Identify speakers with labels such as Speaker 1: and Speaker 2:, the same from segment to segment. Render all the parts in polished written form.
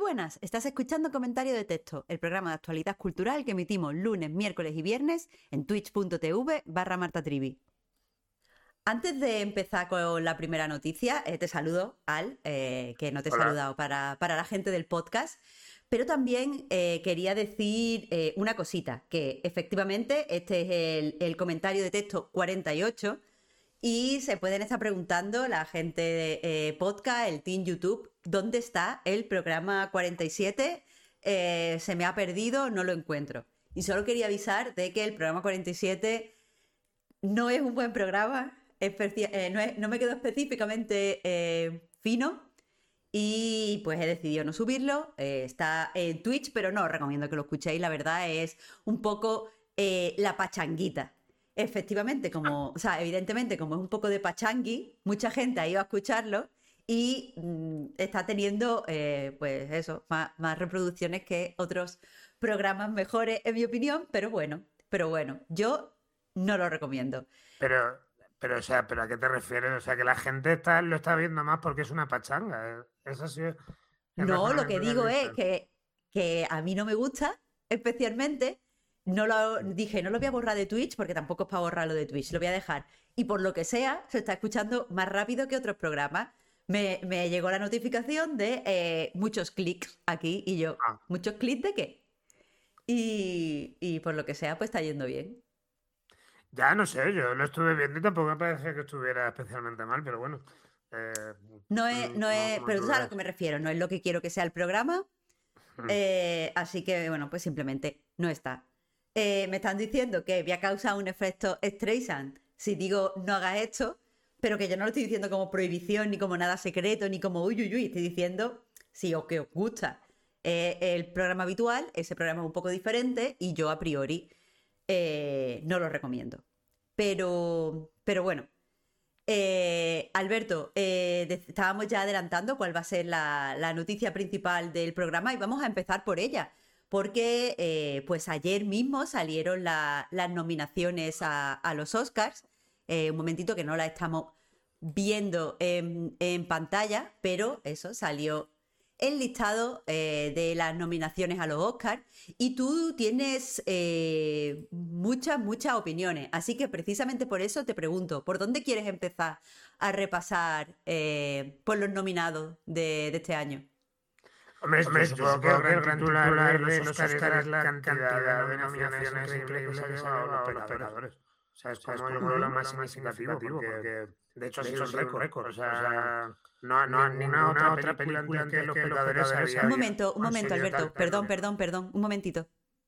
Speaker 1: buenas, estás escuchando Comentario de Texto, el programa de actualidad cultural que emitimos lunes, miércoles y viernes en twitch.tv/martatrivi. Antes de empezar con la primera noticia, te saludo, Al, que no te he
Speaker 2: Hola.
Speaker 1: saludado para la gente del podcast, pero también quería decir una cosita, que efectivamente este es el comentario de texto 48 y se pueden estar preguntando la gente de podcast, el team YouTube, ¿dónde está el programa 47? Se me ha perdido, no lo encuentro. Y solo quería avisar de que el programa 47 no es un buen programa, no me quedo específicamente fino y pues he decidido no subirlo. Está en Twitch, pero no os recomiendo que lo escuchéis. La verdad es un poco la pachanguita. Efectivamente, o sea, evidentemente, como es un poco de pachangui, mucha gente ha ido a escucharlo y está teniendo, pues eso, más reproducciones que otros programas mejores, en mi opinión, pero bueno, yo no lo recomiendo.
Speaker 2: Pero, o sea, ¿pero a qué te refieres? O sea, que la gente lo está viendo más porque es una pachanga. Ese ha sido el
Speaker 1: No, lo que
Speaker 2: razonamiento que has
Speaker 1: digo es
Speaker 2: dicho.
Speaker 1: que a mí no me gusta, especialmente. Dije, no lo voy a borrar de Twitch porque tampoco es para borrarlo de Twitch, lo voy a dejar. Y por lo que sea, se está escuchando más rápido que otros programas. Me llegó la notificación de muchos clics aquí y yo,
Speaker 2: Ah,
Speaker 1: ¿muchos clics de qué? Y por lo que sea, pues está yendo bien.
Speaker 2: ya no sé, yo lo estuve viendo y tampoco me parece que estuviera especialmente mal, pero bueno, eh, como
Speaker 1: Pero tú
Speaker 2: tú
Speaker 1: sabes a lo que
Speaker 2: veas.
Speaker 1: me refiero, no es lo que quiero que sea el programa. Así que, bueno, pues simplemente no está. Me están diciendo que voy a causar un efecto Streisand si digo no hagas esto, pero que yo no lo estoy diciendo como prohibición, ni como nada secreto, ni como uy, uy, uy. Estoy diciendo si o que os gusta el programa habitual, ese programa es un poco diferente y yo a priori no lo recomiendo. Pero bueno, Alberto, estábamos ya adelantando cuál va a ser la noticia principal del programa y vamos a empezar por ella, porque pues ayer mismo salieron las nominaciones a los Oscars. Un momentito que no la estamos viendo en pantalla, pero eso salió el listado de las nominaciones a los Oscars y tú tienes muchas opiniones. Así que precisamente por eso te pregunto, ¿por dónde quieres empezar a repasar por los nominados de este año?
Speaker 2: Hombre, yo
Speaker 3: Hombre, yo
Speaker 2: supongo que el
Speaker 3: supongo que el
Speaker 2: gran
Speaker 3: gran
Speaker 2: titular
Speaker 3: titular
Speaker 2: de
Speaker 3: de
Speaker 2: los
Speaker 3: los
Speaker 2: Oscars es
Speaker 3: Oscars es
Speaker 2: la
Speaker 3: la
Speaker 2: cantidad de
Speaker 3: cantidad de
Speaker 2: nominaciones
Speaker 3: nominaciones
Speaker 2: increíble que se ha
Speaker 3: increíbles que se ha
Speaker 2: llevado
Speaker 3: llevado
Speaker 2: Los
Speaker 3: Los
Speaker 2: Pecadores.
Speaker 3: Pecadores.
Speaker 2: O sea, es
Speaker 3: O sea, es
Speaker 2: como yo
Speaker 3: como
Speaker 2: creo lo
Speaker 3: lo
Speaker 2: más
Speaker 3: más
Speaker 2: significativo,
Speaker 3: significativo,
Speaker 2: porque
Speaker 3: porque
Speaker 2: de hecho ha
Speaker 3: de
Speaker 2: sido
Speaker 3: hecho ha
Speaker 2: un
Speaker 3: sido un
Speaker 2: récord.
Speaker 3: récord.
Speaker 2: O
Speaker 3: O
Speaker 2: sea,
Speaker 3: sea,
Speaker 2: ninguna otra película antes
Speaker 3: antes
Speaker 2: que
Speaker 3: que
Speaker 2: Los
Speaker 3: Los
Speaker 2: Pecadores
Speaker 3: Pecadores
Speaker 1: Un
Speaker 2: había
Speaker 3: había
Speaker 1: momento,
Speaker 2: conseguido
Speaker 1: Alberto,
Speaker 2: tal número.
Speaker 1: perdón, un momentito.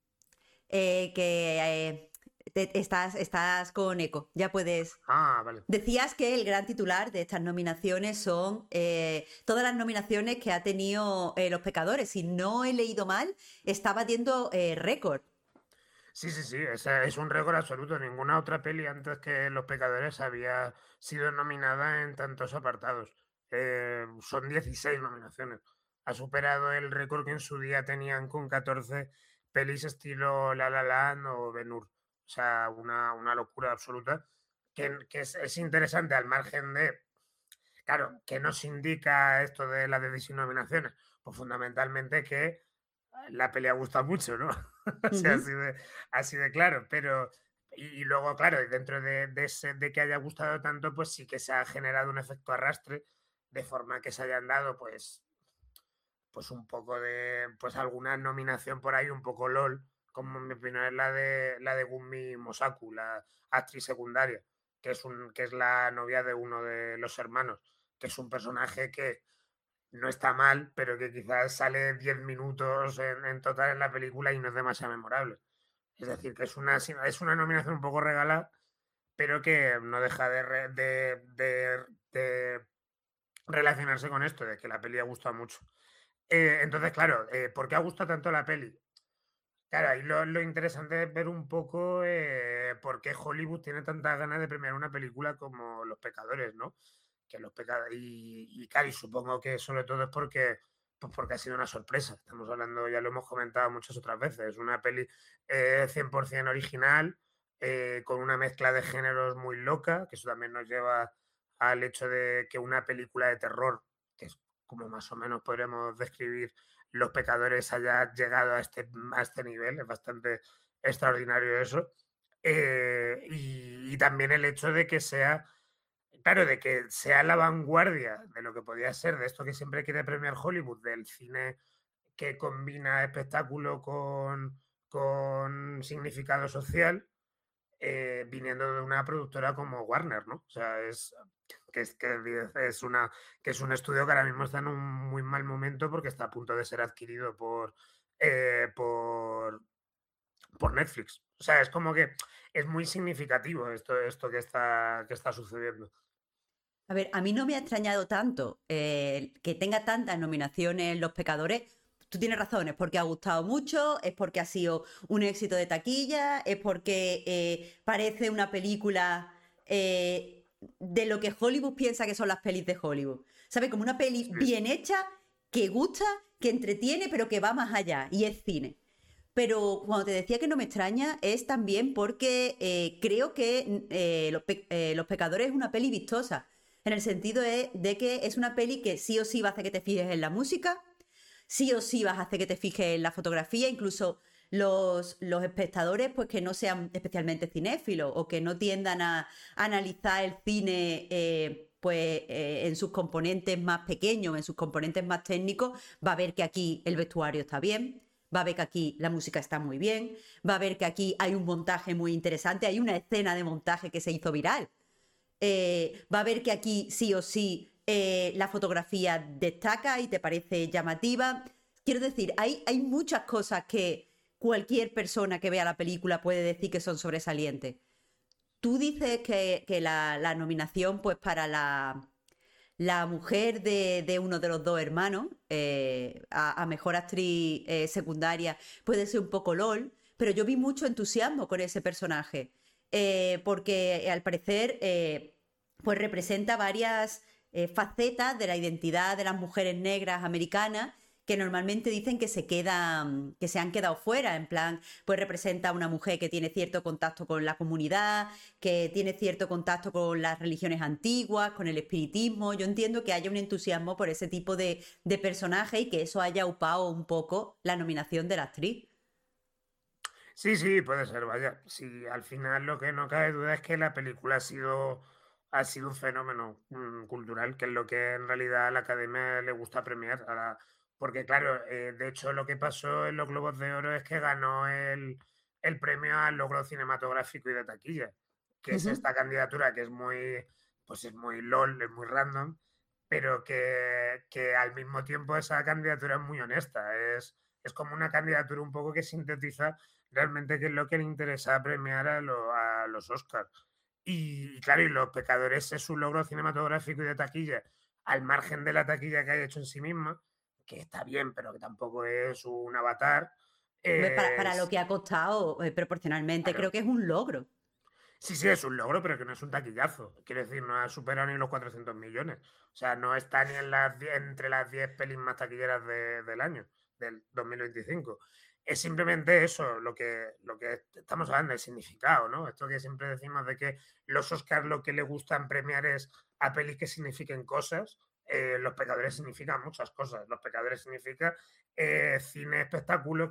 Speaker 1: Estás con eco, ya puedes.
Speaker 2: Ah, vale.
Speaker 1: Decías que el gran titular de estas nominaciones son todas las nominaciones que ha tenido Los Pecadores. Si no he leído mal, está batiendo récord.
Speaker 2: Sí, es un récord absoluto. Ninguna otra peli antes que Los Pecadores había sido nominada en tantos apartados. Son 16 nominaciones. Ha superado el récord que en su día tenían con 14 pelis estilo La La Land o Ben-Hur. O sea, una locura absoluta. Que es interesante al margen de, claro, ¿qué nos indica esto de las 16 nominaciones? Pues fundamentalmente que la pelea gusta mucho, ¿no? O sea,
Speaker 1: Ujú.
Speaker 2: así de claro, pero y luego, claro, dentro de que haya gustado tanto, pues sí que se ha generado un efecto arrastre, de forma que se hayan dado, pues un poco de, pues alguna nominación por ahí, un poco LOL, como en mi opinión es la de Gumi Mosaku, la actriz secundaria, que es la novia de uno de los hermanos, que es un personaje que no está mal, pero que quizás sale 10 minutos en total en la película y no es demasiado memorable. Es decir, que es una nominación un poco regalada, pero que no deja de relacionarse con esto, de que la peli ha gustado mucho. Entonces, claro, ¿por qué ha gustado tanto la peli? Claro, ahí lo interesante es ver un poco por qué Hollywood tiene tantas ganas de premiar una película como Los Pecadores, ¿no? Que los pecados y claro, y supongo que sobre todo es porque ha sido una sorpresa. Estamos hablando, ya lo hemos comentado muchas otras veces, una peli 100% original, con una mezcla de géneros muy loca, que eso también nos lleva al hecho de que una película de terror, que es como más o menos podremos describir Los Pecadores haya llegado a este nivel, es bastante extraordinario eso. Y también el hecho de que sea, claro, de que sea la vanguardia de lo que podía ser, de esto que siempre quiere premiar Hollywood, del cine que combina espectáculo con significado social, viniendo de una productora como Warner, ¿no? O sea, que es un estudio que ahora mismo está en un muy mal momento porque está a punto de ser adquirido eh, por, por Netflix. O sea, es como que es muy significativo esto que está sucediendo.
Speaker 1: A ver, a mí no me ha extrañado tanto que tenga tantas nominaciones Los Pecadores. Tú tienes razón, es porque ha gustado mucho, es porque ha sido un éxito de taquilla, es porque parece una película de lo que Hollywood piensa que son las pelis de Hollywood. ¿Sabes? Como una peli
Speaker 2: Sí,
Speaker 1: bien hecha, que gusta, que entretiene, pero que va más allá, y es cine. Pero cuando te decía que no me extraña, es también porque creo que Los Pecadores es una peli vistosa, en el sentido de que es una peli que sí o sí va a hacer que te fijes en la música, sí o sí vas a hacer que te fijes en la fotografía, incluso los espectadores pues que no sean especialmente cinéfilos o que no tiendan a analizar el cine en sus componentes más pequeños, en sus componentes más técnicos, va a ver que aquí el vestuario está bien, va a ver que aquí la música está muy bien, va a ver que aquí hay un montaje muy interesante, hay una escena de montaje que se hizo viral, va a ver que aquí sí o sí la fotografía destaca y te parece llamativa. Quiero decir, hay muchas cosas que cualquier persona que vea la película puede decir que son sobresalientes. Tú dices que la nominación, pues para la mujer de uno de los dos hermanos, a mejor actriz secundaria, puede ser un poco LOL, pero yo vi mucho entusiasmo con ese personaje, porque al parecer pues representa varias facetas de la identidad de las mujeres negras americanas que normalmente dicen que que se han quedado fuera, en plan, pues representa a una mujer que tiene cierto contacto con la comunidad, que tiene cierto contacto con las religiones antiguas, con el espiritismo. Yo entiendo que haya un entusiasmo por ese tipo de personaje y que eso haya upado un poco la nominación de la actriz.
Speaker 2: sí, sí, puede ser, vaya. Sí, al final lo que no cabe duda es que la película ha sido un fenómeno cultural, que es lo que en realidad a la academia le gusta premiar. Porque, claro, de hecho, lo que pasó en los Globos de Oro es que ganó el premio al logro cinematográfico y de taquilla, que es
Speaker 1: Ujú.
Speaker 2: esta candidatura que es pues es muy LOL, es muy random, pero que al mismo tiempo esa candidatura es muy honesta. Es como una candidatura un poco que sintetiza realmente qué es lo que le interesa premiar a los Oscars. Y claro, y Los Pecadores es un logro cinematográfico y de taquilla, al margen de la taquilla que haya hecho en sí misma, que está bien, pero que tampoco es un avatar.
Speaker 1: Hombre, para lo
Speaker 2: Es,
Speaker 1: que ha costado proporcionalmente, creo
Speaker 2: claro,
Speaker 1: que es un logro.
Speaker 2: sí, sí, es un logro, pero que no es un taquillazo. Quiero decir, no ha superado ni los 400 millones. O sea, no está ni en entre las 10 pelis más taquilleras del año, del 2025. Es simplemente eso, lo que estamos hablando, el significado, ¿no? Esto que siempre decimos de que los Oscars lo que le gustan premiar es a pelis que signifiquen cosas. Los Pecadores significan muchas cosas. Los Pecadores significa cine espectáculo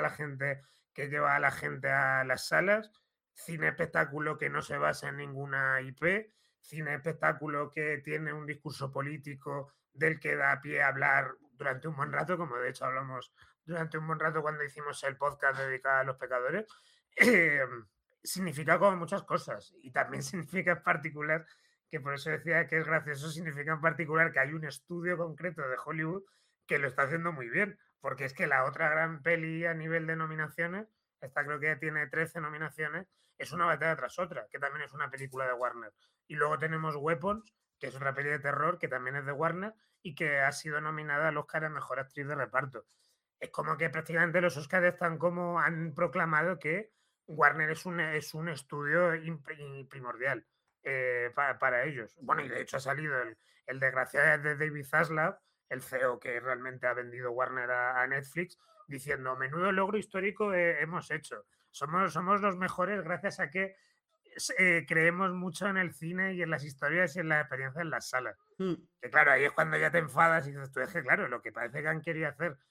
Speaker 2: que lleva a la gente a las salas, cine espectáculo que no se basa en ninguna IP, cine espectáculo que tiene un discurso político del que da pie a hablar durante un buen rato, como de hecho hablamos durante un buen rato cuando hicimos el podcast dedicado a los pecadores. Eh, Significa como muchas cosas y también significa en particular, que por eso decía que es gracioso, significa en particular que hay un estudio concreto de Hollywood que lo está haciendo muy bien, porque es que la otra gran peli a nivel de nominaciones, esta creo que tiene 13 nominaciones, es una batalla tras otra, que también es una película de Warner. Y luego tenemos Weapons, que es otra peli de terror, que también es de Warner y que ha sido nominada al Oscar a Mejor Actriz de Reparto. Es como que prácticamente los Oscars están como, han proclamado que Warner es un estudio primordial para ellos. Bueno, y de hecho ha salido el desgraciado de David Zaslav, el CEO que realmente ha vendido Warner a Netflix, diciendo, menudo logro histórico hemos hecho. Somos los mejores gracias a que creemos mucho en el cine y en las historias y en la experiencia en las salas.
Speaker 1: Mm.
Speaker 2: Que claro, ahí es cuando ya te enfadas y dices tú, es que claro, lo que parece que han querido hacer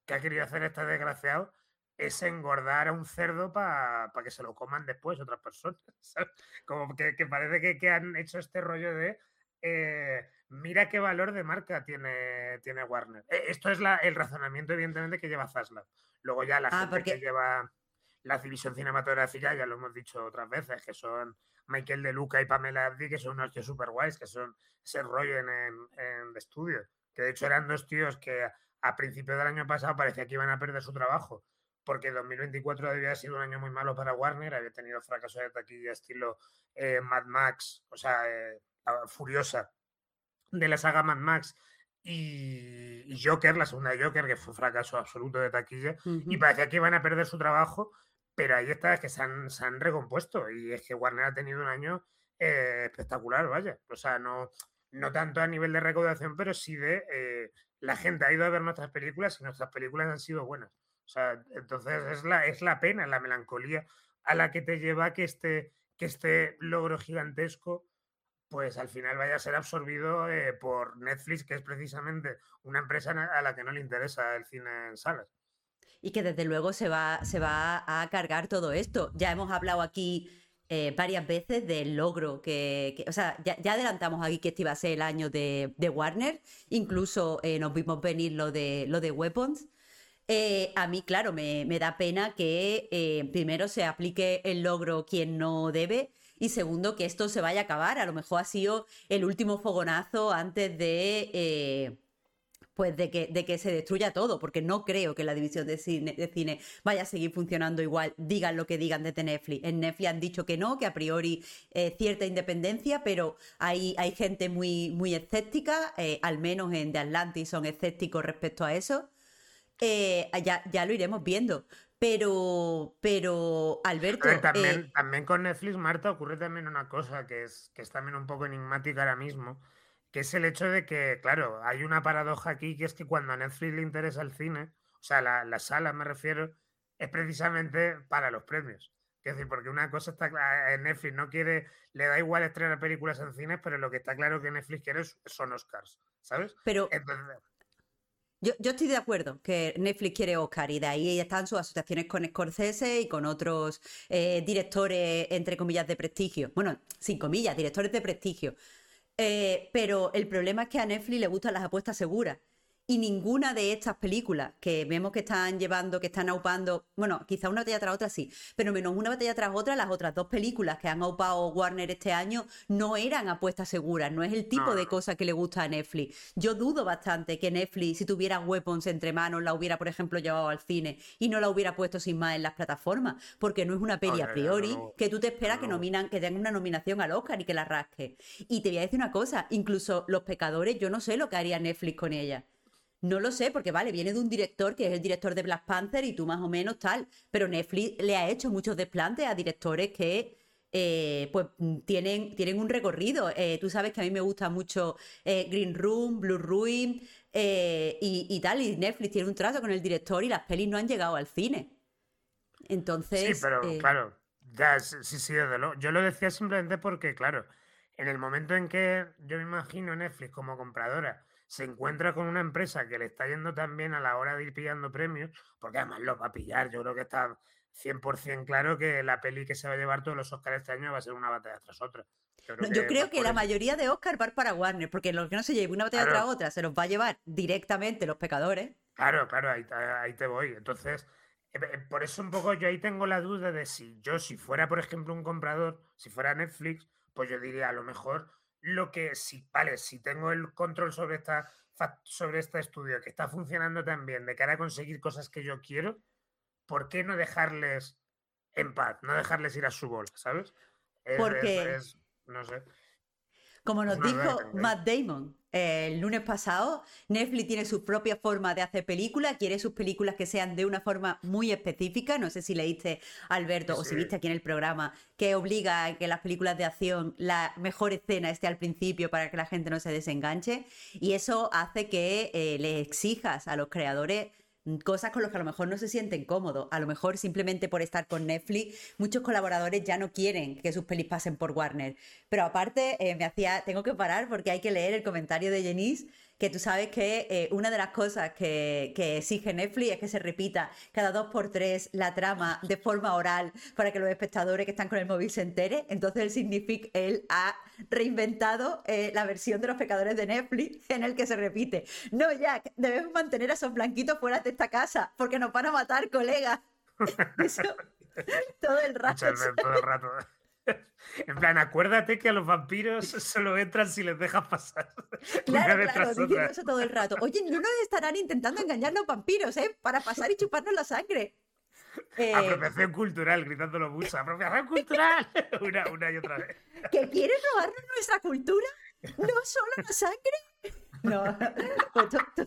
Speaker 2: que ha querido hacer este desgraciado es engordar a un cerdo para que se lo coman después otras personas, ¿sabes? Como que parece que han hecho este rollo de mira qué valor de marca tiene Warner. Esto es el razonamiento, evidentemente, que lleva Zaslav. Luego ya la
Speaker 1: Ah,
Speaker 2: gente que
Speaker 1: porque...
Speaker 2: lleva la división cinematográfica, ya lo hemos dicho otras veces, que son Michael De Luca y Pamela Abdi, que son unos tíos super guays, que son ese rollo en estudio. Que de hecho eran dos tíos que a principios del año pasado parecía que iban a perder su trabajo, porque 2024 había sido un año muy malo para Warner, había tenido fracasos de taquilla estilo Mad Max, o sea, Furiosa, de la saga Mad Max, y Joker, la segunda de Joker, que fue un fracaso absoluto de taquilla, y parecía que iban a perder su trabajo, pero ahí está, es que se han recompuesto, y es que Warner ha tenido un año espectacular, vaya, o sea, no tanto a nivel de recaudación, pero sí de la gente ha ido a ver nuestras películas y nuestras películas han sido buenas. O sea, entonces es la pena, la melancolía a la que te lleva que este logro gigantesco pues al final vaya a ser absorbido por Netflix, que es precisamente una empresa a la que no le interesa el cine en salas.
Speaker 1: Y que desde luego se va a cargar todo esto. Ya hemos hablado aquí varias veces del logro o sea, ya adelantamos aquí que este iba a ser el año de Warner, incluso nos vimos venir lo de Weapons. A mí, claro, me da pena que primero se aplique el logro quien no debe y segundo que esto se vaya a acabar. A lo mejor ha sido el último fogonazo antes pues de que se destruya todo, porque no creo que la división de cine vaya a seguir funcionando igual, digan lo que digan desde Netflix. En Netflix han dicho que no, que a priori cierta independencia, pero hay gente muy escéptica, al menos en The Atlantis son escépticos respecto a eso. Ya lo iremos viendo. Pero
Speaker 2: A ver,
Speaker 1: Alberto,
Speaker 2: también con Netflix, Marta, ocurre también una cosa que es también un poco enigmática ahora mismo, que es el hecho de que, claro, hay una paradoja aquí, que es que cuando a Netflix le interesa el cine, o sea, la sala me refiero, es precisamente para los premios. Es decir, porque una cosa está clara, Netflix no quiere, le da igual estrenar películas en cines, pero lo que está claro que Netflix quiere son Oscars, ¿sabes?
Speaker 1: pero
Speaker 2: Entonces,
Speaker 1: yo estoy de acuerdo que Netflix quiere Oscar y de ahí están sus asociaciones con Scorsese y con otros directores, entre comillas, de prestigio. Bueno, sin comillas, directores de prestigio. Pero el problema es que a Netflix le gustan las apuestas seguras. Y ninguna de estas películas que vemos que están llevando, que están aupando, bueno, quizá una batalla tras otra sí, pero menos una batalla tras otra, las otras dos películas que han aupado Warner este año no eran apuestas seguras, no es el tipo
Speaker 2: no,
Speaker 1: de
Speaker 2: no, no.
Speaker 1: cosa que le gusta a Netflix. Yo dudo bastante que Netflix, si tuviera Weapons entre manos, la hubiera, por ejemplo, llevado al cine y no la hubiera puesto sin más en las plataformas, porque no es una
Speaker 2: No,
Speaker 1: peli a
Speaker 2: ya, desde
Speaker 1: priori
Speaker 2: luego,
Speaker 1: que tú te
Speaker 2: desde
Speaker 1: esperas
Speaker 2: luego.
Speaker 1: que tenga una nominación al Oscar y que la rasque. Y te voy a decir una cosa, incluso Los Pecadores, yo no sé lo que haría Netflix con ella. No lo sé, porque vale, viene de un director que es el director de Black Panther y tú más o menos tal, pero Netflix le ha hecho muchos desplantes a directores que pues tienen un recorrido. Tú sabes que a mí me gusta mucho Green Room, Blue Ruin y tal, y Netflix tiene un trato con el director y las pelis no han llegado al cine.
Speaker 2: Sí,
Speaker 1: Entonces,
Speaker 2: pero claro, ya, sí, sí, desde luego. Yo lo decía simplemente porque, claro, en el momento en que yo me imagino Netflix como compradora se encuentra con una empresa que le está yendo tan bien a la hora de ir pillando premios, porque además lo va a pillar, yo creo que está 100% claro que la peli que se va a llevar todos los Oscars este año va a ser una batalla tras otra. Yo creo
Speaker 1: no, yo
Speaker 2: que va
Speaker 1: creo que
Speaker 2: por
Speaker 1: la
Speaker 2: eso.
Speaker 1: mayoría de Oscar va para Warner, porque lo que no se lleve una batalla tras
Speaker 2: Claro,
Speaker 1: otra se los va a llevar directamente los pecadores.
Speaker 2: claro, ahí te voy. Entonces, por eso un poco yo ahí tengo la duda de si fuera, por ejemplo, un comprador, si fuera Netflix, pues yo diría a lo mejor vale, si tengo el control sobre sobre este estudio que está funcionando tan bien de cara a conseguir cosas que yo quiero, ¿por qué no dejarles en paz? No dejarles ir a su bola, ¿sabes?
Speaker 1: Porque
Speaker 2: No sé,
Speaker 1: como
Speaker 2: es
Speaker 1: nos
Speaker 2: una duda que
Speaker 1: dijo
Speaker 2: tengo ahí.
Speaker 1: Matt Damon el lunes pasado, Netflix tiene su propia forma de hacer películas, quiere sus películas que sean de una forma muy específica. No sé si leíste,
Speaker 2: Sí,
Speaker 1: Alberto, o
Speaker 2: sí.
Speaker 1: si viste aquí en el programa, que obliga a que las películas de acción la mejor escena esté al principio para que la gente no se desenganche. Y eso hace que le exijas a los creadores cosas con las que a lo mejor no se sienten cómodos. A lo mejor simplemente por estar con Netflix, muchos colaboradores ya no quieren que sus pelis pasen por Warner. Pero aparte, tengo que parar porque hay que leer el comentario de Jenice que tú sabes que una de las cosas que exige Netflix es que se repita cada 2 por 3 la trama de forma oral para que los espectadores que están con el móvil se enteren. Entonces él ha reinventado la versión de Los Pecadores de Netflix en el que se repite: no, Jack, debemos mantener a esos blanquitos fuera de esta casa porque nos van a matar, colegas. Eso todo el rato.
Speaker 2: Muchas veces, todo el rato. En plan, acuérdate que a los vampiros solo entran si les dejas pasar.
Speaker 1: Claro,
Speaker 2: Una vez
Speaker 1: claro,
Speaker 2: tras
Speaker 1: diciendo
Speaker 2: otra.
Speaker 1: eso todo el rato. Oye, no nos estarán intentando engañar los vampiros, ¿eh? Para pasar y chuparnos la sangre. Eh,
Speaker 2: Apropiación cultural, gritándolo mucho. ¡Apropiación cultural! Una y otra vez.
Speaker 1: ¿Que quieren robarnos nuestra cultura? ¿No solo la sangre? No, pues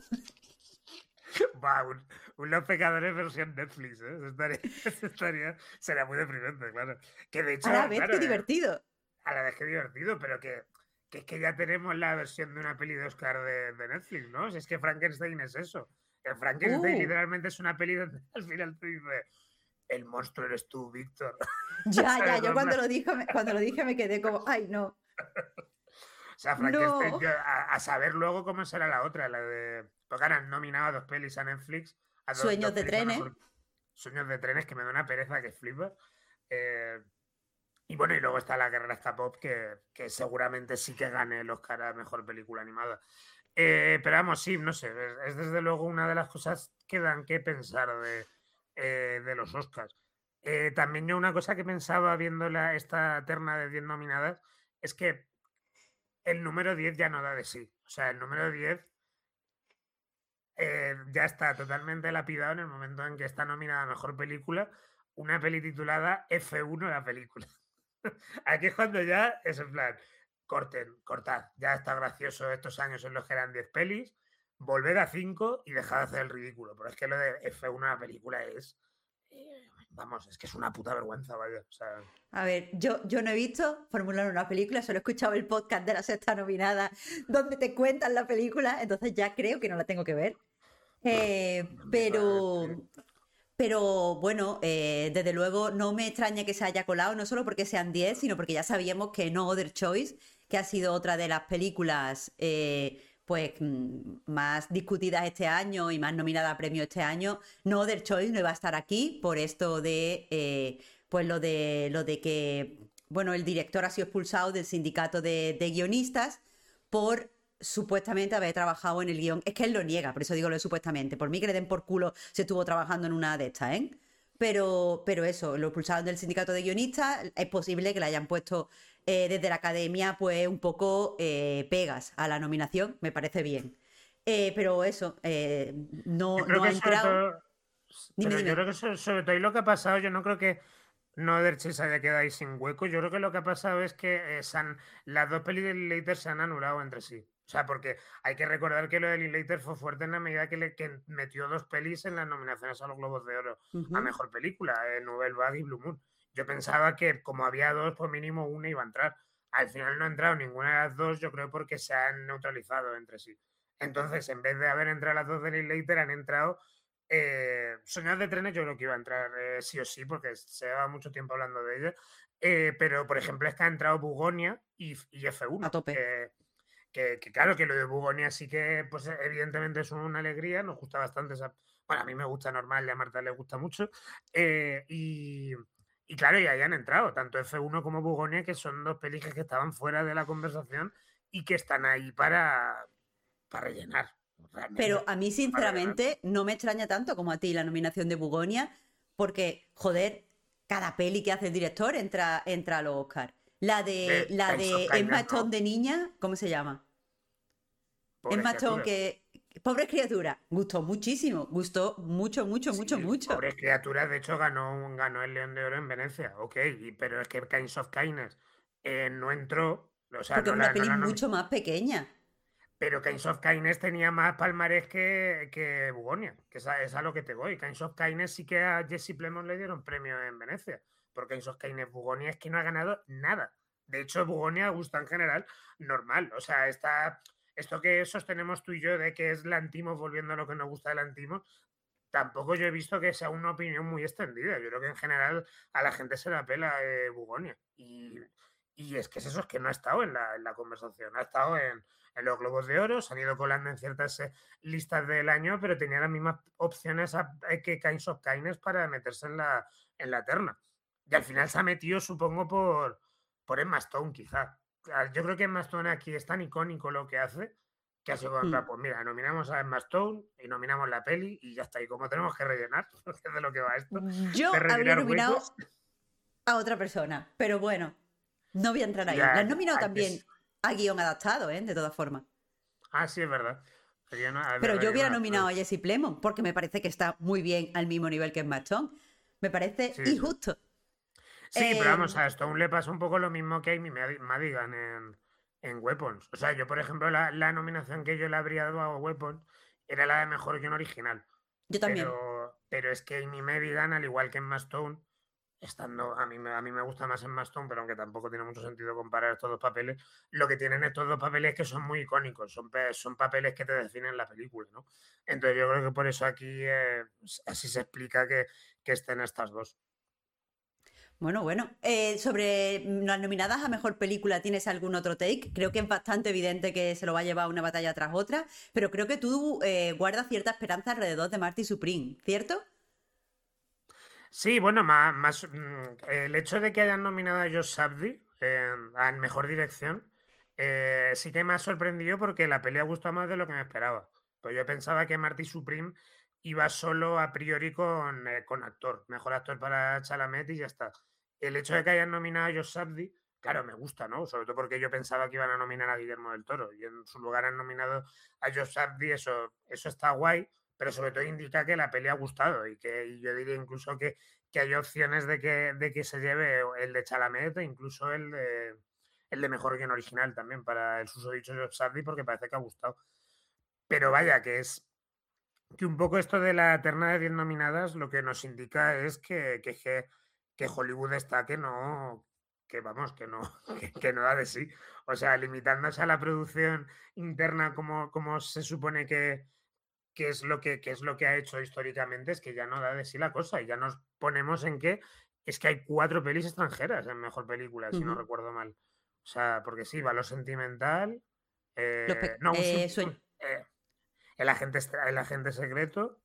Speaker 2: Va, Los Pecadores versión Netflix, ¿eh? Sería muy deprimente, claro. Que de hecho,
Speaker 1: a la vez,
Speaker 2: claro,
Speaker 1: qué divertido.
Speaker 2: a la vez que divertido, pero que es que ya tenemos la versión de una peli de Oscar de Netflix, ¿no? Si es que Frankenstein es eso. El Frankenstein
Speaker 1: Uh,
Speaker 2: literalmente es una peli donde al final te dice: el monstruo eres tú, Víctor.
Speaker 1: ya,
Speaker 2: ¿Sabes?
Speaker 1: yo cuando lo dije me quedé como, ay, no,
Speaker 2: O sea, Frankenstein,
Speaker 1: no.
Speaker 2: a saber luego cómo será la otra, la de. Porque ahora han nominado a 2 pelis a Netflix, a dos
Speaker 1: Sueños de
Speaker 2: pelis a
Speaker 1: trenes.
Speaker 2: mejor. Sueños de trenes, que me da una pereza que flipa. Eh, y bueno, y luego está La Guerra Pop, que seguramente sí que gane el Oscar a mejor película animada. Pero vamos, sí, no sé, es desde luego una de las cosas que dan que pensar de los Oscars. También yo una cosa que pensaba viendo esta terna de 10 nominadas es que el número 10 ya no da de sí. O sea, el número 10 ya está totalmente lapidado en el momento en que está nominada a Mejor Película una peli titulada F1 la película. Aquí es cuando ya es en plan, cortad, ya está gracioso estos años en los que eran 10 pelis, volved a 5 y dejad de hacer el ridículo. Pero es que lo de F1 la película es, vamos, es que es una puta vergüenza, vaya. O sea,
Speaker 1: A ver, yo no he visto Fórmula 1 una película, solo he escuchado el podcast de la sexta nominada donde te cuentan la película, entonces ya creo que no la tengo que ver. Eh, pero, pero bueno, desde luego no me extraña que se haya colado, no solo porque sean 10, sino porque ya sabíamos que No Other Choice, que ha sido otra de las películas pues más discutidas este año y más nominada a premio este año, No Other Choice no iba a estar aquí por esto de pues lo de que bueno, el director ha sido expulsado del sindicato de guionistas por supuestamente haber trabajado en el guión. Es que él lo niega, por eso digo lo de supuestamente. Por mí que le den por culo se estuvo trabajando en una de estas, ¿eh? Pero eso, lo expulsaron del sindicato de guionistas. Es posible que le hayan puesto desde la academia pues un poco pegas a la nominación, me parece bien. Pero eso,
Speaker 2: yo
Speaker 1: no,
Speaker 2: creo
Speaker 1: no
Speaker 2: que
Speaker 1: ha
Speaker 2: sobre
Speaker 1: entrado.
Speaker 2: todo,
Speaker 1: Dime,
Speaker 2: pero yo creo
Speaker 1: dime.
Speaker 2: que sobre todo y lo que ha pasado, yo no creo que No Derche se haya quedado ahí sin hueco. Yo creo que lo que ha pasado es que las 2 pelis de Linklater se han anulado entre sí. O sea, porque hay que recordar que lo de Linklater fue fuerte en la medida que metió 2 pelis en las nominaciones a los Globos de Oro a
Speaker 1: Ujú.
Speaker 2: Mejor Película, Nouvelle Vague y Blue Moon. Yo pensaba que como había 2, pues mínimo una iba a entrar. Al final no ha entrado ninguna de las 2, yo creo porque se han neutralizado entre sí. Entonces, en vez de haber entrado las 2 de Linklater, han entrado Soñar de trenes. Yo creo que iba a entrar sí o sí, porque se lleva mucho tiempo hablando de ella. Pero, por ejemplo, es que ha entrado Bugonia y
Speaker 1: A
Speaker 2: F1.
Speaker 1: tope.
Speaker 2: Que claro, que lo de Bugonia sí que, pues evidentemente es una alegría, nos gusta bastante esa. Bueno, a mí me gusta normal y a Marta le gusta mucho. Y claro, y ahí han entrado, tanto F1 como Bugonia, que son 2 pelis que estaban fuera de la conversación y que están ahí para rellenar,
Speaker 1: Pero
Speaker 2: realmente.
Speaker 1: a mí,
Speaker 2: Para rellenar.
Speaker 1: sinceramente, no me extraña tanto como a ti la nominación de Bugonia, porque, joder, cada peli que hace el director entra a los Oscar. La de, la
Speaker 2: Kinds of
Speaker 1: de Emma
Speaker 2: Kindness,
Speaker 1: Stone
Speaker 2: ¿no?
Speaker 1: de niña, ¿cómo se llama?
Speaker 2: Pobres
Speaker 1: Emma Stone
Speaker 2: criaturas.
Speaker 1: que... Pobre criatura, gustó muchísimo, gustó mucho, mucho, mucho,
Speaker 2: Sí,
Speaker 1: mucho.
Speaker 2: pobres criaturas. De hecho, ganó el León de Oro en Venecia. Ok, pero es que Kinds of Kindness no entró. O sea,
Speaker 1: Porque es una
Speaker 2: no
Speaker 1: peli
Speaker 2: la nominó.
Speaker 1: mucho más pequeña.
Speaker 2: Pero Kinds of Kindness tenía más palmarés que Bugonia, que es a lo que te voy. Kinds of Kindness sí que a Jesse Plemons le dieron premio en Venecia. Porque Kinds of Kindness Bugonia es que no ha ganado nada. De hecho, Bugonia gusta en general normal. O sea, esto que sostenemos tú y yo de que es la Lantimos volviendo a lo que nos gusta del Lantimos, tampoco yo he visto que sea una opinión muy extendida. Yo creo que en general a la gente se la pela Bugonia. Y es que es eso, es que no ha estado en la conversación, ha estado en los Globos de Oro, se han ido colando en ciertas listas del año, pero tenía las mismas opciones que Kinds of Kindness para meterse en la terna. Y al final se ha metido, supongo, por Emma Stone, quizá. Yo creo que Emma Stone aquí es tan icónico lo que hace, que ha sido como, en plan, pues mira, nominamos a Emma Stone y nominamos la peli y ya está. Y como tenemos que rellenar, porque es de lo que va esto, de
Speaker 1: Yo habría
Speaker 2: rellenar
Speaker 1: nominado
Speaker 2: huecos,
Speaker 1: a otra persona, pero bueno, no voy a entrar ahí. La
Speaker 2: ya
Speaker 1: han nominado también
Speaker 2: antes.
Speaker 1: a guión adaptado, ¿eh? De todas formas.
Speaker 2: Ah, sí, es verdad. Yo no, es
Speaker 1: Pero
Speaker 2: verdad,
Speaker 1: yo
Speaker 2: yo no
Speaker 1: hubiera
Speaker 2: la
Speaker 1: nominado a Jessie Plemons porque me parece que está muy bien al mismo nivel que Emma Stone. Me parece
Speaker 2: Sí, sí.
Speaker 1: injusto.
Speaker 2: Sí, pero vamos,
Speaker 1: Eh,
Speaker 2: a Stone le pasa un poco lo mismo que a Amy Madigan en Weapons. O sea, yo, por ejemplo, la nominación que yo le habría dado a Weapons era la de mejor guión original.
Speaker 1: yo también.
Speaker 2: Pero es que Amy Madigan, al igual que Emma Stone, estando, a mí me gusta más Emma Stone, pero aunque tampoco tiene mucho sentido comparar estos dos papeles, lo que tienen estos dos papeles es que son muy icónicos, son papeles que te definen la película, ¿no? Entonces yo creo que por eso aquí así se explica que estén estas dos.
Speaker 1: Bueno. Sobre las nominadas a mejor película, ¿tienes algún otro take? Creo que es bastante evidente que se lo va a llevar una batalla tras otra, pero creo que tú guardas cierta esperanza alrededor de Marty Supreme, ¿cierto?
Speaker 2: Sí, bueno, el hecho de que hayan nominado a Josh Sabdi a mejor dirección sí que me ha sorprendido porque la peli ha gustado más de lo que me esperaba. Pues yo pensaba que Marty Supreme iba solo a priori con actor, mejor actor para Chalamet y ya está. El hecho de que hayan nominado a Josh Sabdi, claro, me gusta, ¿no? Sobre todo porque yo pensaba que iban a nominar a Guillermo del Toro y en su lugar han nominado a Josh Sabdi, eso está guay, pero sobre todo indica que la peli ha gustado y yo diría incluso que hay opciones de que se lleve el de Chalamet e incluso el de mejor guion original también para el susodicho de Sardi porque parece que ha gustado. Pero vaya, que un poco esto de la terna de 10 nominadas lo que nos indica es que Hollywood está que no, que vamos, que no, que no da de sí. O sea, limitándose a la producción interna como se supone que es lo que ha hecho históricamente, es que ya no da de sí la cosa y ya nos ponemos en que es que hay 4 pelis extranjeras en mejor película, si no
Speaker 1: Ujú.
Speaker 2: recuerdo mal. O sea, porque sí, Valor Sentimental, no, el agente secreto.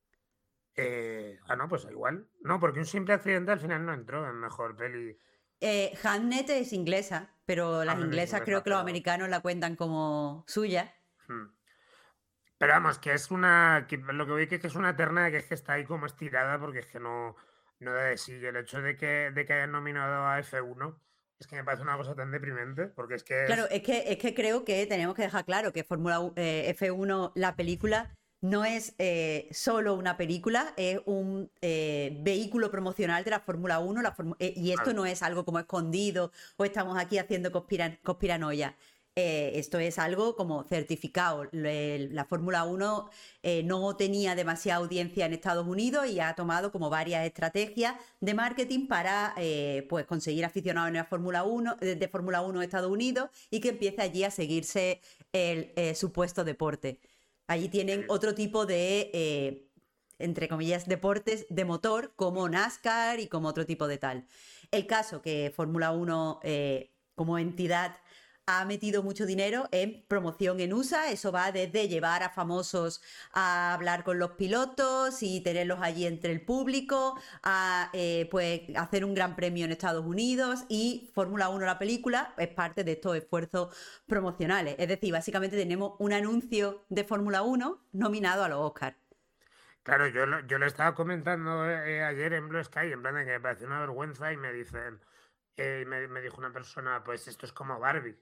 Speaker 2: No, pues igual. No, porque un simple accidente al final no entró en mejor peli.
Speaker 1: Hamnet es inglesa, pero las
Speaker 2: Hamlet es
Speaker 1: inglesas creo
Speaker 2: inglesa,
Speaker 1: que los americanos la cuentan como suya.
Speaker 2: Hmm. Pero vamos, que es una. Lo que voy que es una terna que es que está ahí como estirada porque es que no da de sí. Y el hecho de que hayan nominado a F1 es que me parece una cosa tan deprimente, porque es que
Speaker 1: Claro,
Speaker 2: es.
Speaker 1: es que creo que tenemos que dejar claro que F1, la película, no es solo una película, es un vehículo promocional de la Fórmula 1, y esto
Speaker 2: Vale,
Speaker 1: no es algo como escondido o estamos aquí haciendo conspiranoia. Esto es algo como certificado. La Fórmula 1 no tenía demasiada audiencia en Estados Unidos y ha tomado como varias estrategias de marketing para pues conseguir aficionados en la Fórmula 1, de Fórmula 1 de Estados Unidos y que empiece allí a seguirse el supuesto deporte. Allí tienen
Speaker 2: sí.
Speaker 1: otro tipo de, entre comillas, deportes de motor como NASCAR y como otro tipo de tal. El caso que Fórmula 1 como entidad ha metido mucho dinero en promoción en USA. Eso va desde llevar a famosos a hablar con los pilotos y tenerlos allí entre el público, a pues hacer un gran premio en Estados Unidos, y Fórmula 1 la película es parte de estos esfuerzos promocionales. Es decir, básicamente tenemos un anuncio de Fórmula 1 nominado a los Oscars.
Speaker 2: Claro, yo lo estaba comentando ayer en Blue Sky, en plan de que me pareció una vergüenza y me dicen, me dijo una persona, pues esto es como Barbie.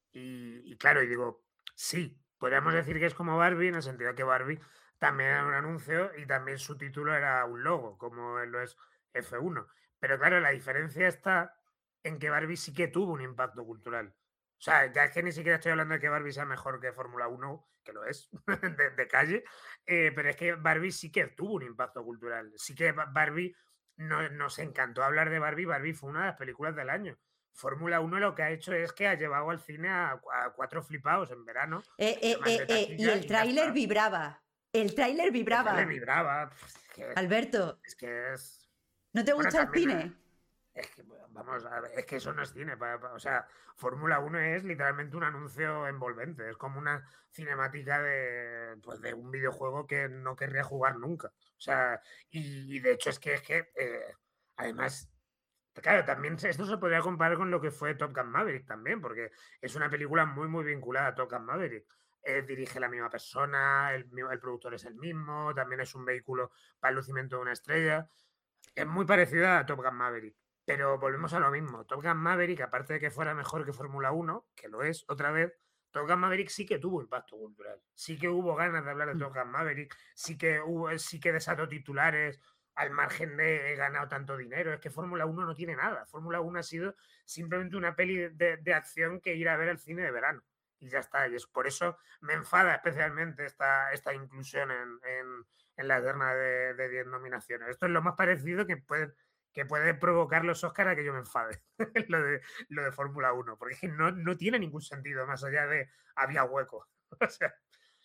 Speaker 2: Y claro, y digo, sí, podríamos decir que es como Barbie en el sentido de que Barbie también era un anuncio y también su título era un logo, como lo es F1. Pero claro, la diferencia está en que Barbie sí que tuvo un impacto cultural. O sea, ya es que ni siquiera estoy hablando de que Barbie sea mejor que Fórmula 1, que lo es, de calle, pero es que Barbie sí que tuvo un impacto cultural. Sí que Barbie nos encantó hablar de Barbie. Barbie fue una de las películas del año. Fórmula 1 lo que ha hecho es que ha llevado al cine a 4 flipados en verano, temas de
Speaker 1: Y
Speaker 2: taquilla
Speaker 1: el
Speaker 2: y ya
Speaker 1: tráiler
Speaker 2: está.
Speaker 1: vibraba. El tráiler
Speaker 2: El le
Speaker 1: vibraba.
Speaker 2: vibraba.
Speaker 1: Alberto,
Speaker 2: Es que es.
Speaker 1: ¿no te
Speaker 2: Bueno,
Speaker 1: gusta el
Speaker 2: también.
Speaker 1: cine?
Speaker 2: Es que, vamos, a ver, es que eso no es cine. O sea, Fórmula 1 es literalmente un anuncio envolvente. Es como una cinemática de, pues, de un videojuego que no querría jugar nunca. O sea, y de hecho además, claro, también esto se podría comparar con lo que fue Top Gun Maverick también, porque es una película muy, muy vinculada a Top Gun Maverick. Dirige la misma persona, el productor es el mismo, también es un vehículo para el lucimiento de una estrella. Es muy parecida a Top Gun Maverick, pero volvemos a lo mismo. Top Gun Maverick, aparte de que fuera mejor que Fórmula 1, que lo es otra vez, Top Gun Maverick sí que tuvo impacto cultural. Sí que hubo ganas de hablar de
Speaker 1: Mm.
Speaker 2: Top Gun Maverick, sí que desató titulares al margen de he ganado tanto dinero. Es que Fórmula 1 no tiene nada. Fórmula 1 ha sido simplemente una peli de acción que ir a ver al cine de verano. Y ya está. Y es por eso me enfada especialmente esta inclusión en la terna de 10 nominaciones. Esto es lo más parecido que puede provocar los Oscars a que yo me enfade, lo de Fórmula 1, porque es que no tiene ningún sentido más allá de había hueco. O sea,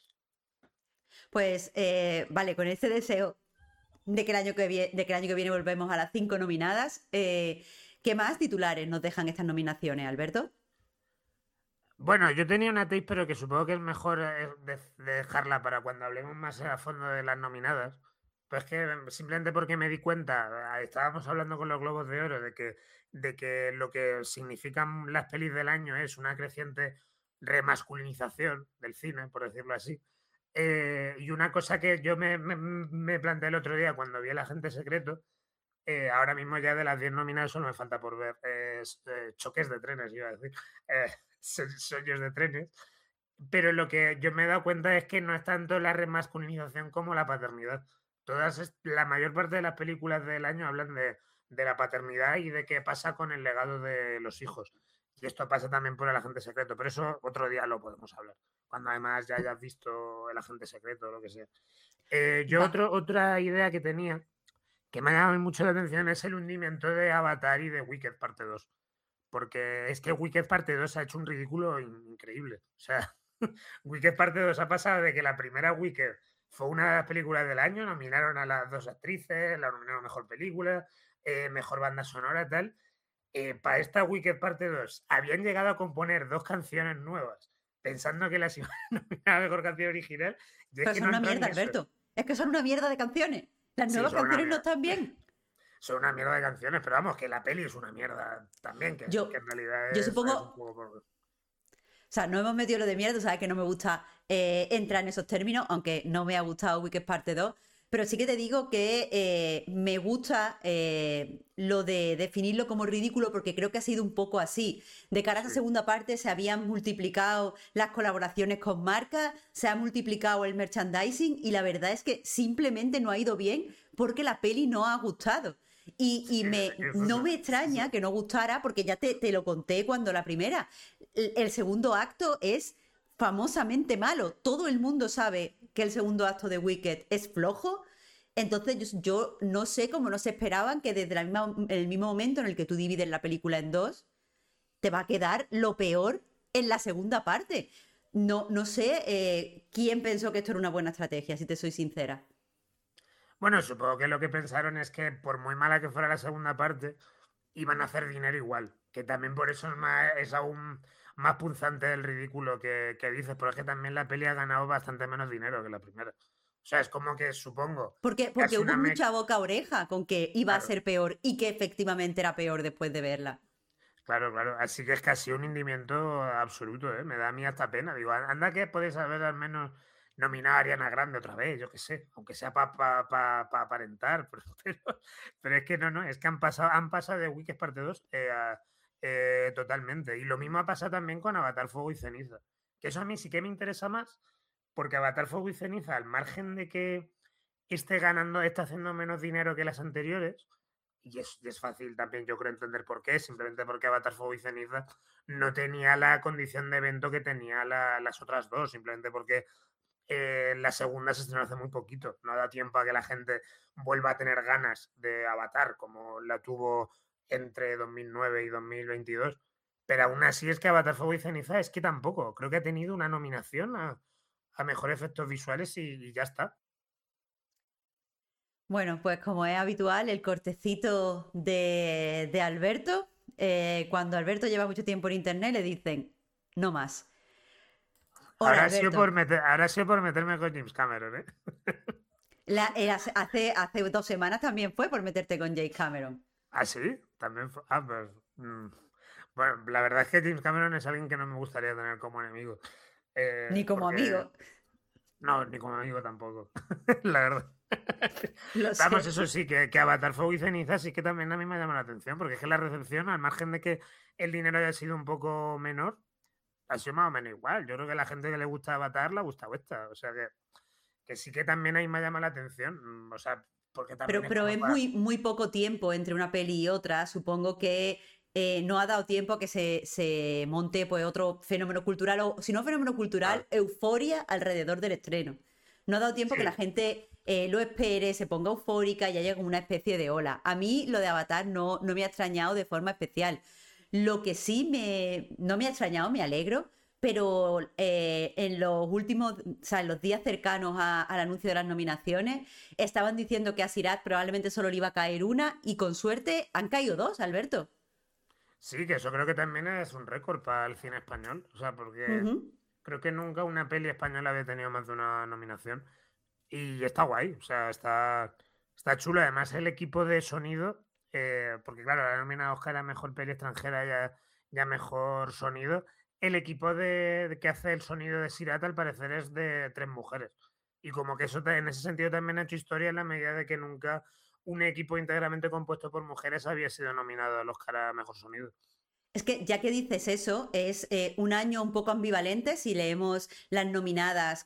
Speaker 1: Pues vale, con este deseo de que de que el año que viene volvemos a las 5 nominadas, ¿qué más titulares nos dejan estas nominaciones, Alberto?
Speaker 2: bueno, yo tenía una tape, pero que supongo que es mejor de dejarla para cuando hablemos más a fondo de las nominadas. Pues que simplemente porque me di cuenta, estábamos hablando con los Globos de Oro de que lo que significan las pelis del año es una creciente remasculinización del cine, por decirlo así. Y una cosa que yo me planteé el otro día cuando vi El Agente Secreto, ahora mismo ya de las 10 nominadas solo me falta por ver choques de trenes, iba a decir, sueños de trenes. Pero lo que yo me he dado cuenta es que no es tanto la remasculinización como la paternidad. La mayor parte de las películas del año hablan de la paternidad y de qué pasa con el legado de los hijos. Y esto pasa también por El Agente Secreto, pero eso otro día lo podemos hablar, cuando además ya hayas visto El Agente Secreto o lo que sea.
Speaker 1: Va.
Speaker 2: Otra idea que tenía que me ha llamado mucho la atención es el hundimiento de Avatar y de Wicked parte 2. Porque es que Wicked parte 2 ha hecho un ridículo increíble. O sea, Wicked parte 2 ha pasado de que la primera Wicked fue una de las películas del año, nominaron a las dos actrices, la nominaron a mejor película, mejor banda sonora, tal. Para esta Wicked parte 2 habían llegado a componer dos canciones nuevas, pensando que las iban a nominar a mejor canción original, y es
Speaker 1: Pero
Speaker 2: que
Speaker 1: son
Speaker 2: no
Speaker 1: una
Speaker 2: entró
Speaker 1: mierda,
Speaker 2: ni eso.
Speaker 1: Alberto. Es que son una mierda de canciones. Las
Speaker 2: Sí,
Speaker 1: nuevas
Speaker 2: son una
Speaker 1: canciones no
Speaker 2: mierda.
Speaker 1: están bien.
Speaker 2: Son una mierda de canciones, pero vamos, que la peli es una mierda también, que
Speaker 1: Yo,
Speaker 2: en realidad
Speaker 1: yo
Speaker 2: es un
Speaker 1: supongo,
Speaker 2: poco por...
Speaker 1: o sea, no hemos metido lo de mierda, tú sabes que no me gusta entrar en esos términos, aunque no me ha gustado Wicked Parte 2, pero sí que te digo que me gusta lo de definirlo como ridículo porque creo que ha sido un poco así. De cara a esa
Speaker 2: Sí,
Speaker 1: segunda parte se habían multiplicado las colaboraciones con marcas, se ha multiplicado el merchandising y la verdad es que simplemente no ha ido bien porque la peli no ha gustado. Y no me extraña que no gustara porque ya te lo conté cuando la primera. El segundo acto es famosamente malo. Todo el mundo sabe que el segundo acto de Wicked es flojo. Entonces yo no sé cómo no se esperaban que desde el mismo momento en el que tú divides la película en dos, te va a quedar lo peor en la segunda parte. No sé quién pensó que esto era una buena estrategia, si te soy sincera.
Speaker 2: bueno, supongo que lo que pensaron es que por muy mala que fuera la segunda parte, iban a hacer dinero igual. Que también por eso es aún más punzante el ridículo que dices, pero es que también la peli ha ganado bastante menos dinero que la primera. O sea, es como que supongo
Speaker 1: Porque
Speaker 2: casi
Speaker 1: hubo
Speaker 2: una
Speaker 1: mucha
Speaker 2: mezcla.
Speaker 1: boca a oreja con que iba a
Speaker 2: Claro,
Speaker 1: ser peor y que efectivamente era peor después de verla.
Speaker 2: claro, claro. Así que es casi un hundimiento absoluto, ¿eh? Me da a mí hasta pena. Digo, anda que podéis haber al menos nominado a Ariana Grande otra vez, yo qué sé, aunque sea para aparentar, pero es que no, es que han pasado de Wicked parte 2 totalmente. Y lo mismo ha pasado también con Avatar Fuego y Ceniza. Que eso a mí sí que me interesa más, porque Avatar Fuego y Ceniza, al margen de que está haciendo menos dinero que las anteriores, y es fácil también, yo creo, entender por qué, simplemente porque Avatar Fuego y Ceniza no tenía la condición de evento que tenía las otras dos, simplemente porque la segunda se estrenó hace muy poquito, no da tiempo a que la gente vuelva a tener ganas de Avatar, como la tuvo entre 2009 y 2022. Pero aún así es que Avatar Fuego y Ceniza es que tampoco, creo que ha tenido una nominación a mejor efectos visuales y ya está.
Speaker 1: Bueno, pues como es habitual, el cortecito de Alberto, cuando Alberto lleva mucho tiempo en internet, le dicen, no más. Hola, Alberto.
Speaker 2: Ahora ha sido por meterme con James Cameron, ¿eh?
Speaker 1: Hace 2 semanas también fue por meterte con Jake Cameron.
Speaker 2: ¿Ah, sí? También fue. Ah, pues. Bueno, la verdad es que James Cameron es alguien que no me gustaría tener como enemigo.
Speaker 1: Ni como
Speaker 2: Porque.
Speaker 1: amigo,
Speaker 2: No, ni como amigo tampoco. La verdad.
Speaker 1: lo
Speaker 2: Vamos,
Speaker 1: sé.
Speaker 2: eso sí, que Avatar Fuego y Ceniza sí que también a mí me llama la atención, porque es que la recepción, al margen de que el dinero haya sido un poco menor, ha sido más o menos igual. Yo creo que a la gente que le gusta Avatar le gusta esta. O sea que sí que también ahí me llama la atención. O sea, porque también es
Speaker 1: Pero
Speaker 2: como
Speaker 1: es
Speaker 2: para.
Speaker 1: muy poco tiempo entre una peli y otra. Supongo que no ha dado tiempo a que se monte pues otro fenómeno cultural, o si no fenómeno cultural,
Speaker 2: Ah,
Speaker 1: euforia alrededor del estreno. No ha dado tiempo que la
Speaker 2: sí,
Speaker 1: gente lo espere, se ponga eufórica y haya como una especie de ola. A mí lo de Avatar no me ha extrañado de forma especial. Lo que sí no me ha extrañado, me alegro, pero en los últimos, o sea, en los días cercanos al anuncio de las nominaciones, estaban diciendo que a Sirat probablemente solo le iba a caer una y con suerte han caído dos, Alberto.
Speaker 2: sí, que eso creo que también es un récord para el cine español. O sea, porque
Speaker 1: Ujú.
Speaker 2: creo que nunca una peli española había tenido más de una nominación. Y está guay, o sea, está chulo. Además, el equipo de sonido, porque claro, la nominada a Oscar a mejor peli extranjera ya mejor sonido. El equipo de que hace el sonido de Sirata, al parecer, es de 3 mujeres. Y como que eso en ese sentido también ha hecho historia en la medida de que nunca un equipo íntegramente compuesto por mujeres había sido nominado al Oscar a mejor sonido.
Speaker 1: Es que ya que dices eso, es un año un poco ambivalente si leemos las nominadas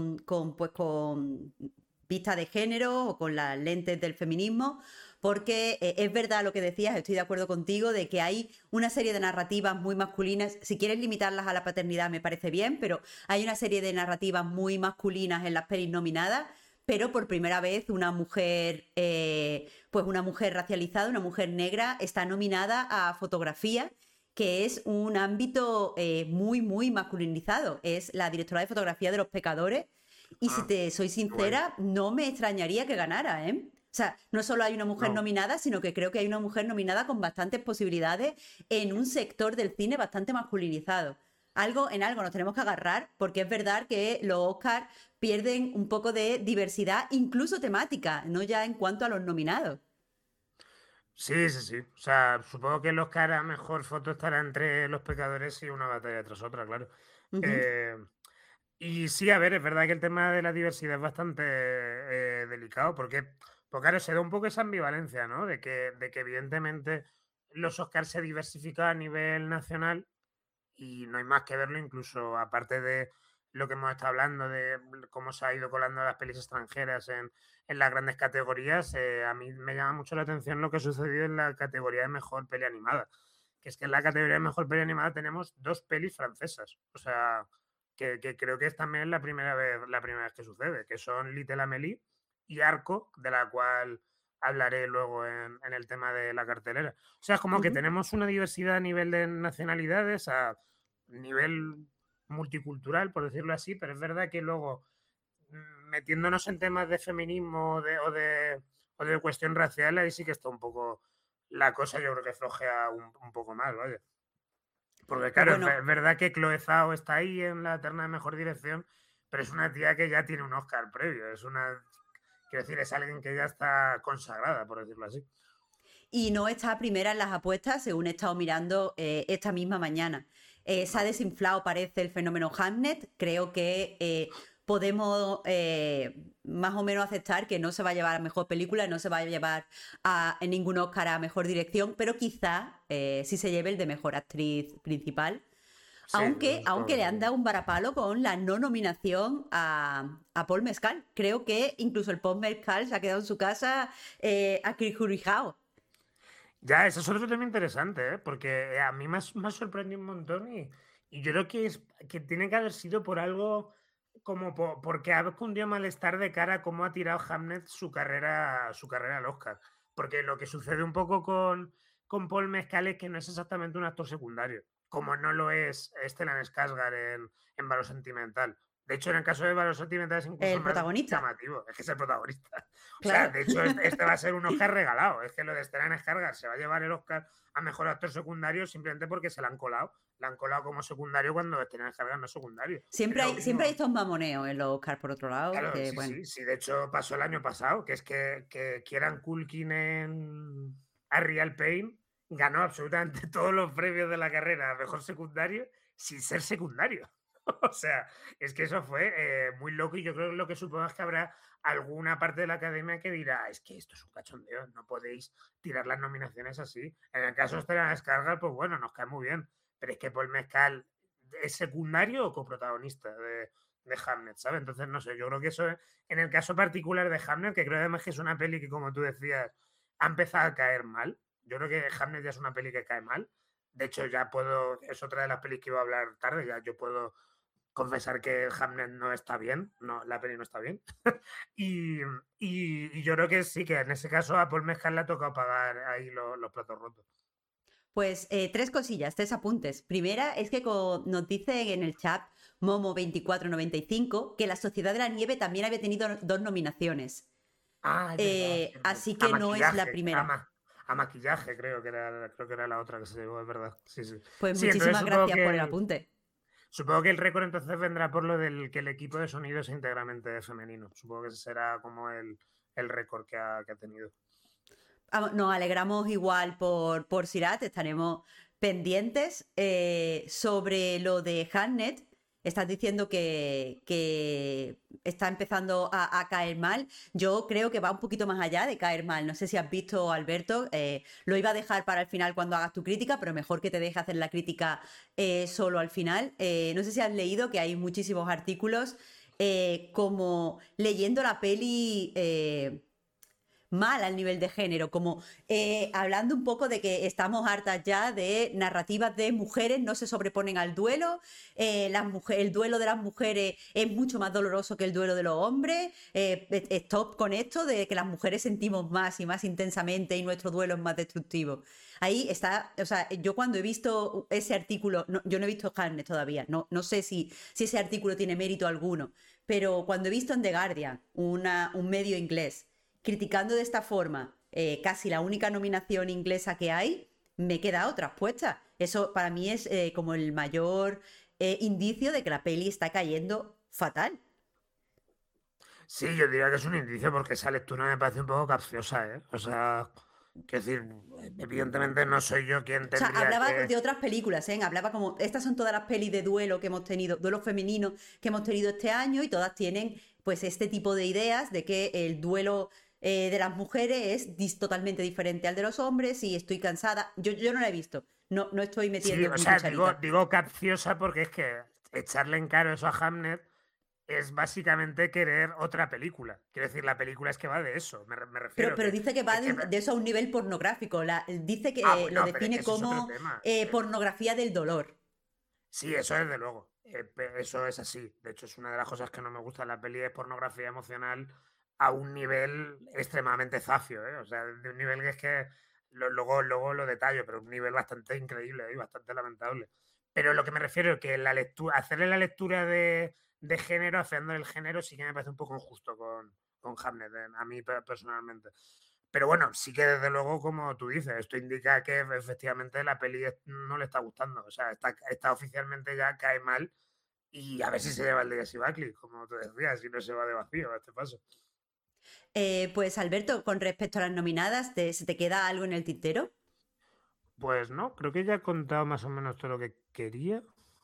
Speaker 1: con vista de género o con las lentes del feminismo, porque es verdad lo que decías, estoy de acuerdo contigo, de que hay una serie de narrativas muy masculinas, si quieres limitarlas a la paternidad me parece bien, pero hay una serie de narrativas muy masculinas en las pelis nominadas, pero por primera vez una mujer, pues una mujer racializada, una mujer negra, está nominada a fotografía, que es un ámbito muy masculinizado. Es la directora de fotografía de Los Pecadores. Y si
Speaker 2: Ah,
Speaker 1: te soy
Speaker 2: qué guay.
Speaker 1: sincera, no me extrañaría que ganara, ¿eh? O sea, no solo hay una mujer
Speaker 2: No.
Speaker 1: nominada, sino que creo que hay una mujer nominada con bastantes posibilidades en un sector del cine bastante masculinizado. En algo nos tenemos que agarrar, porque es verdad que los Oscars pierden un poco de diversidad, incluso temática, no ya en cuanto a los nominados.
Speaker 2: Sí, sí, sí. O sea, supongo que el Oscar a mejor foto estará entre Los Pecadores y una batalla tras otra, claro.
Speaker 1: Ujú.
Speaker 2: Eh, y sí, a ver, es verdad que el tema de la diversidad es bastante delicado, porque claro, se da un poco esa ambivalencia, ¿no? De que evidentemente los Oscars se diversifican a nivel nacional y no hay más que verlo, incluso aparte de lo que hemos estado hablando, de cómo se ha ido colando las pelis extranjeras en las grandes categorías, a mí me llama mucho la atención lo que ha sucedido en la categoría de mejor peli animada. Que es que en la categoría de mejor peli animada tenemos 2 pelis francesas. O sea, que creo que es también la primera vez que sucede, que son Little Amélie y Arco, de la cual hablaré luego en el tema de la cartelera. O sea, es como que
Speaker 1: Ujú.
Speaker 2: tenemos una diversidad a nivel de nacionalidades, a nivel multicultural, por decirlo así, pero es verdad que luego, metiéndonos en temas de feminismo o de cuestión racial, ahí sí que está un poco la cosa, yo creo que flojea un poco más, vaya. Porque
Speaker 1: Pues
Speaker 2: claro, es,
Speaker 1: bueno,
Speaker 2: es verdad que Chloe Zhao está ahí en la terna de mejor dirección, pero es una tía que ya tiene un Oscar previo, quiero decir, es alguien que ya está consagrada, por decirlo así.
Speaker 1: y no está primera en las apuestas, según he estado mirando esta misma mañana. Se ha
Speaker 2: No.
Speaker 1: desinflado, parece, el fenómeno Hamnet. Creo que podemos más o menos aceptar que no se va a llevar a mejor película, no se va a llevar en ningún Oscar a mejor dirección, pero quizá sí se lleve el de mejor actriz principal.
Speaker 2: Sí, eso
Speaker 1: Aunque
Speaker 2: es
Speaker 1: le han dado un varapalo con la no nominación a Paul Mescal. Creo que incluso el Paul Mescal se ha quedado en su casa acrijurijao.
Speaker 2: Ya, eso es otro tema interesante, ¿eh? Porque a mí me ha sorprendido un montón y yo creo que tiene que haber sido por algo como porque ha cundido malestar de cara a cómo ha tirado Hamnet su carrera al Oscar. Porque lo que sucede un poco con Paul Mescal es que no es exactamente un actor secundario, como no lo es Stellan Skarsgård en Valor Sentimental. De hecho, en el caso de Barosotti me parece incluso
Speaker 1: El
Speaker 2: más
Speaker 1: protagonista.
Speaker 2: llamativo. Es que es el protagonista. O sea,
Speaker 1: Claro.
Speaker 2: de hecho, este va a ser un Oscar regalado. Es que lo de Stellan Skarsgård se va a llevar el Oscar a mejor actor secundario simplemente porque se la han colado. La han colado como secundario cuando Stellan Skarsgård no es secundario. Es lo
Speaker 1: Siempre hay
Speaker 2: mismo.
Speaker 1: estos mamoneos en los Oscars, por otro lado,
Speaker 2: Claro,
Speaker 1: que
Speaker 2: sí,
Speaker 1: bueno.
Speaker 2: sí, sí. De hecho, pasó el año pasado, que es que Kieran Culkin en A Real Pain ganó absolutamente todos los premios de la carrera a mejor secundario sin ser secundario. O sea, es que eso fue muy loco y yo creo que lo que supongo es que habrá alguna parte de la academia que dirá, es que esto es un cachondeo, no podéis tirar las nominaciones así. En el caso de Stellan Skarsgård, pues bueno, nos cae muy bien, pero es que Paul Mescal es secundario o coprotagonista de Hamnet, ¿sabes? Entonces, no sé, yo creo que eso en el caso particular de Hamnet, que creo además que es una peli que, como tú decías, ha empezado a caer mal. Yo creo que Hamnet ya es una peli que cae mal. De hecho, ya puedo, es otra de las pelis que iba a hablar tarde, ya yo puedo confesar que Hamnet no está bien, no, la peli no está bien. y yo creo que sí, que en ese caso a Paul Mescal le ha tocado pagar ahí los platos rotos.
Speaker 1: Pues tres cosillas, tres apuntes. Primera es que nos dice en el chat Momo2495 que La Sociedad de la Nieve también había tenido dos nominaciones.
Speaker 2: Ah, es verdad, es cierto.
Speaker 1: Así
Speaker 2: A
Speaker 1: que no es la
Speaker 2: maquillaje,
Speaker 1: primera.
Speaker 2: a maquillaje creo que era la otra que se llevó, es verdad. Sí, sí.
Speaker 1: Pues
Speaker 2: Sí, entonces
Speaker 1: muchísimas gracias por el apunte.
Speaker 2: supongo que el récord entonces vendrá por lo del que el equipo de sonido es íntegramente femenino. Supongo que ese será como el récord que ha tenido.
Speaker 1: Nos alegramos igual por Sirat, estaremos pendientes. Sobre lo de Hamnet, estás diciendo que está empezando a caer mal. Yo creo que va un poquito más allá de caer mal. No sé si has visto, Alberto, lo iba a dejar para el final cuando hagas tu crítica, pero mejor que te deje hacer la crítica solo al final. No sé si has leído que hay muchísimos artículos como leyendo la peli mal al nivel de género, como hablando un poco de que estamos hartas ya de narrativas de mujeres no se sobreponen al duelo, el duelo de las mujeres es mucho más doloroso que el duelo de los hombres, stop con esto de que las mujeres sentimos más y más intensamente y nuestro duelo es más destructivo. Ahí está, o sea, yo cuando he visto ese artículo, yo no he visto Hamnet todavía, no sé si ese artículo tiene mérito alguno, pero cuando he visto en The Guardian, un medio inglés, criticando de esta forma casi la única nominación inglesa que hay, me he quedado traspuesta. Eso para mí es como el mayor indicio de que la peli está cayendo fatal.
Speaker 2: Sí, yo diría que es un indicio porque esa lectura me parece un poco capciosa, ¿eh? O sea, quiero decir, evidentemente no soy yo quien
Speaker 1: O sea,
Speaker 2: tendría
Speaker 1: hablaba
Speaker 2: que...
Speaker 1: de otras películas, ¿eh? Hablaba como, estas son todas las pelis de duelo que hemos tenido, duelo femenino que hemos tenido este año y todas tienen pues este tipo de ideas de que el duelo de las mujeres es totalmente diferente al de los hombres y estoy cansada. Yo no la he visto, no estoy
Speaker 2: Sí,
Speaker 1: metiendo
Speaker 2: o
Speaker 1: mi
Speaker 2: sea, digo,
Speaker 1: cucharita.
Speaker 2: digo capciosa porque es que echarle en cara eso a Hamnet es básicamente querer otra película. Quiero decir, la película es que va de eso, me refiero
Speaker 1: Pero
Speaker 2: que...
Speaker 1: dice que va
Speaker 2: Es que
Speaker 1: de eso a un nivel pornográfico. Dice
Speaker 2: ah,
Speaker 1: que lo
Speaker 2: bueno, pero es que
Speaker 1: define
Speaker 2: eso es otro
Speaker 1: como
Speaker 2: tema.
Speaker 1: pornografía del dolor.
Speaker 2: Sí, eso desde luego. Eso es así. De hecho, es una de las cosas que no me gusta en la peli, es pornografía emocional a un nivel extremadamente zafio, ¿eh? O sea, de un nivel que es que luego lo detallo, pero un nivel bastante increíble y bastante lamentable. Pero lo que me refiero es que la lectura, hacerle la lectura de género, haciendo el género, sí que me parece un poco injusto con Hamnet, a mí personalmente. Pero bueno, sí que desde luego, como tú dices, esto indica que efectivamente la peli no le está gustando. O sea, está oficialmente ya cae mal y a ver si se lleva el de Jesse Buckley, como te decía, si no se va de vacío a este paso.
Speaker 1: Pues Alberto, con respecto a las nominadas, ¿se te queda algo en el tintero?
Speaker 2: Pues no, creo que ya he contado más o menos todo lo que quería.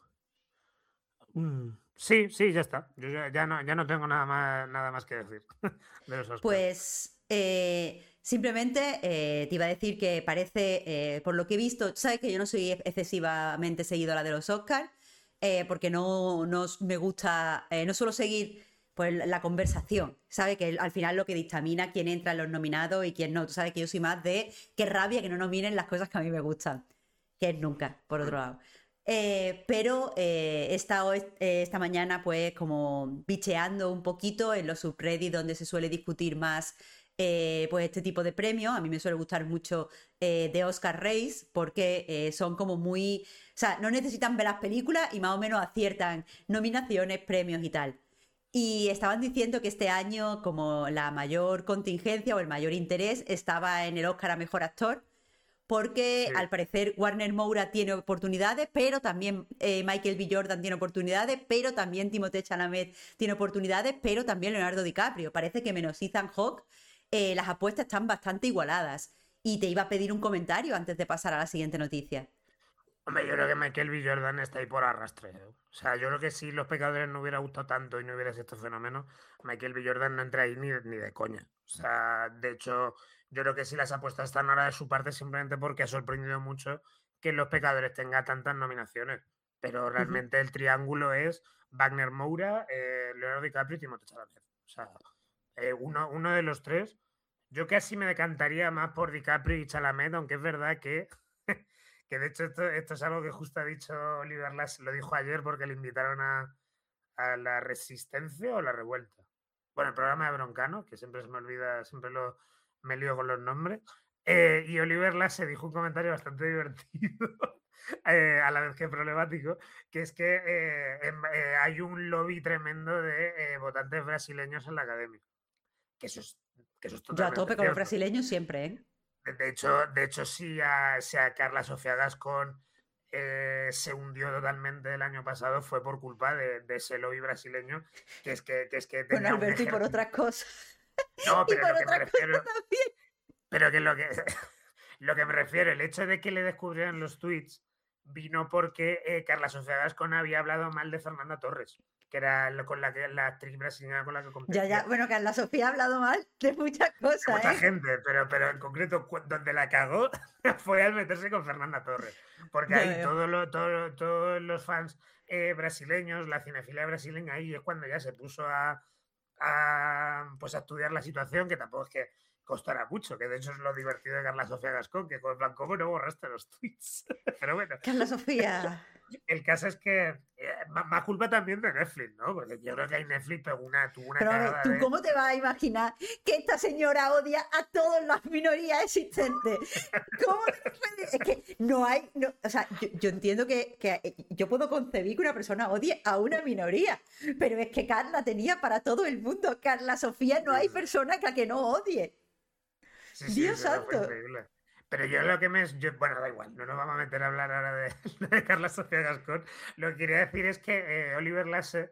Speaker 2: Sí, sí, ya está. Yo ya no tengo nada más que decir de los Oscars.
Speaker 1: Pues simplemente te iba a decir que parece, por lo que he visto, sabes que yo no soy excesivamente seguidora de los Oscars, porque no me gusta, no suelo seguir pues, la conversación, ¿sabes? Que al final lo que dictamina quién entra en los nominados y quién no. Tú sabes que yo soy más de qué rabia que no nominen las cosas que a mí me gustan, que es nunca, por otro lado. Pero he estado esta mañana pues como bicheando un poquito en los subreddits donde se suele discutir más pues este tipo de premios. A mí me suele gustar mucho de Oscar Race porque son como muy sea, no necesitan ver las películas y más o menos aciertan nominaciones, premios y tal. Y estaban diciendo que este año, como la mayor contingencia o el mayor interés estaba en el Oscar a Mejor Actor, porque
Speaker 2: Sí.
Speaker 1: al parecer Warner Moura tiene oportunidades, pero también Michael B. Jordan tiene oportunidades, pero también Timothée Chalamet tiene oportunidades, pero también Leonardo DiCaprio. Parece que menos Ethan Hawke, las apuestas están bastante igualadas. Y te iba a pedir un comentario antes de pasar a la siguiente noticia.
Speaker 2: Hombre, yo creo que Michael B. Jordan está ahí por arrastre. O sea, yo creo que si Los Pecadores no hubiera gustado tanto y no hubiera sido este fenómeno, Michael B. Jordan no entra ahí ni de coña. O sea, de hecho, yo creo que sí las apuestas están ahora de su parte simplemente porque ha sorprendido mucho que Los Pecadores tenga tantas nominaciones. Pero
Speaker 1: Uh -huh.
Speaker 2: realmente el triángulo es Wagner Moura, Leonardo DiCaprio y Timothée Chalamet. O sea, uno de los tres. Yo casi me decantaría más por DiCaprio y Chalamet, aunque es verdad que que de hecho esto es algo que justo ha dicho Oliver Lass, lo dijo ayer porque le invitaron a La Resistencia o La Revuelta. Bueno, el programa de Broncano, que siempre se me olvida, me lío con los nombres. Y Oliver Lass se dijo un comentario bastante divertido, a la vez que problemático, que es que hay un lobby tremendo de votantes brasileños en la academia. Que eso es, que eso es
Speaker 1: Yo a
Speaker 2: totalmente
Speaker 1: tope con los
Speaker 2: cierto.
Speaker 1: brasileños siempre, ¿eh?
Speaker 2: De hecho si a Carla Sofía Gascón se hundió totalmente el año pasado fue por culpa de ese lobby brasileño, que es que
Speaker 1: Bueno,
Speaker 2: tenía un
Speaker 1: Alberto, y por
Speaker 2: ejército.
Speaker 1: otras cosas.
Speaker 2: No,
Speaker 1: Y
Speaker 2: pero
Speaker 1: por
Speaker 2: lo que me
Speaker 1: otras cosas
Speaker 2: refiero,
Speaker 1: también.
Speaker 2: pero que lo que, lo que me refiero, el hecho de que le descubrieran los tweets vino porque Carla Sofía Gascón había hablado mal de Fernanda Torres, que era con la actriz brasileña con la que
Speaker 1: Ya, ya.
Speaker 2: competía.
Speaker 1: Bueno, Carla Sofía ha hablado mal de muchas
Speaker 2: De
Speaker 1: cosas,
Speaker 2: mucha
Speaker 1: ¿eh?
Speaker 2: gente, pero en concreto donde la cagó fue al meterse con Fernanda Torres. Porque
Speaker 1: Ya
Speaker 2: ahí
Speaker 1: veo.
Speaker 2: todos los fans brasileños, la cinefilia brasileña, ahí es cuando ya se puso pues a estudiar la situación, que tampoco es que costara mucho, que de hecho es lo divertido de Carla Sofía Gascón, que con ¿cómo no borraste los tweets? Pero bueno,
Speaker 1: Carla Sofía.
Speaker 2: el caso es que más culpa también de Netflix, ¿no? Porque yo creo que ahí Netflix tuvo una
Speaker 1: Pero a ver,
Speaker 2: cagada
Speaker 1: ¿tú
Speaker 2: de...
Speaker 1: cómo te vas a imaginar que esta señora odia a todas las minorías existentes? ¿Cómo puede? Es que no hay. No, o sea, yo entiendo que yo puedo concebir que una persona odie a una minoría, pero es que Carla tenía para todo el mundo. Carla Sofía, no hay persona que a que no odie.
Speaker 2: Sí, sí,
Speaker 1: Dios
Speaker 2: sí, eso fue
Speaker 1: santo.
Speaker 2: increíble. Pero yo lo que bueno, da igual, no nos vamos a meter a hablar ahora de, de Carla Sofía Gascón. Lo que quería decir es que Oliver Lasse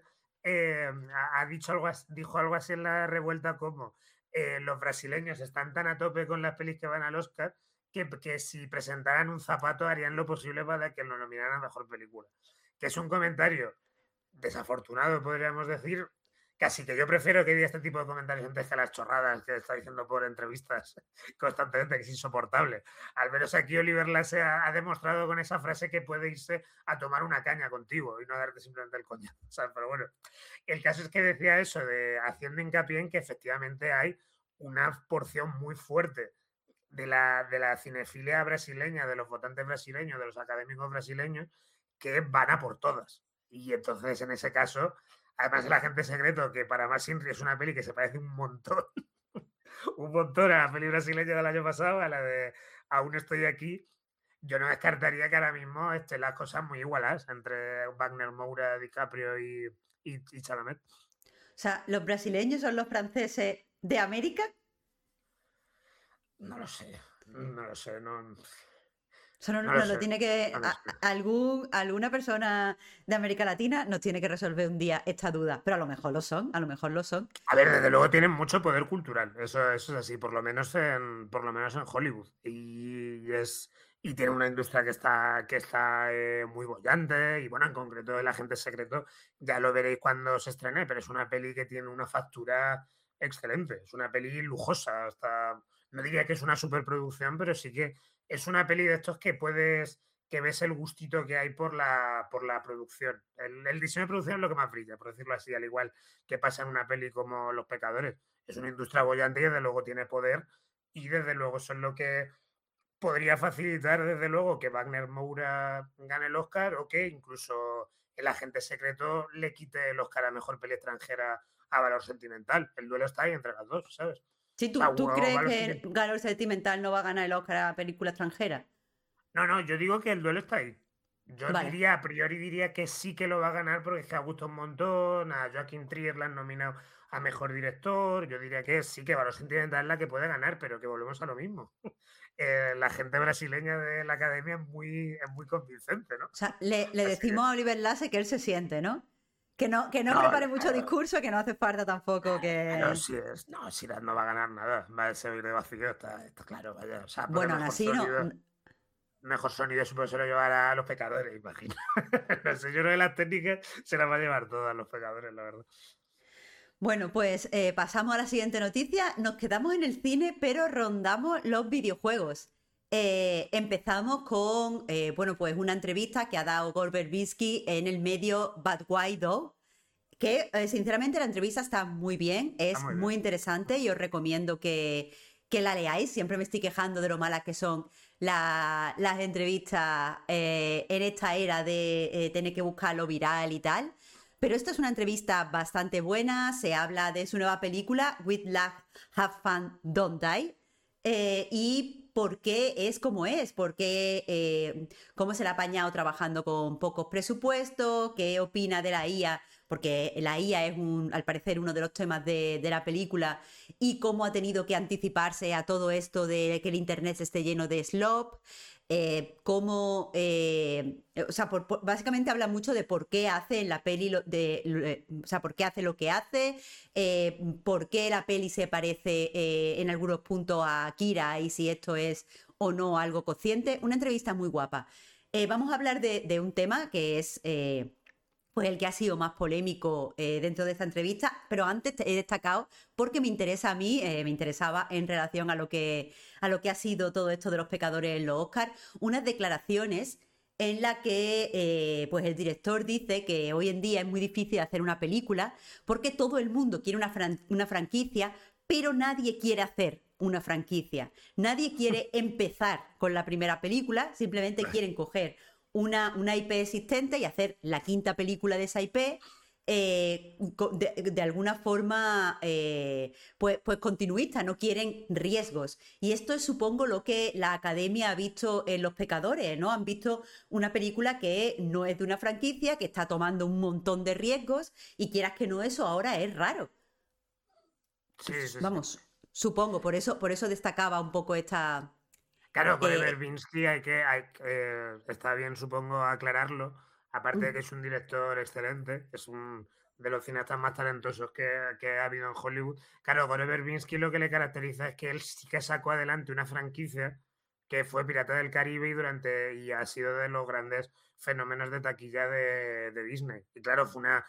Speaker 2: ha dicho dijo algo así en La Revuelta como los brasileños están tan a tope con las pelis que van al Oscar que si presentaran un zapato harían lo posible para que lo nominaran a Mejor Película. Que es un comentario desafortunado, podríamos decir. Casi que yo prefiero que diga este tipo de comentarios antes que las chorradas que está diciendo por entrevistas constantemente, que es insoportable. Al menos aquí Oliver Lasse ha demostrado con esa frase que puede irse a tomar una caña contigo y no darte simplemente el coñazo. O sea, pero bueno, el caso es que decía eso, haciendo hincapié en que efectivamente hay una porción muy fuerte de la cinefilia brasileña, de los votantes brasileños, de los académicos brasileños, que van a por todas. Y entonces, en ese caso, además El Agente Secreto, que para más Inri es una peli que se parece un montón, un montón a la peli brasileña del año pasado, a la de Aún estoy aquí, yo no descartaría que ahora mismo estén las cosas muy igualadas entre Wagner Moura, DiCaprio y Chalamet.
Speaker 1: O sea, ¿los brasileños son los franceses de América?
Speaker 2: No lo sé, no lo sé, no,
Speaker 1: Eso no,
Speaker 2: no lo
Speaker 1: no lo
Speaker 2: sé,
Speaker 1: tiene que.
Speaker 2: no lo sé.
Speaker 1: Alguna persona de América Latina nos tiene que resolver un día esta duda. Pero a lo mejor lo son, a lo mejor lo son.
Speaker 2: A ver, desde luego tienen mucho poder cultural, eso es así, por lo menos en Hollywood. Y tiene una industria que está muy bollante, y bueno, en concreto El Agente Secreto, ya lo veréis cuando se estrene, pero es una peli que tiene una factura excelente, es una peli lujosa, hasta, no diría que es una superproducción, pero sí que es una peli de estos que ves el gustito que hay por la producción. El diseño de producción es lo que más brilla, por decirlo así, al igual que pasa en una peli como Los Pecadores. Es una industria bollante y desde luego tiene poder y desde luego eso es lo que podría facilitar desde luego que Wagner Moura gane el Oscar o que incluso El Agente Secreto le quite el Oscar a Mejor Peli Extranjera a Valor Sentimental. El duelo está ahí entre las dos, ¿sabes?
Speaker 1: Si
Speaker 2: O sea,
Speaker 1: tú crees
Speaker 2: Valor
Speaker 1: que
Speaker 2: Sentimental.
Speaker 1: Valor Sentimental no va a ganar el Oscar a película extranjera.
Speaker 2: No, no, yo digo que el duelo está ahí. Yo
Speaker 1: Vale.
Speaker 2: diría, a priori diría que sí que lo va a ganar porque es que ha gustado un montón. A Joaquin Trier la han nominado a mejor director. Yo diría que sí que Valor Sentimental es la que puede ganar, pero que volvemos a lo mismo. La gente brasileña de la academia es muy convincente, ¿no?
Speaker 1: O sea, le
Speaker 2: Así que,
Speaker 1: decimos a Oliver Lasse que él se siente, ¿no? Que no
Speaker 2: no,
Speaker 1: prepare mucho discurso, que no hace falta tampoco
Speaker 2: claro,
Speaker 1: que...
Speaker 2: sí es. No, Sirad no va a ganar nada. Va a ser de vacío, está claro, vaya. O sea, por el
Speaker 1: Bueno, aún así no...
Speaker 2: mejor sonido supongo que se lo llevará a los pecadores, imagino. No sé, yo creo que las técnicas se las va a llevar todas los pecadores, la verdad.
Speaker 1: Bueno, pues pasamos a la siguiente noticia. Nos quedamos en el cine, pero rondamos los videojuegos. Empezamos con, bueno, pues una entrevista que ha dado Gore Verbinski en el medio But Why Though, que sinceramente la entrevista está muy bien,
Speaker 2: Está
Speaker 1: es
Speaker 2: muy
Speaker 1: muy
Speaker 2: bien.
Speaker 1: interesante y os recomiendo que la leáis. Siempre me estoy quejando de lo malas que son las entrevistas en esta era de tener que buscar lo viral y tal. Pero esta es una entrevista bastante buena, se habla de su nueva película, With Love, Have Fun, Don't Die, y por qué es como es, por qué, cómo se le ha apañado trabajando con pocos presupuestos, qué opina de la IA, porque la IA es, al parecer, uno de los temas de la película, y cómo ha tenido que anticiparse a todo esto de que el Internet esté lleno de slop. Cómo, o sea, básicamente habla mucho de por qué hace en la peli, o sea, por qué hace lo que hace, por qué la peli se parece en algunos puntos a Kira y si esto es o no algo consciente. Una entrevista muy guapa. Vamos a hablar de un tema que es pues el que ha sido más polémico dentro de esta entrevista, pero antes he destacado porque me interesa a mí, me interesaba en relación a lo que ha sido todo esto de los pecadores en los Oscars, unas declaraciones en la que pues el director dice que hoy en día es muy difícil hacer una película porque todo el mundo quiere una franquicia, pero nadie quiere hacer una franquicia. Nadie quiere empezar con la primera película, simplemente quieren coger una IP existente y hacer la quinta película de esa IP de alguna forma pues continuista, no quieren riesgos. Y esto es, supongo, lo que la academia ha visto en Los Pecadores, ¿no? Han visto una película que no es de una franquicia, que está tomando un montón de riesgos y quieras que no, eso ahora es raro.
Speaker 2: Sí, sí, sí.
Speaker 1: Vamos, supongo, por eso destacaba un poco esta...
Speaker 2: Claro, Gore
Speaker 1: eh,
Speaker 2: Verbinski está bien, supongo, aclararlo. Aparte de que es un director excelente, es un de los cineastas más talentosos que ha habido en Hollywood. Claro, Gore Verbinski lo que le caracteriza es que él sí que sacó adelante una franquicia que fue Pirata del Caribe y ha sido de los grandes fenómenos de taquilla de Disney. Y claro,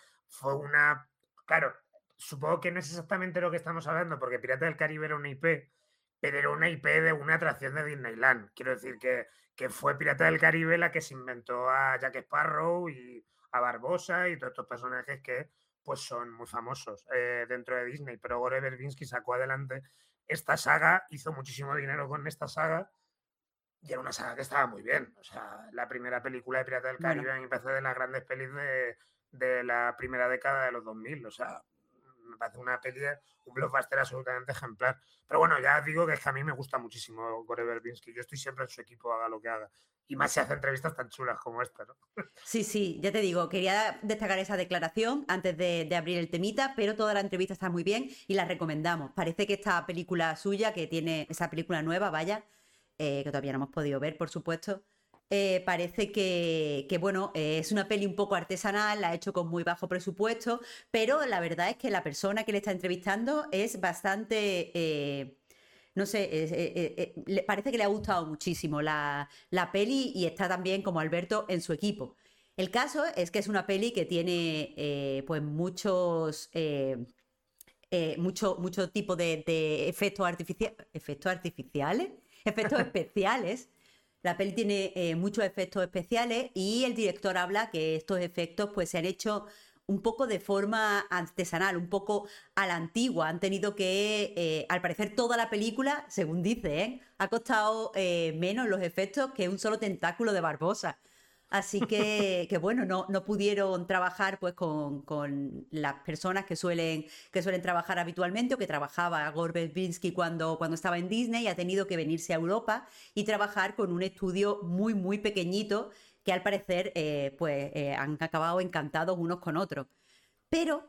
Speaker 2: claro, supongo que no es exactamente lo que estamos hablando, porque Pirata del Caribe era una IP, pero era una IP de una atracción de Disneyland. Quiero decir que fue Pirata del Caribe la que se inventó a Jack Sparrow y a Barbossa y todos estos personajes que pues son muy famosos dentro de Disney. Pero Gore Verbinski sacó adelante esta saga, hizo muchísimo dinero con esta saga y era una saga que estaba muy bien. O sea, la primera película de Pirata del
Speaker 1: bueno,
Speaker 2: Caribe a mí me parece de las grandes pelis de la primera década de los 2000. O sea, me parece una peli, un blockbuster absolutamente ejemplar. Pero bueno, ya digo que es que a mí me gusta muchísimo Gore Verbinski. Yo estoy siempre en su equipo, haga lo que haga. Y más si hace entrevistas tan chulas como esta, ¿no?
Speaker 1: sí, sí, ya te digo, quería destacar esa declaración antes de abrir el temita, pero toda la entrevista está muy bien y la recomendamos. Parece que esta película suya, que tiene esa película nueva, vaya, que todavía no hemos podido ver, por supuesto, parece que, bueno, es una peli un poco artesanal, la ha hecho con muy bajo presupuesto, pero la verdad es que la persona que le está entrevistando es bastante... no sé, parece que le ha gustado muchísimo la peli y está también como Alberto en su equipo. El caso es que es una peli que tiene pues mucho tipo de efectos especiales. La peli tiene muchos efectos especiales y el director habla que estos efectos pues se han hecho un poco de forma artesanal, un poco a la antigua. Han tenido que, al parecer toda la película, según dice, ha costado menos los efectos que un solo tentáculo de Barbosa. Así que bueno, no pudieron trabajar pues con las personas que suelen trabajar habitualmente o que trabajaba Gore Verbinski cuando estaba en Disney y ha tenido que venirse a Europa y trabajar con un estudio muy, muy pequeñito que al parecer han acabado encantados unos con otros. Pero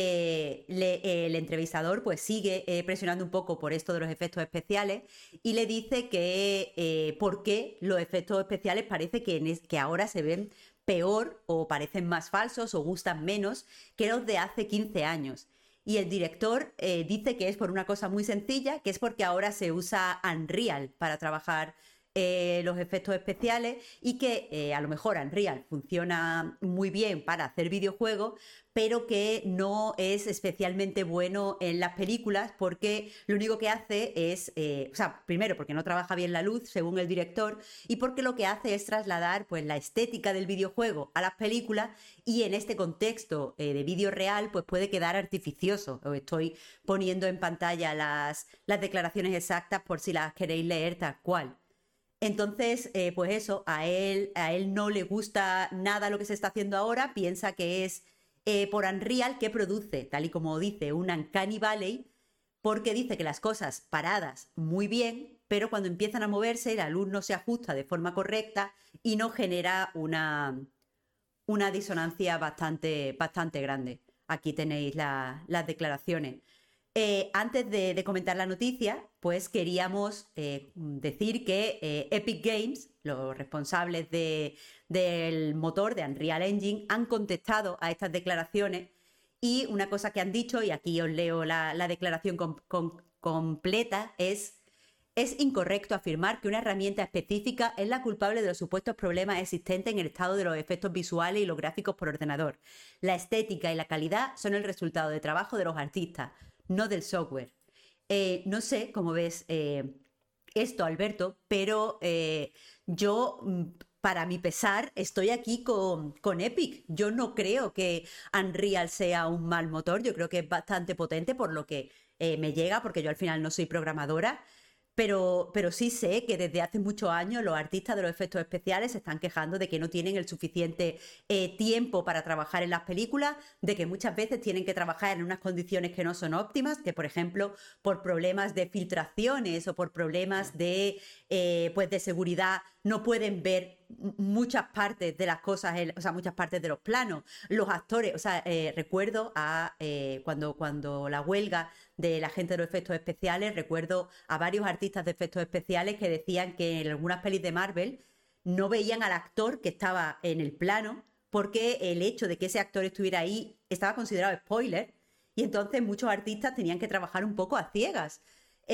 Speaker 1: el entrevistador pues sigue presionando un poco por esto de los efectos especiales y le dice que por qué los efectos especiales parece que ahora se ven peor o parecen más falsos o gustan menos que los de hace 15 años. Y el director dice que es por una cosa muy sencilla, que es porque ahora se usa Unreal para trabajar los efectos especiales y que a lo mejor Unreal funciona muy bien para hacer videojuegos, pero que no es especialmente bueno en las películas porque lo único que hace es, o sea, primero porque no trabaja bien la luz, según el director, y porque lo que hace es trasladar pues la estética del videojuego a las películas y en este contexto de vídeo real pues puede quedar artificioso. Os estoy poniendo en pantalla las declaraciones exactas por si las queréis leer tal cual. Entonces, pues eso, a él no le gusta nada lo que se está haciendo ahora, piensa que es por Unreal que produce, tal y como dice, un Uncanny Valley, porque dice que las cosas paradas muy bien, pero cuando empiezan a moverse la luz no se ajusta de forma correcta y no genera una disonancia bastante grande. Aquí tenéis las declaraciones. Antes de comentar la noticia, pues queríamos decir que Epic Games, los responsables del motor de Unreal Engine, han contestado a estas declaraciones y una cosa que han dicho, y aquí os leo la declaración completa, es incorrecto afirmar que una herramienta específica es la culpable de los supuestos problemas existentes en el estado de los efectos visuales y los gráficos por ordenador. La estética y la calidad son el resultado de trabajo de los artistas, no del software. No sé cómo ves esto, Alberto, pero yo, para mi pesar, estoy aquí con Epic. Yo no creo que Unreal sea un mal motor, yo creo que es bastante potente por lo que me llega, porque yo al final no soy programadora. Pero sí sé que desde hace muchos años los artistas de los efectos especiales se están quejando de que no tienen el suficiente tiempo para trabajar en las películas, de que muchas veces tienen que trabajar en unas condiciones que no son óptimas, que por ejemplo por problemas de filtraciones o por problemas pues de seguridad no pueden ver muchas partes de las cosas, o sea, muchas partes de los planos. Los actores, o sea, recuerdo cuando la huelga de la gente de los efectos especiales, recuerdo a varios artistas de efectos especiales que decían que en algunas pelis de Marvel no veían al actor que estaba en el plano porque el hecho de que ese actor estuviera ahí estaba considerado spoiler y entonces muchos artistas tenían que trabajar un poco a ciegas.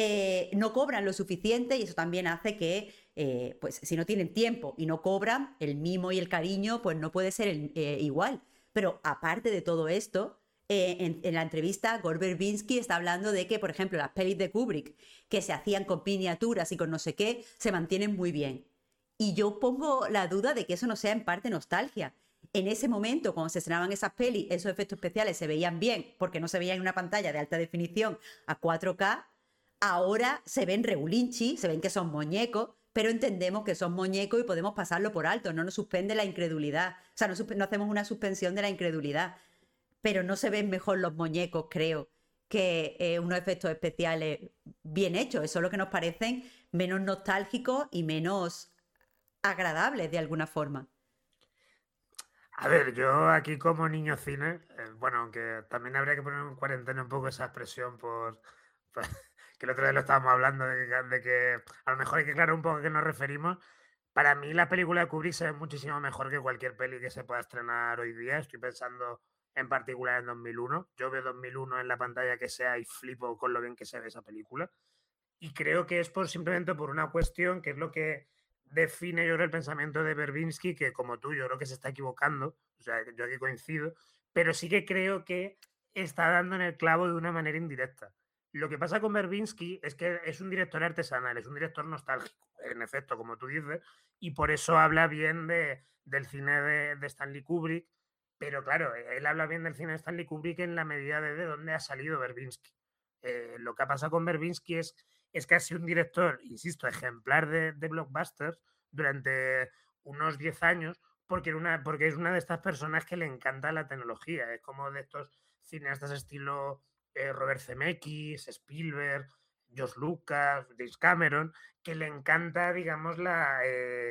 Speaker 1: No cobran lo suficiente y eso también hace que, pues si no tienen tiempo y no cobran, el mimo y el cariño pues no puede ser igual. Pero aparte de todo esto, en la entrevista, Gore Verbinski está hablando de que, por ejemplo, las pelis de Kubrick, que se hacían con miniaturas y con no sé qué, se mantienen muy bien. Y yo pongo la duda de que eso no sea en parte nostalgia. En ese momento, cuando se estrenaban esas pelis, esos efectos especiales se veían bien porque no se veían en una pantalla de alta definición a 4K. Ahora se ven regulinchi, se ven que son muñecos, pero entendemos que son muñecos y podemos pasarlo por alto. No nos suspende la incredulidad. O sea, no hacemos una suspensión de la incredulidad, pero no se ven mejor los muñecos, creo, que unos efectos especiales bien hechos. Eso es lo que nos parecen menos nostálgicos y menos agradables de alguna forma.
Speaker 2: A ver, yo aquí como niño cine, bueno, aunque también habría que poner en cuarentena un poco esa expresión por que el otro día lo estábamos hablando, de que a lo mejor hay que aclarar un poco a qué nos referimos. Para mí la película de Kubrick se ve muchísimo mejor que cualquier peli que se pueda estrenar hoy día. Estoy pensando en particular en 2001. Yo veo 2001 en la pantalla que sea y flipo con lo bien que se ve esa película. Y creo que es simplemente por una cuestión que es lo que define yo creo el pensamiento de Verbinski, que como tú yo creo que se está equivocando, o sea, yo aquí coincido, pero sí que creo que está dando en el clavo de una manera indirecta. Lo que pasa con Verbinski es que es un director artesanal, es un director nostálgico, en efecto, como tú dices, y por eso habla bien del cine de Stanley Kubrick, pero claro, él habla bien del cine de Stanley Kubrick en la medida de dónde ha salido Verbinski. Lo que ha pasado con Verbinski es que ha sido un director, insisto, ejemplar de blockbusters durante unos 10 años, porque es una de estas personas que le encanta la tecnología. Es como de estos cineastas estilo Robert Zemeckis, Spielberg, George Lucas, James Cameron, que le encanta, digamos,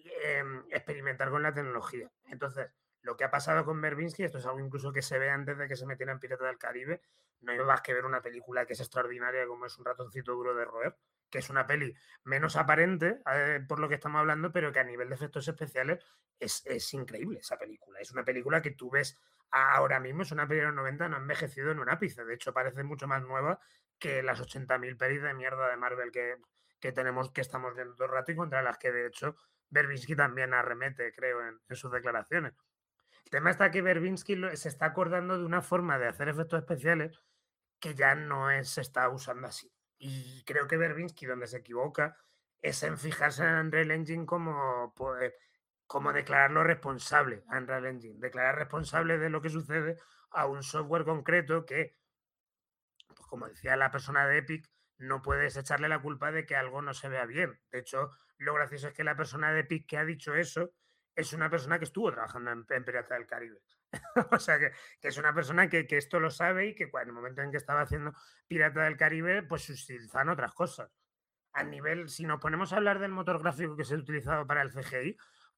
Speaker 2: experimentar con la tecnología. Entonces, lo que ha pasado con Verbinski, esto es algo incluso que se ve antes de que se metiera en Pirata del Caribe, no hay más que ver una película que es extraordinaria como es Un ratoncito duro de roer, que es una peli menos aparente por lo que estamos hablando, pero que a nivel de efectos especiales es increíble esa película. Es una película que tú ves ahora mismo, es una peli de los 90, no ha envejecido en un ápice. De hecho, parece mucho más nueva que las 80.000 pelis de mierda de Marvel que tenemos, que estamos viendo todo el rato y contra las que de hecho Verbinski también arremete, creo, en sus declaraciones. El tema está que Verbinski se está acordando de una forma de hacer efectos especiales que ya no se está usando así. Y creo que Verbinski, donde se equivoca, es en fijarse en Unreal Engine como, pues, como declararlo responsable a Unreal Engine, declarar responsable de lo que sucede a un software concreto que, pues como decía la persona de Epic, no puedes echarle la culpa de que algo no se vea bien. De hecho, lo gracioso es que la persona de Epic que ha dicho eso es una persona que estuvo trabajando en Pirata del Caribe. O sea, que es una persona que esto lo sabe y que en el momento en que estaba haciendo Pirata del Caribe, pues se utilizaban otras cosas. A nivel, si nos ponemos a hablar del motor gráfico que se ha utilizado para el CGI,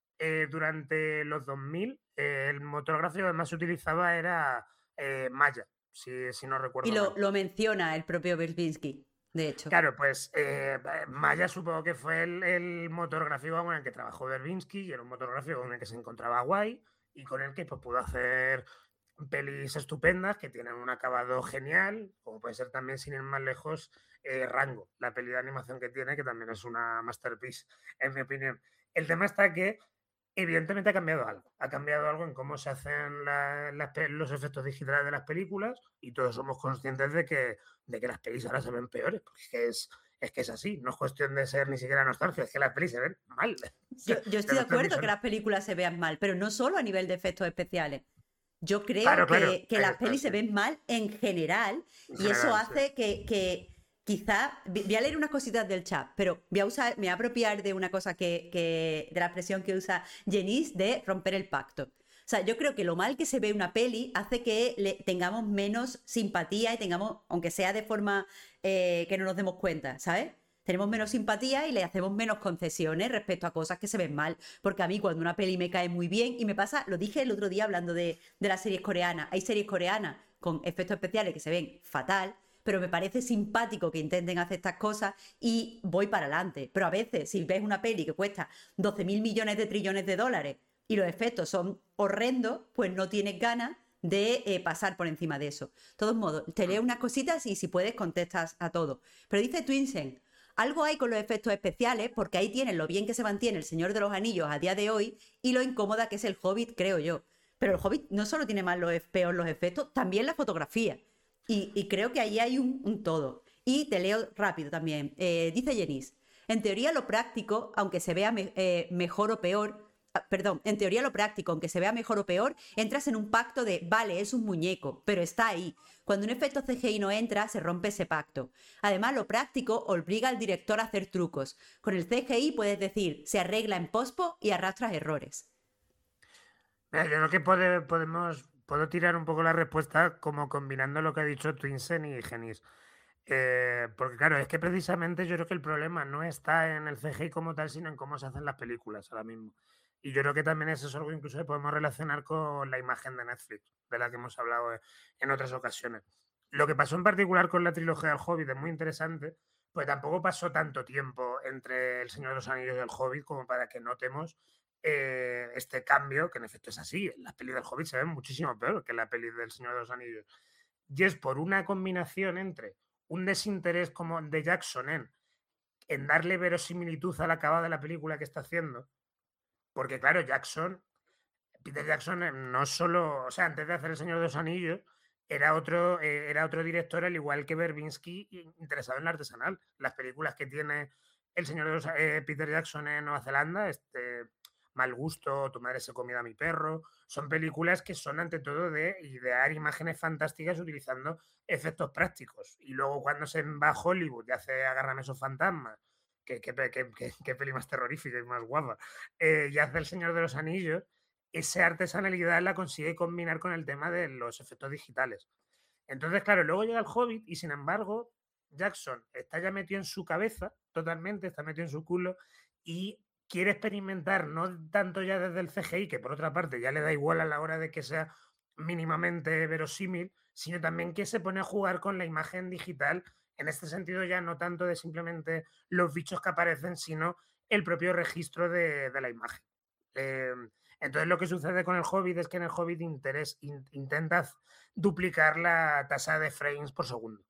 Speaker 2: durante los 2000, el motor gráfico que más se utilizaba era Maya, si no
Speaker 1: Y
Speaker 2: recuerdo mal.
Speaker 1: lo menciona el propio Verbinski, de hecho.
Speaker 2: Claro, pues Maya supongo que fue el motor gráfico con el que trabajó Verbinski y era un motor gráfico con el que se encontraba guay y con el que pues, pudo hacer pelis estupendas que tienen un acabado genial, como puede ser también, sin ir más lejos, Rango, la peli de animación que tiene, que también es una masterpiece, en mi opinión. El tema está que evidentemente ha cambiado algo en cómo se hacen los efectos digitales de las películas y todos somos conscientes de que las pelis ahora se ven peores, porque es que es así, no es cuestión de ser ni siquiera nostalgia, es que las pelis se ven mal.
Speaker 1: Yo estoy de acuerdo que las películas se vean mal, pero no solo a nivel de efectos especiales. Yo creo
Speaker 2: Claro,
Speaker 1: que las pelis se ven mal en general y eso hace que quizá, voy a leer unas cositas del chat, pero me voy a apropiar de una cosa de la expresión que usa Jenice de romper el pacto. O sea, yo creo que lo mal que se ve una peli hace que tengamos menos simpatía y tengamos, aunque sea de forma que no nos demos cuenta, ¿sabes? Tenemos menos simpatía y le hacemos menos concesiones respecto a cosas que se ven mal. Porque a mí cuando una peli me cae muy bien, y me pasa, lo dije el otro día hablando de las series coreanas, hay series coreanas con efectos especiales que se ven fatal, pero me parece simpático que intenten hacer estas cosas y voy para adelante. Pero a veces, si ves una peli que cuesta 12.000 millones de trillones de dólares y los efectos son horrendos, pues no tienes ganas de pasar por encima de eso. De todos modos, te leo unas cositas y si puedes contestas a todo. Pero dice Twinsen, algo hay con los efectos especiales porque ahí tienen lo bien que se mantiene El Señor de los Anillos a día de hoy y lo incómoda que es El Hobbit, creo yo. Pero El Hobbit no solo tiene peor los efectos, también la fotografía. Y creo que ahí hay un todo. Y te leo rápido también. Dice Jenis, en teoría lo práctico, aunque se vea mejor o peor, perdón, en teoría lo práctico, aunque se vea mejor o peor, entras en un pacto de, vale, es un muñeco, pero está ahí. Cuando un efecto CGI no entra, se rompe ese pacto. Además, lo práctico obliga al director a hacer trucos. Con el CGI puedes decir, se arregla en pospo y arrastras errores.
Speaker 2: Mira, yo creo que puedo tirar un poco la respuesta como combinando lo que ha dicho Twinsen y Genis. Porque claro, es que precisamente yo creo que el problema no está en el CGI como tal, sino en cómo se hacen las películas ahora mismo. Y yo creo que también eso es algo que incluso podemos relacionar con la imagen de Netflix, de la que hemos hablado en otras ocasiones. Lo que pasó en particular con la trilogía del Hobbit es muy interesante, pues tampoco pasó tanto tiempo entre El Señor de los Anillos y el Hobbit como para que notemos este cambio, que en efecto es así. Las pelis del Hobbit se ven muchísimo peor que la peli del Señor de los Anillos. Y es por una combinación entre un desinterés como de Jackson en darle verosimilitud al acabado de la película que está haciendo. Porque, claro, Peter Jackson no solo, o sea, antes de hacer El Señor de los Anillos, era otro director, al igual que Verbinski, interesado en la artesanal. Las películas que tiene el señor de los, Peter Jackson en Nueva Zelanda, Mal Gusto, Tu madre se comió a mi perro, son películas que son ante todo de idear imágenes fantásticas utilizando efectos prácticos. Y luego cuando se va a Hollywood y hace Agárrame esos fantasmas, qué peli más terrorífica y más guapa, y hace El Señor de los Anillos, esa artesanalidad la consigue combinar con el tema de los efectos digitales. Entonces, claro, luego llega el Hobbit y sin embargo, Jackson está ya metido en su cabeza totalmente, está metido en su culo y quiere experimentar, no tanto ya desde el CGI, que por otra parte ya le da igual a la hora de que sea mínimamente verosímil, sino también que se pone a jugar con la imagen digital, en este sentido ya no tanto de simplemente los bichos que aparecen, sino el propio registro de la imagen. Entonces lo que sucede con el Hobbit es que en el Hobbit intentas duplicar la tasa de frames por segundo.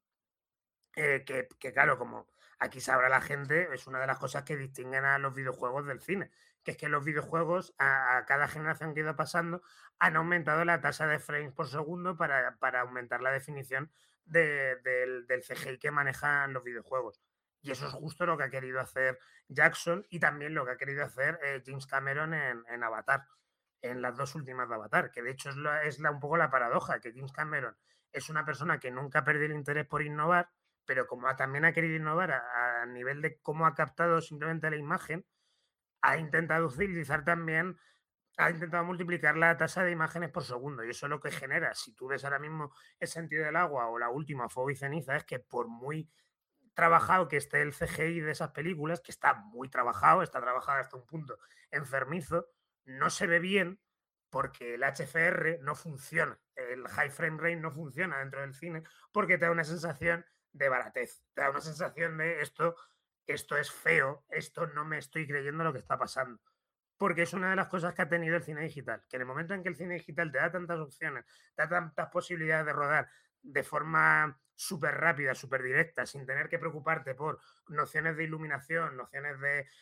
Speaker 2: Que claro, como aquí sabrá la gente, es una de las cosas que distinguen a los videojuegos del cine, que es que los videojuegos a cada generación que ha ido pasando han aumentado la tasa de frames por segundo para aumentar la definición del CGI que manejan los videojuegos. Y eso es justo lo que ha querido hacer Jackson y también lo que ha querido hacer James Cameron en Avatar, en las dos últimas de Avatar, que de hecho un poco la paradoja, que James Cameron es una persona que nunca ha perdido el interés por innovar, pero como también ha querido innovar a nivel de cómo ha captado simplemente la imagen, ha intentado utilizar también, ha intentado multiplicar la tasa de imágenes por segundo. Y eso es lo que genera, si tú ves ahora mismo El sentido del agua o la última, Fuego y ceniza, es que por muy trabajado que esté el CGI de esas películas, que está muy trabajado, está trabajado hasta un punto enfermizo, no se ve bien porque el HFR no funciona, el high frame rate no funciona dentro del cine porque te da una sensación de baratez, te da una sensación de esto es feo, esto no me estoy creyendo lo que está pasando. Porque es una de las cosas que ha tenido el cine digital, que en el momento en que el cine digital te da tantas opciones, te da tantas posibilidades de rodar de forma súper rápida, súper directa, sin tener que preocuparte por nociones de iluminación, nociones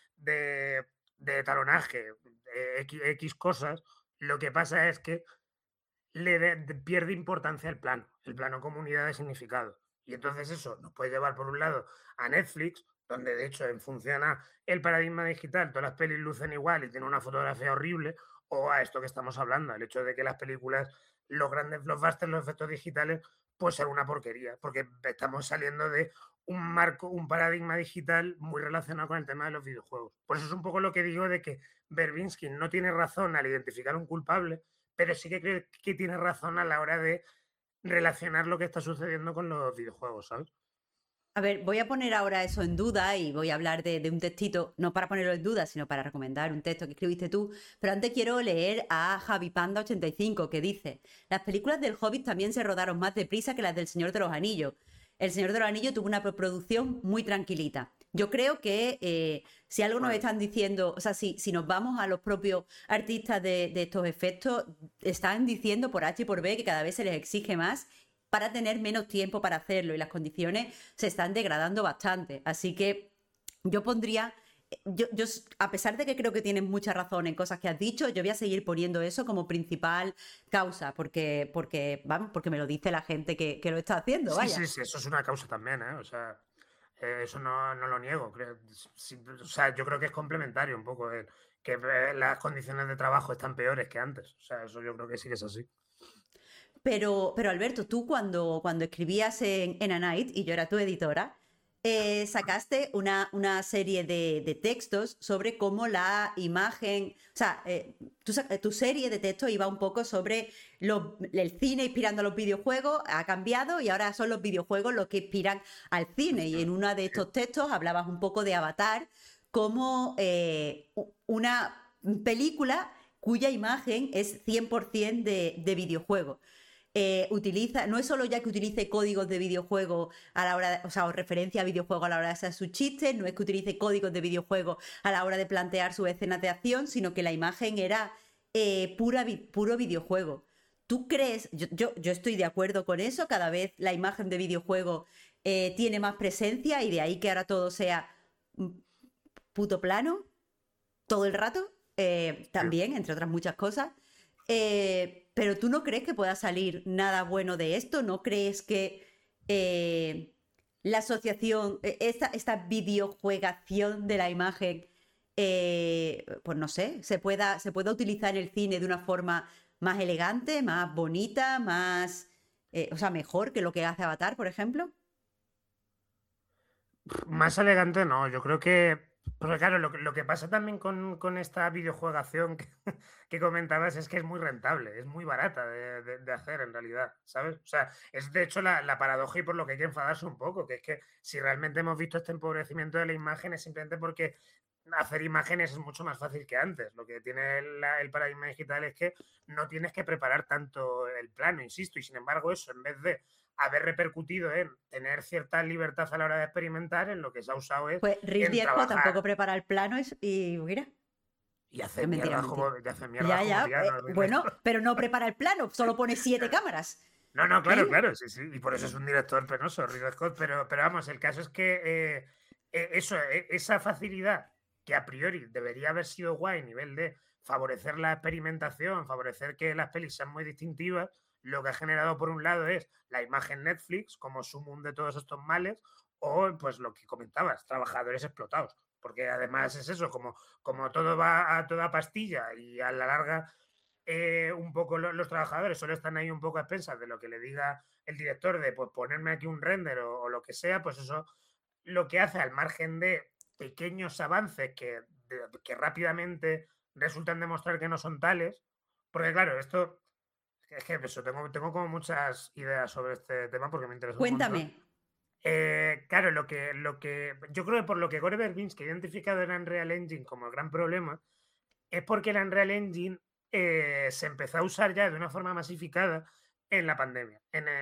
Speaker 2: de talonaje, X cosas, lo que pasa es que pierde importancia el plano como unidad de significado. Y entonces eso nos puede llevar, por un lado, a Netflix, donde de hecho funciona el paradigma digital, todas las pelis lucen igual y tienen una fotografía horrible, o a esto que estamos hablando, el hecho de que las películas, los grandes blockbusters, los efectos digitales, pues son una porquería, porque estamos saliendo de un marco, un paradigma digital muy relacionado con el tema de los videojuegos. Por eso es un poco lo que digo de que Verbinski no tiene razón al identificar un culpable, pero sí que creo que tiene razón a la hora de relacionar lo que está sucediendo con los videojuegos, ¿sabes?
Speaker 1: A ver, voy a poner ahora eso en duda y voy a hablar de un textito, no para ponerlo en duda, sino para recomendar un texto que escribiste tú. Pero antes quiero leer a Javi Panda 85 que dice: las películas del Hobbit también se rodaron más deprisa que las del Señor de los Anillos. El Señor de los Anillos tuvo una preproducción muy tranquilita. Yo creo que si algo nos
Speaker 2: Bueno,
Speaker 1: están diciendo, o sea, si nos vamos a los propios artistas de estos efectos, están diciendo por H y por B que cada vez se les exige más para tener menos tiempo para hacerlo y las condiciones se están degradando bastante. Así que yo pondría, yo, a pesar de que creo que tienes mucha razón en cosas que has dicho, yo voy a seguir poniendo eso como principal causa, vamos, porque me lo dice la gente que lo está haciendo,
Speaker 2: sí,
Speaker 1: vaya.
Speaker 2: sí, sí, eso es una causa también, ¿eh? O sea, eso no lo niego. Sí, o sea, yo creo que es complementario un poco, que las condiciones de trabajo están peores que antes. O sea, eso yo creo que sí que es así.
Speaker 1: Pero Alberto, tú cuando escribías en A Night y yo era tu editora, sacaste una serie de textos sobre cómo la imagen, o sea, tu serie de textos iba un poco sobre el cine inspirando a los videojuegos, ha cambiado y ahora son los videojuegos los que inspiran al cine. Y en uno de
Speaker 2: Sí.
Speaker 1: estos textos hablabas un poco de Avatar como una película cuya imagen es 100% de videojuego. Utiliza, no es solo ya que utilice códigos de videojuego a la hora, o sea, o referencia a videojuego a la hora de hacer sus chistes, no es que utilice códigos de videojuego a la hora de plantear sus escenas de acción, sino que la imagen era puro videojuego. ¿Tú crees? Yo estoy de acuerdo con eso, cada vez la imagen de videojuego tiene más presencia y de ahí que ahora todo sea mm, puto plano todo el rato,
Speaker 2: Sí.
Speaker 1: también, entre otras muchas cosas. Pero tú no crees que pueda salir nada bueno de esto, ¿no crees que la asociación, esta videojuegación de la imagen, pues no sé, se pueda utilizar en el cine de una forma más elegante, más bonita, más, o sea, mejor que lo que hace Avatar, por ejemplo?
Speaker 2: Más elegante no, yo creo que. Porque claro, lo que pasa también con esta videojuegación que comentabas es que es muy rentable, es muy barata de hacer en realidad, ¿sabes? O sea, es de hecho la paradoja y por lo que hay que enfadarse un poco, que es que si realmente hemos visto este empobrecimiento de la imagen es simplemente porque hacer imágenes es mucho más fácil que antes. Lo que tiene el paradigma digital es que no tienes que preparar tanto el plano, insisto, y sin embargo eso, en vez de haber repercutido en tener cierta libertad a la hora de experimentar, en lo que se ha usado es
Speaker 1: Pues
Speaker 2: en
Speaker 1: Ridley Scott
Speaker 2: trabajar
Speaker 1: tampoco prepara el plano y mira,
Speaker 2: y
Speaker 1: es
Speaker 2: hacer
Speaker 1: mentira, es
Speaker 2: mierda
Speaker 1: mentira.
Speaker 2: como, y hacer mierda
Speaker 1: Ya, ya,
Speaker 2: hollywoodiano.
Speaker 1: bueno, pero no prepara el plano, solo pone 7 cámaras.
Speaker 2: No, no, claro,
Speaker 1: ¿Eh?
Speaker 2: claro, sí, sí, y por eso es un director penoso, Ridley Scott, pero vamos, el caso es que eso, esa facilidad que a priori debería haber sido guay a nivel de favorecer la experimentación, favorecer que las pelis sean muy distintivas, lo que ha generado por un lado es la imagen Netflix como sumum de todos estos males, o pues lo que comentabas, trabajadores explotados, porque además es eso, como todo va a toda pastilla y a la larga un poco los trabajadores solo están ahí un poco a expensas de lo que le diga el director de pues ponerme aquí un render o lo que sea, pues eso lo que hace al margen de pequeños avances que rápidamente resultan demostrar que no son tales, porque claro, esto es que eso, tengo como muchas ideas sobre este tema porque me interesa un
Speaker 1: Cuéntame.
Speaker 2: montón. Claro, lo que yo creo que por lo que Gore Verbinski ha identificado en Unreal Engine como el gran problema es porque el Unreal Engine se empezó a usar ya de una forma masificada en la pandemia,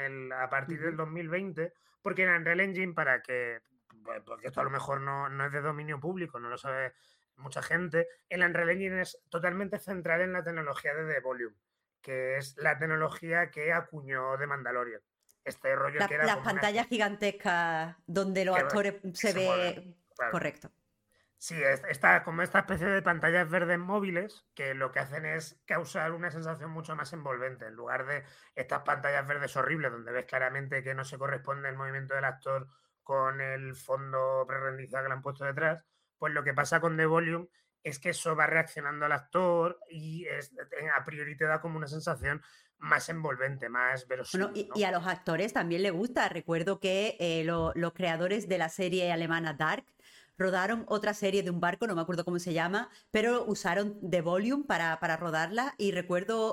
Speaker 2: a partir del
Speaker 1: Ujú.
Speaker 2: 2020, porque el Unreal Engine, para que, pues, porque esto a lo mejor no es de dominio público, no lo sabe mucha gente, el Unreal Engine es totalmente central en la tecnología de The Volume, que es la tecnología que acuñó de Mandalorian. Este rollo que era
Speaker 1: Las
Speaker 2: como una
Speaker 1: pantallas
Speaker 2: especie
Speaker 1: gigantescas donde los
Speaker 2: que,
Speaker 1: actores
Speaker 2: que
Speaker 1: se
Speaker 2: se mueven.
Speaker 1: ve
Speaker 2: Claro.
Speaker 1: correcto.
Speaker 2: Sí, como esta especie de pantallas verdes móviles que lo que hacen es causar una sensación mucho más envolvente. En lugar de estas pantallas verdes horribles donde ves claramente que no se corresponde el movimiento del actor con el fondo prerendizado que le han puesto detrás, pues lo que pasa con The Volume es que eso va reaccionando al actor y a priori te da como una sensación más envolvente, más
Speaker 1: Bueno,
Speaker 2: verosímil,
Speaker 1: y
Speaker 2: ¿no?
Speaker 1: a los actores también les gusta. Recuerdo que los creadores de la serie alemana Dark rodaron otra serie de un barco, no me acuerdo cómo se llama, pero usaron The Volume para rodarla y recuerdo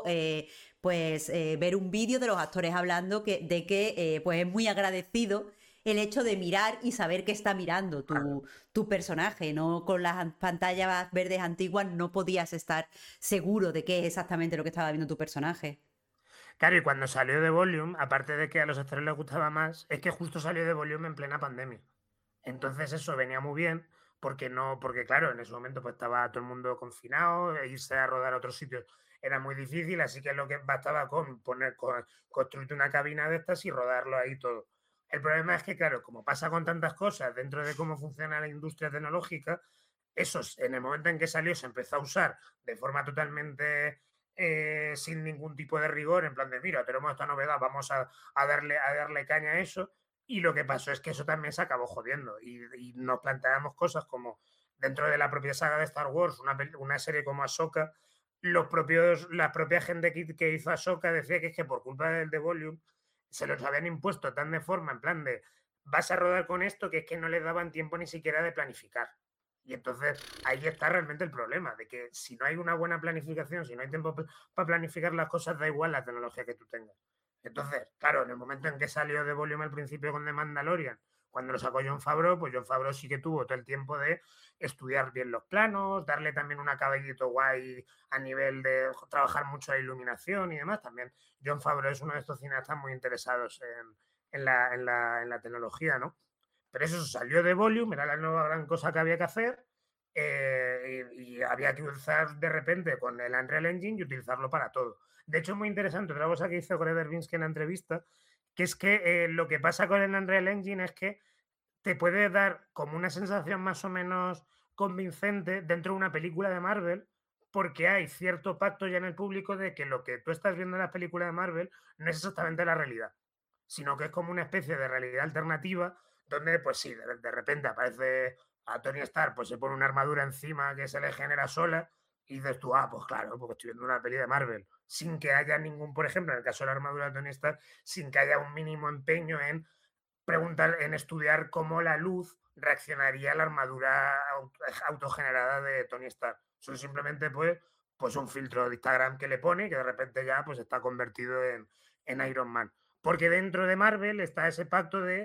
Speaker 1: pues ver un vídeo de los actores hablando de que pues es muy agradecido el hecho de mirar y saber que está mirando
Speaker 2: Claro.
Speaker 1: tu personaje, ¿no? Con las pantallas verdes antiguas no podías estar seguro de qué es exactamente lo que estaba viendo tu personaje.
Speaker 2: Claro, y cuando salió The Volume, aparte de que a los actores les gustaba más, es que justo salió The Volume en plena pandemia. Entonces eso venía muy bien, porque claro, en ese momento pues estaba todo el mundo confinado, e irse a rodar a otros sitios era muy difícil, así que lo que bastaba construirte una cabina de estas y rodarlo ahí todo. El problema es que, claro, como pasa con tantas cosas dentro de cómo funciona la industria tecnológica, en el momento en que salió se empezó a usar de forma totalmente sin ningún tipo de rigor, en plan de, mira, tenemos esta novedad, vamos a darle caña a eso. Y lo que pasó es que eso también se acabó jodiendo. Y nos planteábamos cosas como dentro de la propia saga de Star Wars, una serie como Ahsoka, la propia gente que hizo Ahsoka decía que es que por culpa del The Volume se los habían impuesto tan de forma, en plan de vas a rodar con esto, que es que no les daban tiempo ni siquiera de planificar. Y entonces ahí está realmente el problema, de que si no hay una buena planificación, si no hay tiempo para planificar las cosas, da igual la tecnología que tú tengas. Entonces, claro, en el momento en que salió de Volume al principio con The Mandalorian, cuando lo sacó Jon Favreau, pues Jon Favreau sí que tuvo todo el tiempo de estudiar bien los planos, darle también un acabadito guay a nivel de trabajar mucho la iluminación y demás. También Jon Favreau es uno de estos cineastas muy interesados en la tecnología, ¿no? Pero eso salió de Volume, era la nueva gran cosa que había que hacer y había que usar de repente con el Unreal Engine y utilizarlo para todo. De hecho, es muy interesante otra cosa que hizo Gore Verbinski en la entrevista, que es que lo que pasa con el Unreal Engine es que te puede dar como una sensación más o menos convincente dentro de una película de Marvel, porque hay cierto pacto ya en el público de que lo que tú estás viendo en las películas de Marvel no es exactamente la realidad, sino que es como una especie de realidad alternativa donde, pues sí, de repente aparece a Tony Stark, pues se pone una armadura encima que se le genera sola y dices tú, pues claro, porque estoy viendo una peli de Marvel, sin que haya ningún, por ejemplo, en el caso de la armadura de Tony Stark, sin que haya un mínimo empeño en preguntar, en estudiar cómo la luz reaccionaría a la armadura autogenerada de Tony Stark. Eso es simplemente pues un filtro de Instagram que le pone y que de repente ya pues está convertido en Iron Man. Porque dentro de Marvel está ese pacto de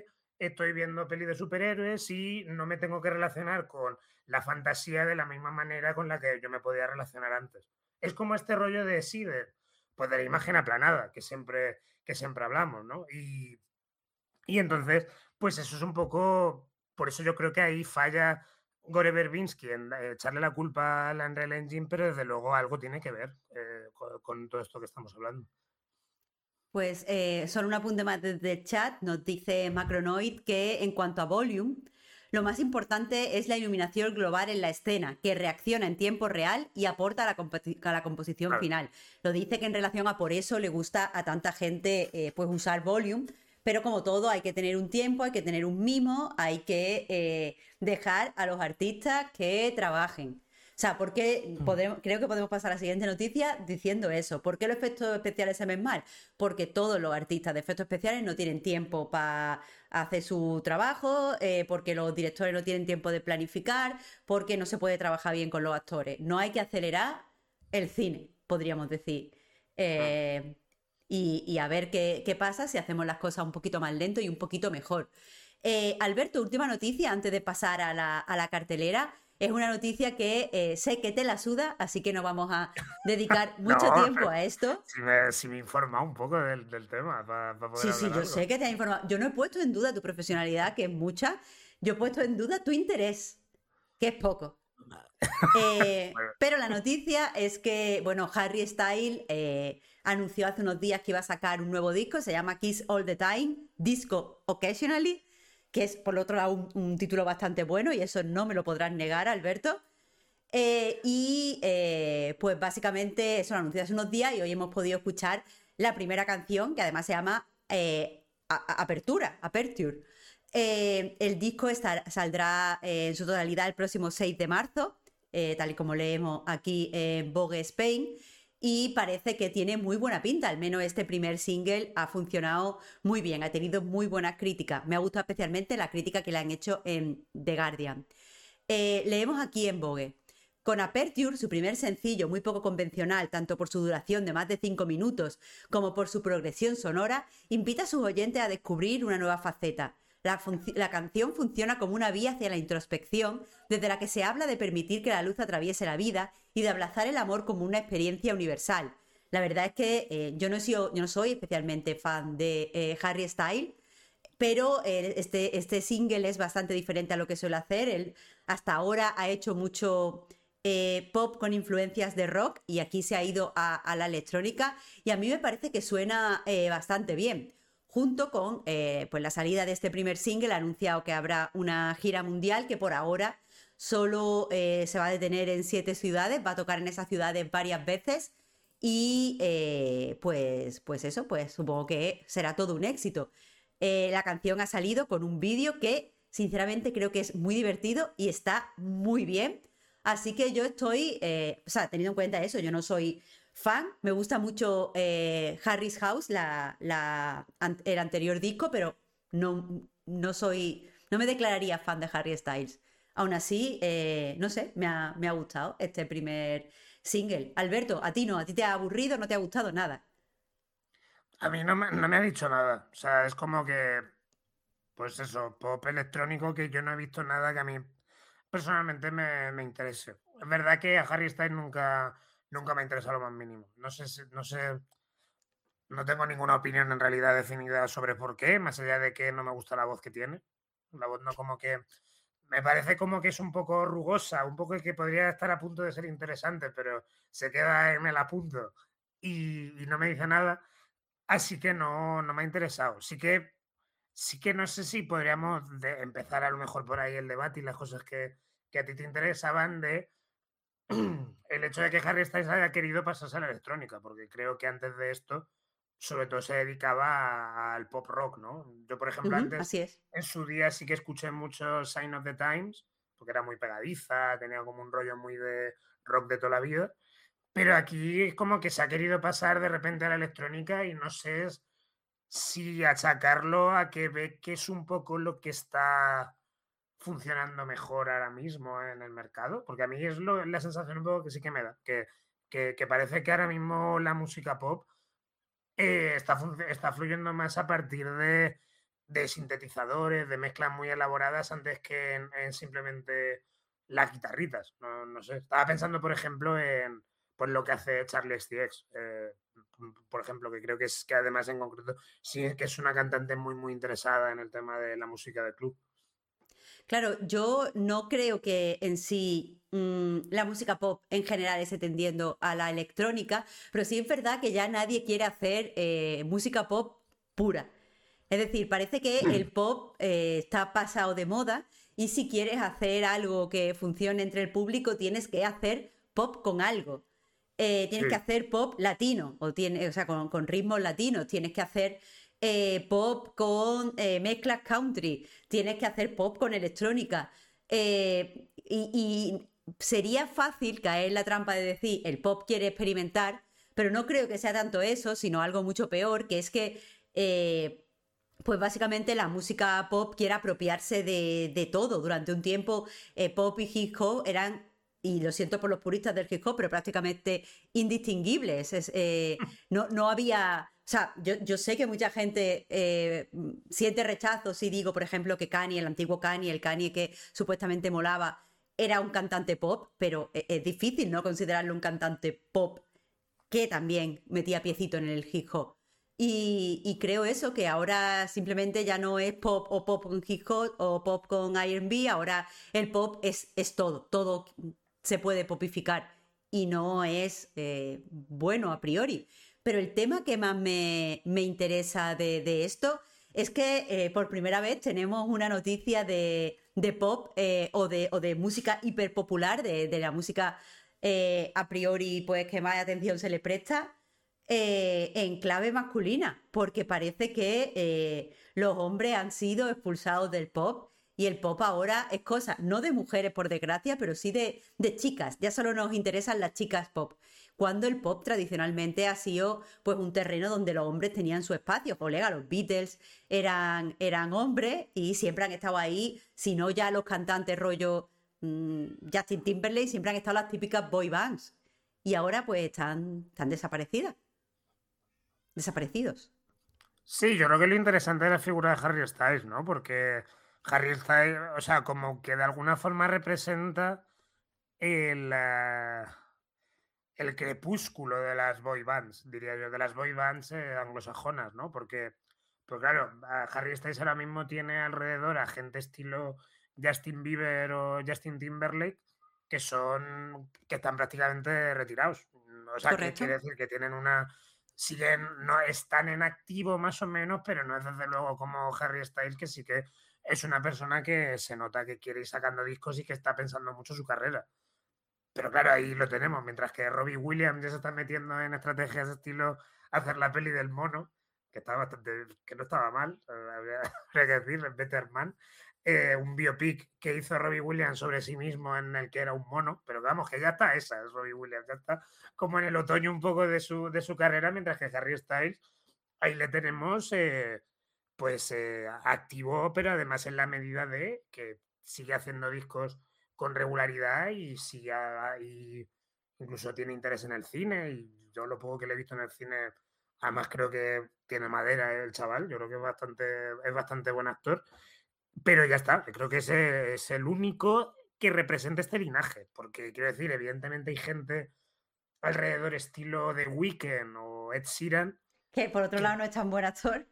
Speaker 2: estoy viendo peli de superhéroes y no me tengo que relacionar con la fantasía de la misma manera con la que yo me podía relacionar antes. Es como este rollo de sí, pues de la imagen aplanada que siempre hablamos, ¿no? Y entonces, pues eso es un poco, por eso yo creo que ahí falla Gore Verbinski en echarle la culpa a la Unreal Engine, pero desde luego algo tiene que ver con todo esto que estamos hablando.
Speaker 1: Pues solo un apunte más desde el chat, nos dice Macronoid que en cuanto a volume, lo más importante es la iluminación global en la escena, que reacciona en tiempo real y aporta a la composición
Speaker 2: Claro.
Speaker 1: final. Lo dice que en relación a por eso le gusta a tanta gente pues usar volume, pero como todo hay que tener un tiempo, hay que tener un mimo, hay que dejar a los artistas que trabajen. O sea, porque creo que podemos pasar a la siguiente noticia diciendo eso. ¿Por qué los efectos especiales se ven mal? Porque todos los artistas de efectos especiales no tienen tiempo para hacer su trabajo, porque los directores no tienen tiempo de planificar, porque no se puede trabajar bien con los actores. No hay que acelerar el cine, podríamos decir. Y a ver qué pasa si hacemos las cosas un poquito más lento y un poquito mejor. Alberto, última noticia antes de pasar a la cartelera. Es una noticia que sé que te la suda, así que nos vamos a dedicar mucho
Speaker 2: No,
Speaker 1: tiempo a esto.
Speaker 2: si me informa un poco del tema para poder
Speaker 1: Sí, sí,
Speaker 2: hablar
Speaker 1: yo
Speaker 2: algo.
Speaker 1: sé que te has informado. Yo no he puesto en duda tu profesionalidad, que es mucha. Yo he puesto en duda tu interés, que es poco.
Speaker 2: Bueno,
Speaker 1: Pero la noticia es que, bueno, Harry Styles anunció hace unos días que iba a sacar un nuevo disco, se llama Kiss All the Time, Disco Occasionally, que es por otro lado un título bastante bueno y eso no me lo podrás negar, Alberto. Pues básicamente eso lo anunció hace unos días y hoy hemos podido escuchar la primera canción, que además se llama Aperture. El disco saldrá en su totalidad el próximo 6 de marzo, tal y como leemos aquí en Vogue Spain, y parece que tiene muy buena pinta, al menos este primer single ha funcionado muy bien, ha tenido muy buenas críticas. Me ha gustado especialmente la crítica que le han hecho en The Guardian. Leemos aquí en Vogue. Con Aperture, su primer sencillo muy poco convencional, tanto por su duración de más de 5 minutos como por su progresión sonora, invita a sus oyentes a descubrir una nueva faceta. La canción funciona como una vía hacia la introspección, desde la que se habla de permitir que la luz atraviese la vida y de abrazar el amor como una experiencia universal. La verdad es que yo no soy especialmente fan de Harry Styles, pero este single es bastante diferente a lo que suele hacer. Él hasta ahora ha hecho mucho pop con influencias de rock y aquí se ha ido a la electrónica y a mí me parece que suena bastante bien. Junto con pues la salida de este primer single ha anunciado que habrá una gira mundial que por ahora solo se va a detener en 7 ciudades, va a tocar en esas ciudades varias veces y pues eso, pues supongo que será todo un éxito. La canción ha salido con un vídeo que sinceramente creo que es muy divertido y está muy bien. Así que yo estoy, o sea, teniendo en cuenta eso, yo no soy fan, me gusta mucho Harry's House, el anterior disco, pero no me declararía fan de Harry Styles. Aún así, no sé, me ha gustado este primer single. Alberto, a ti no, a ti te ha aburrido, no te ha gustado nada.
Speaker 2: a mí no me ha dicho nada. O sea, es como que, pues eso, pop electrónico que yo no he visto nada que a mí personalmente me interese. Es verdad que a Harry Styles nunca me ha interesado lo más mínimo. No sé, no tengo ninguna opinión en realidad definida sobre por qué, más allá de que no me gusta la voz que tiene. La voz no como que me parece como que es un poco rugosa, un poco que podría estar a punto de ser interesante, pero se queda en el apunto y no me dice nada. Así que no me ha interesado. Sí que no sé si podríamos empezar a lo mejor por ahí el debate y las cosas que a ti te interesaban de el hecho de que Harry Styles haya querido pasarse a la electrónica, porque creo que antes de esto sobre todo se dedicaba al pop rock, ¿no? Yo, por ejemplo,
Speaker 1: Ujú,
Speaker 2: antes
Speaker 1: así es.
Speaker 2: en su día sí que escuché mucho Sign of the Times, porque era muy pegadiza, tenía como un rollo muy de rock de toda la vida, pero aquí es como que se ha querido pasar de repente a la electrónica y no sé si achacarlo a que ve que es un poco lo que está funcionando mejor ahora mismo en el mercado, porque a mí es la sensación un poco que sí que me da, que parece que ahora mismo la música pop está fluyendo más a partir de sintetizadores, de mezclas muy elaboradas antes que en simplemente las guitarritas. No sé. Estaba pensando, por ejemplo, en pues, lo que hace Charlie XCX. Por ejemplo, que creo que es que además en concreto sí que es una cantante muy, muy interesada en el tema de la música de club.
Speaker 1: Claro, yo no creo que en sí la música pop en general esté tendiendo a la electrónica, pero sí es verdad que ya nadie quiere hacer música pop pura. Es decir, parece que el pop está pasado de moda y si quieres hacer algo que funcione entre el público, tienes que hacer pop con algo. Tienes que
Speaker 2: Sí.
Speaker 1: hacer pop latino, o sea, con ritmos latinos, tienes que hacer pop con mezclas country, tienes que hacer pop con electrónica. Y sería fácil caer en la trampa de decir, el pop quiere experimentar, pero no creo que sea tanto eso, sino algo mucho peor, que es que pues básicamente la música pop quiere apropiarse de todo. Durante un tiempo, pop y hip hop eran, y lo siento por los puristas del hip hop, pero prácticamente indistinguibles. No había. O sea, yo sé que mucha gente siente rechazo si digo, por ejemplo, que Kanye, el antiguo Kanye, el Kanye que supuestamente molaba, era un cantante pop, pero es difícil no considerarlo un cantante pop que también metía piecito en el hip hop. Y creo eso, que ahora simplemente ya no es pop o pop con hip hop o pop con R&B, ahora el pop es todo se puede popificar y no es bueno a priori. Pero el tema que más me interesa de esto es que por primera vez tenemos una noticia de pop o de música hiperpopular, de la música a priori pues que más atención se le presta en clave masculina, porque parece que los hombres han sido expulsados del pop y el pop ahora es cosa, no de mujeres por desgracia, pero sí de chicas. Ya solo nos interesan las chicas pop. Cuando el pop tradicionalmente ha sido pues un terreno donde los hombres tenían su espacio. Colega, los Beatles eran hombres y siempre han estado ahí, si no ya los cantantes rollo Justin Timberlake, siempre han estado las típicas boy bands. Y ahora pues están desaparecidos.
Speaker 2: Sí, yo creo que lo interesante es la figura de Harry Styles, ¿no? Porque Harry Styles, o sea, como que de alguna forma representa el, el crepúsculo de las boy bands, diría yo, de las boy bands anglosajonas, ¿no? Porque, pues claro, Harry Styles ahora mismo tiene alrededor a gente estilo Justin Bieber o Justin Timberlake que están prácticamente retirados. O sea, que
Speaker 1: ¿Correcto?
Speaker 2: quiere decir que tienen una siguen, no están en activo más o menos, pero no es desde luego como Harry Styles, que sí que es una persona que se nota que quiere ir sacando discos y que está pensando mucho su carrera. Pero claro, ahí lo tenemos, mientras que Robbie Williams ya se está metiendo en estrategias de estilo hacer la peli del mono, que estaba bastante, que no estaba mal, habría que decir, Better Man, un biopic que hizo Robbie Williams sobre sí mismo en el que era un mono, pero vamos, que ya está esa, es Robbie Williams, ya está como en el otoño un poco de su carrera, mientras que Harry Styles, ahí le tenemos activo, pero además en la medida de que sigue haciendo discos con regularidad y sigue y incluso tiene interés en el cine y yo lo poco que le he visto en el cine, además creo que tiene madera el chaval, yo creo que es bastante buen actor, pero ya está, creo que ese es el único que representa este linaje, porque quiero decir, evidentemente hay gente alrededor estilo The Weeknd o Ed Sheeran
Speaker 1: Que por otro
Speaker 2: que,
Speaker 1: lado no es tan buen actor.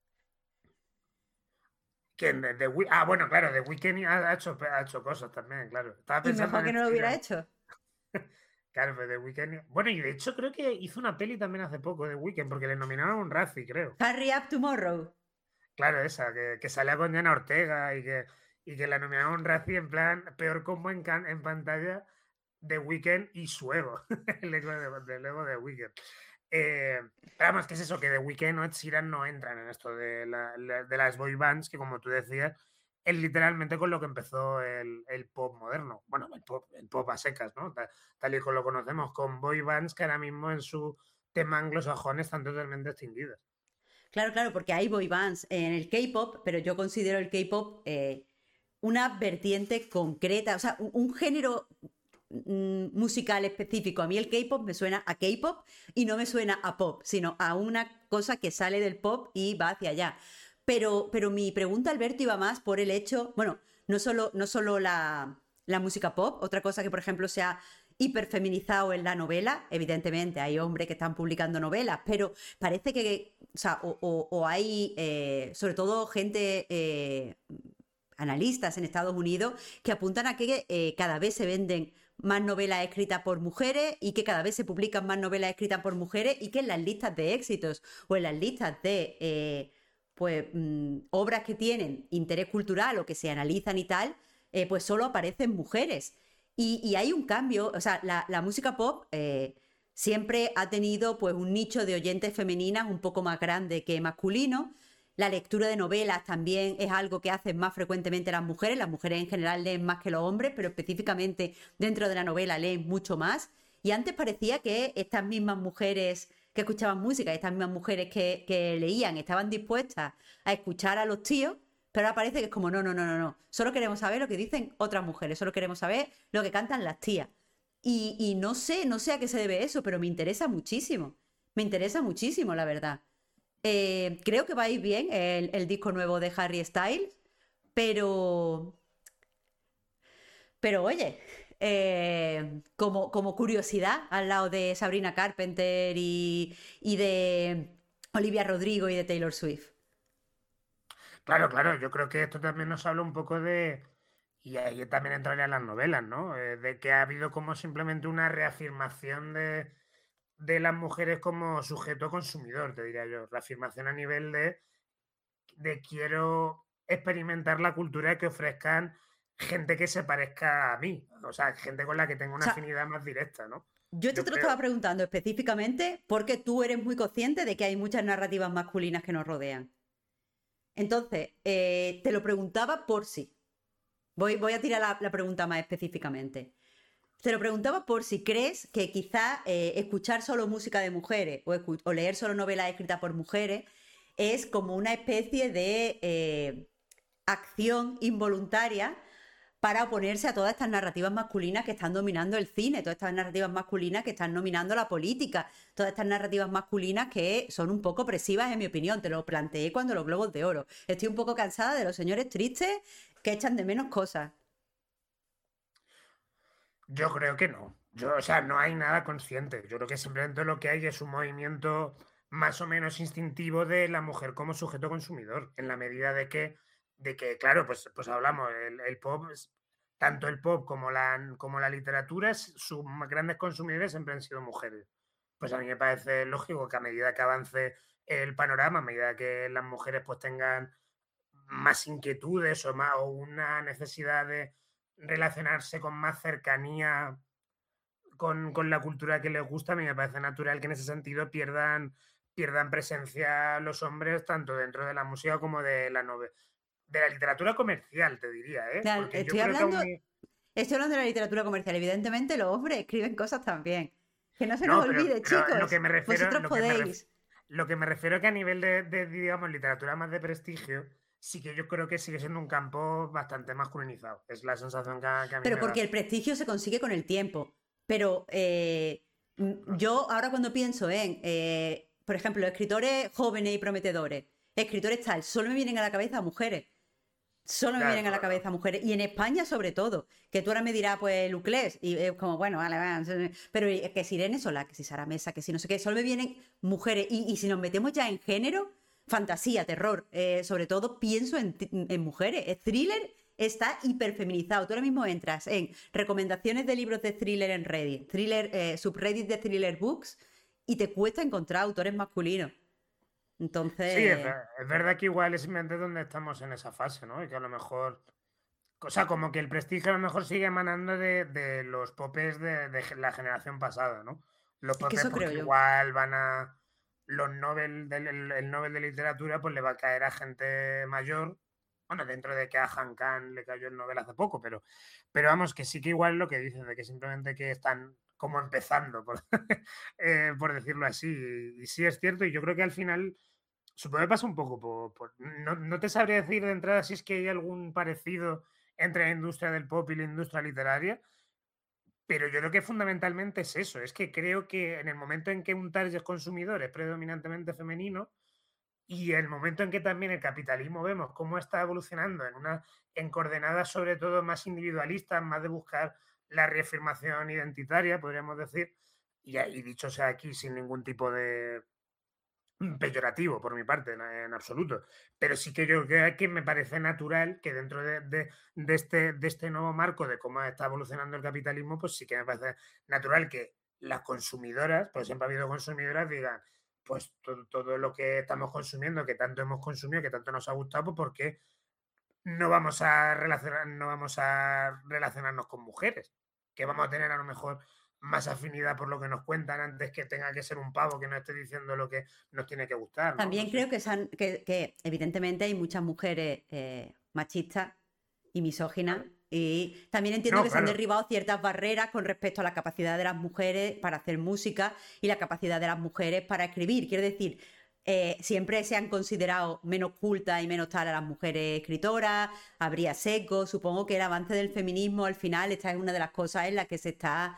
Speaker 2: bueno, claro, The Weeknd ha hecho cosas también, claro. Estaba
Speaker 1: Y
Speaker 2: pensando
Speaker 1: mejor
Speaker 2: en
Speaker 1: que
Speaker 2: Ed
Speaker 1: no lo hubiera
Speaker 2: Sheeran.
Speaker 1: hecho.
Speaker 2: Claro, pero The Weeknd. Bueno, y de hecho creo que hizo una peli también hace poco, The Weeknd, porque le nominaron a un Razzie, creo.
Speaker 1: Hurry Up Tomorrow.
Speaker 2: Claro, esa, que salía con Jenna Ortega y que la nominaron a un Razzie en plan peor combo en pantalla The Weeknd y su ego. El ego del ego de Weeknd. Pero vamos, que es eso, que The Weeknd o Ed Sheeran no entran en esto de las boy bands, que como tú decías, es literalmente con lo que empezó el pop moderno. Bueno, el pop a secas, ¿no? Tal y como lo conocemos, con boy bands que ahora mismo en su tema anglosajón están totalmente extinguidas.
Speaker 1: Claro, claro, porque hay boy bands en el K-pop, pero yo considero el K-pop una vertiente concreta, o sea, un género musical específico. A mí el K-pop me suena a K-pop y no me suena a pop, sino a una cosa que sale del pop y va hacia allá. Pero mi pregunta, Alberto, iba más por el hecho, bueno, no solo la música pop, otra cosa que, por ejemplo, se ha hiperfeminizado en la novela, evidentemente hay hombres que están publicando novelas, pero parece que, o sea, o hay, sobre todo gente, analistas en Estados Unidos, que apuntan a que cada vez se venden más novelas escritas por mujeres y que cada vez se publican más novelas escritas por mujeres y que en las listas de éxitos o en las listas de obras que tienen interés cultural o que se analizan y tal, pues solo aparecen mujeres. Y hay un cambio, o sea, la música pop siempre ha tenido pues un nicho de oyentes femeninas un poco más grande que masculino. La lectura de novelas también es algo que hacen más frecuentemente las mujeres. Las mujeres en general leen más que los hombres, pero específicamente dentro de la novela leen mucho más. Y antes parecía que estas mismas mujeres que escuchaban música, estas mismas mujeres que leían, estaban dispuestas a escuchar a los tíos, pero ahora parece que es como, no, no, no, no, no. Solo queremos saber lo que dicen otras mujeres, solo queremos saber lo que cantan las tías. Y no sé a qué se debe eso, pero me interesa muchísimo. Me interesa muchísimo, la verdad. Creo que va a ir bien el disco nuevo de Harry Styles, pero, pero oye, como curiosidad, al lado de Sabrina Carpenter y de Olivia Rodrigo y de Taylor Swift.
Speaker 2: Claro, claro, yo creo que esto también nos habla un poco de, y ahí también entrarían las novelas, ¿no? De que ha habido como simplemente una reafirmación de las mujeres como sujeto consumidor, te diría yo. Reafirmación a nivel de quiero experimentar la cultura que ofrezcan gente que se parezca a mí, o sea, gente con la que tengo
Speaker 1: O
Speaker 2: una
Speaker 1: sea,
Speaker 2: afinidad más directa, ¿no?
Speaker 1: yo esto
Speaker 2: Yo
Speaker 1: te lo estaba
Speaker 2: creo.
Speaker 1: preguntando específicamente porque tú eres muy consciente de que hay muchas narrativas masculinas que nos rodean. Entonces, te lo preguntaba por si. Voy a tirar la pregunta más específicamente. Te lo preguntaba por si crees que quizá escuchar solo música de mujeres o leer solo novelas escritas por mujeres es como una especie de acción involuntaria para oponerse a todas estas narrativas masculinas que están dominando el cine, todas estas narrativas masculinas que están dominando la política, todas estas narrativas masculinas que son un poco opresivas, en mi opinión. Te lo planteé cuando los Globos de Oro. Estoy un poco cansada de los señores tristes que echan de menos cosas.
Speaker 2: Yo creo que no. Yo, o sea, no hay nada consciente. Yo creo que simplemente lo que hay es un movimiento más o menos instintivo de la mujer como sujeto consumidor, en la medida de que claro, pues hablamos, el pop, tanto el pop como la literatura, sus más grandes consumidores siempre han sido mujeres. Pues a mí me parece lógico que a medida que avance el panorama, a medida que las mujeres pues tengan más inquietudes o una necesidad de relacionarse con más cercanía con la cultura que les gusta, a mí me parece natural que en ese sentido pierdan presencia los hombres tanto dentro de la música como de la literatura comercial, te diría, ¿eh?
Speaker 1: Ya,
Speaker 2: Porque yo creo que aún hay.
Speaker 1: estoy hablando de la literatura comercial. Evidentemente, los hombres escriben cosas también. Que no se nos
Speaker 2: No, pero,
Speaker 1: olvide,
Speaker 2: pero lo que
Speaker 1: chicos.
Speaker 2: me refiero,
Speaker 1: Vosotros
Speaker 2: lo que me ref-
Speaker 1: podéis.
Speaker 2: lo que me refiero que a nivel digamos, literatura más de prestigio, sí que yo creo que sigue siendo un campo bastante masculinizado. Es la sensación que a mí
Speaker 1: Pero
Speaker 2: me
Speaker 1: porque
Speaker 2: da.
Speaker 1: el prestigio se consigue con el tiempo. Pero yo ahora cuando pienso en, por ejemplo, escritores jóvenes y prometedores, escritores tal, solo me vienen a la cabeza mujeres. Solo me
Speaker 2: Ya, es
Speaker 1: vienen a la
Speaker 2: verdad.
Speaker 1: cabeza mujeres. Y en España, sobre todo. Que tú ahora me dirás, pues, Luclés. Y es como, bueno, vale, vale. Pero que si Irene Solá, que si Sara Mesa, que si no sé qué. Solo me vienen mujeres. Y si nos metemos ya en género, fantasía, terror. Sobre todo pienso en mujeres. El thriller está hiperfeminizado. Tú ahora mismo entras en recomendaciones de libros de thriller en Reddit. Subreddit de thriller books. Y te cuesta encontrar autores masculinos.
Speaker 2: Sí,
Speaker 1: Entonces...
Speaker 2: es verdad que igual es simplemente donde estamos en esa fase, ¿no? Y que a lo mejor, o sea, como que el prestigio a lo mejor sigue emanando de los popes de la generación pasada, ¿no? Los
Speaker 1: Es que
Speaker 2: popes
Speaker 1: eso creo
Speaker 2: porque
Speaker 1: yo.
Speaker 2: igual los Nobel, el Nobel de literatura pues le va a caer a gente mayor, bueno, dentro de que a Han Kang le cayó el Nobel hace poco, pero vamos, que sí que igual lo que dices, de que simplemente que están como empezando, por decirlo así, y sí es cierto, y yo creo que al final. Supongo que pasa un poco no te sabría decir de entrada si es que hay algún parecido entre la industria del pop y la industria literaria, pero yo creo que fundamentalmente es eso. Es que creo que en el momento en que un target consumidor es predominantemente femenino, Y el momento en que también el capitalismo vemos cómo está evolucionando en coordenadas sobre todo más individualistas, más de buscar la reafirmación identitaria, podríamos decir, y dicho sea aquí sin ningún tipo de peyorativo por mi parte, en absoluto. Pero sí que yo creo que me parece natural que dentro de este nuevo marco de cómo está evolucionando el capitalismo, pues sí que me parece natural que las consumidoras, pues siempre ha habido consumidoras, digan, pues todo lo que estamos consumiendo, que tanto hemos consumido, que tanto nos ha gustado, pues porque no vamos a relacionarnos con mujeres, que vamos a tener a lo mejor más afinidad por lo que nos cuentan antes que tenga que ser un pavo que nos esté diciendo lo que nos tiene que gustar, ¿no? No
Speaker 1: También
Speaker 2: sé.
Speaker 1: creo que evidentemente hay muchas mujeres machistas y misóginas.
Speaker 2: Claro.
Speaker 1: Y también entiendo
Speaker 2: No,
Speaker 1: que se han
Speaker 2: claro.
Speaker 1: derribado ciertas barreras con respecto a la capacidad de las mujeres para hacer música y la capacidad de las mujeres para escribir. Quiero decir, siempre se han considerado menos cultas y menos tal a las mujeres escritoras, habría sesgo. Supongo que el avance del feminismo al final, esta es una de las cosas en las que se está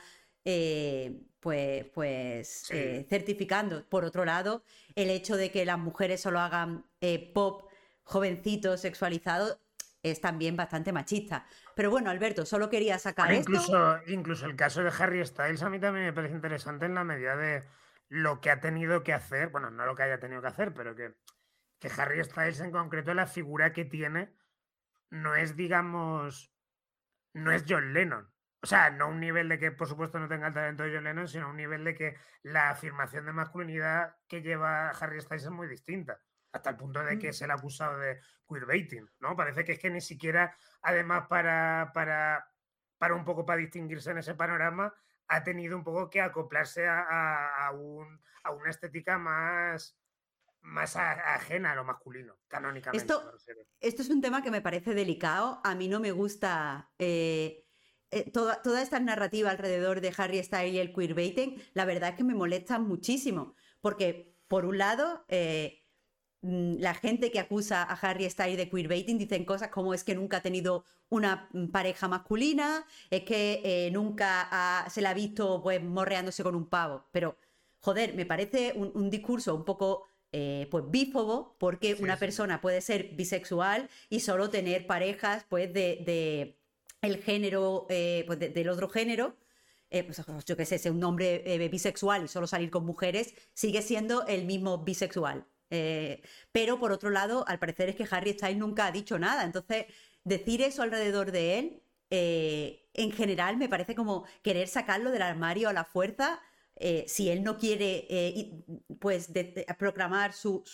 Speaker 2: Sí.
Speaker 1: certificando. Por otro lado, el hecho de que las mujeres solo hagan pop jovencito, sexualizado, es también bastante machista. Pero bueno, Alberto, solo quería sacar
Speaker 2: Bueno,
Speaker 1: esto.
Speaker 2: incluso el caso de Harry Styles a mí también me parece interesante en la medida de lo que ha tenido que hacer, bueno, no lo que haya tenido que hacer, pero que Harry Styles en concreto, la figura que tiene, no es, digamos, no es John Lennon. O sea, no a un nivel de que, por supuesto, no tenga el talento de John Lennon, sino a un nivel de que la afirmación de masculinidad que lleva Harry Styles es muy distinta. Hasta el punto de que
Speaker 1: Mm,
Speaker 2: se le ha acusado de queerbaiting, ¿no? Parece que es que ni siquiera, además, para un poco para distinguirse en ese panorama, ha tenido un poco que acoplarse a una estética más ajena a lo masculino, canónicamente, me
Speaker 1: Esto,
Speaker 2: refiero.
Speaker 1: esto es un tema que me parece delicado. A mí no me gusta toda esta narrativa alrededor de Harry Styles y el queerbaiting. La verdad es que me molesta muchísimo. Porque, por un lado, la gente que acusa a Harry Styles de queerbaiting dicen cosas como es que nunca ha tenido una pareja masculina, es que nunca se la ha visto pues morreándose con un pavo. Pero, joder, me parece un discurso un poco pues bífobo, porque
Speaker 2: Sí,
Speaker 1: una
Speaker 2: sí, sí.
Speaker 1: persona puede ser bisexual y solo tener parejas pues de el género, pues del otro género. Pues, yo qué sé, ser un hombre bisexual y solo salir con mujeres, sigue siendo el mismo bisexual. Pero por otro lado, al parecer es que Harry Styles nunca ha dicho nada. Entonces, decir eso alrededor de él, en general, me parece como querer sacarlo del armario a la fuerza. Si él no quiere, pues, proclamar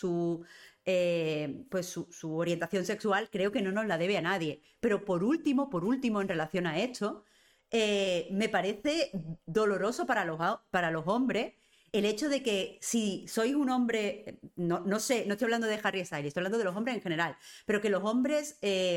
Speaker 1: pues su orientación sexual, creo que no nos la debe a nadie. Pero por último, en relación a esto, me parece doloroso para los hombres el hecho de que si sois un hombre, no sé, no estoy hablando de Harry Styles, estoy hablando de los hombres en general, pero que los hombres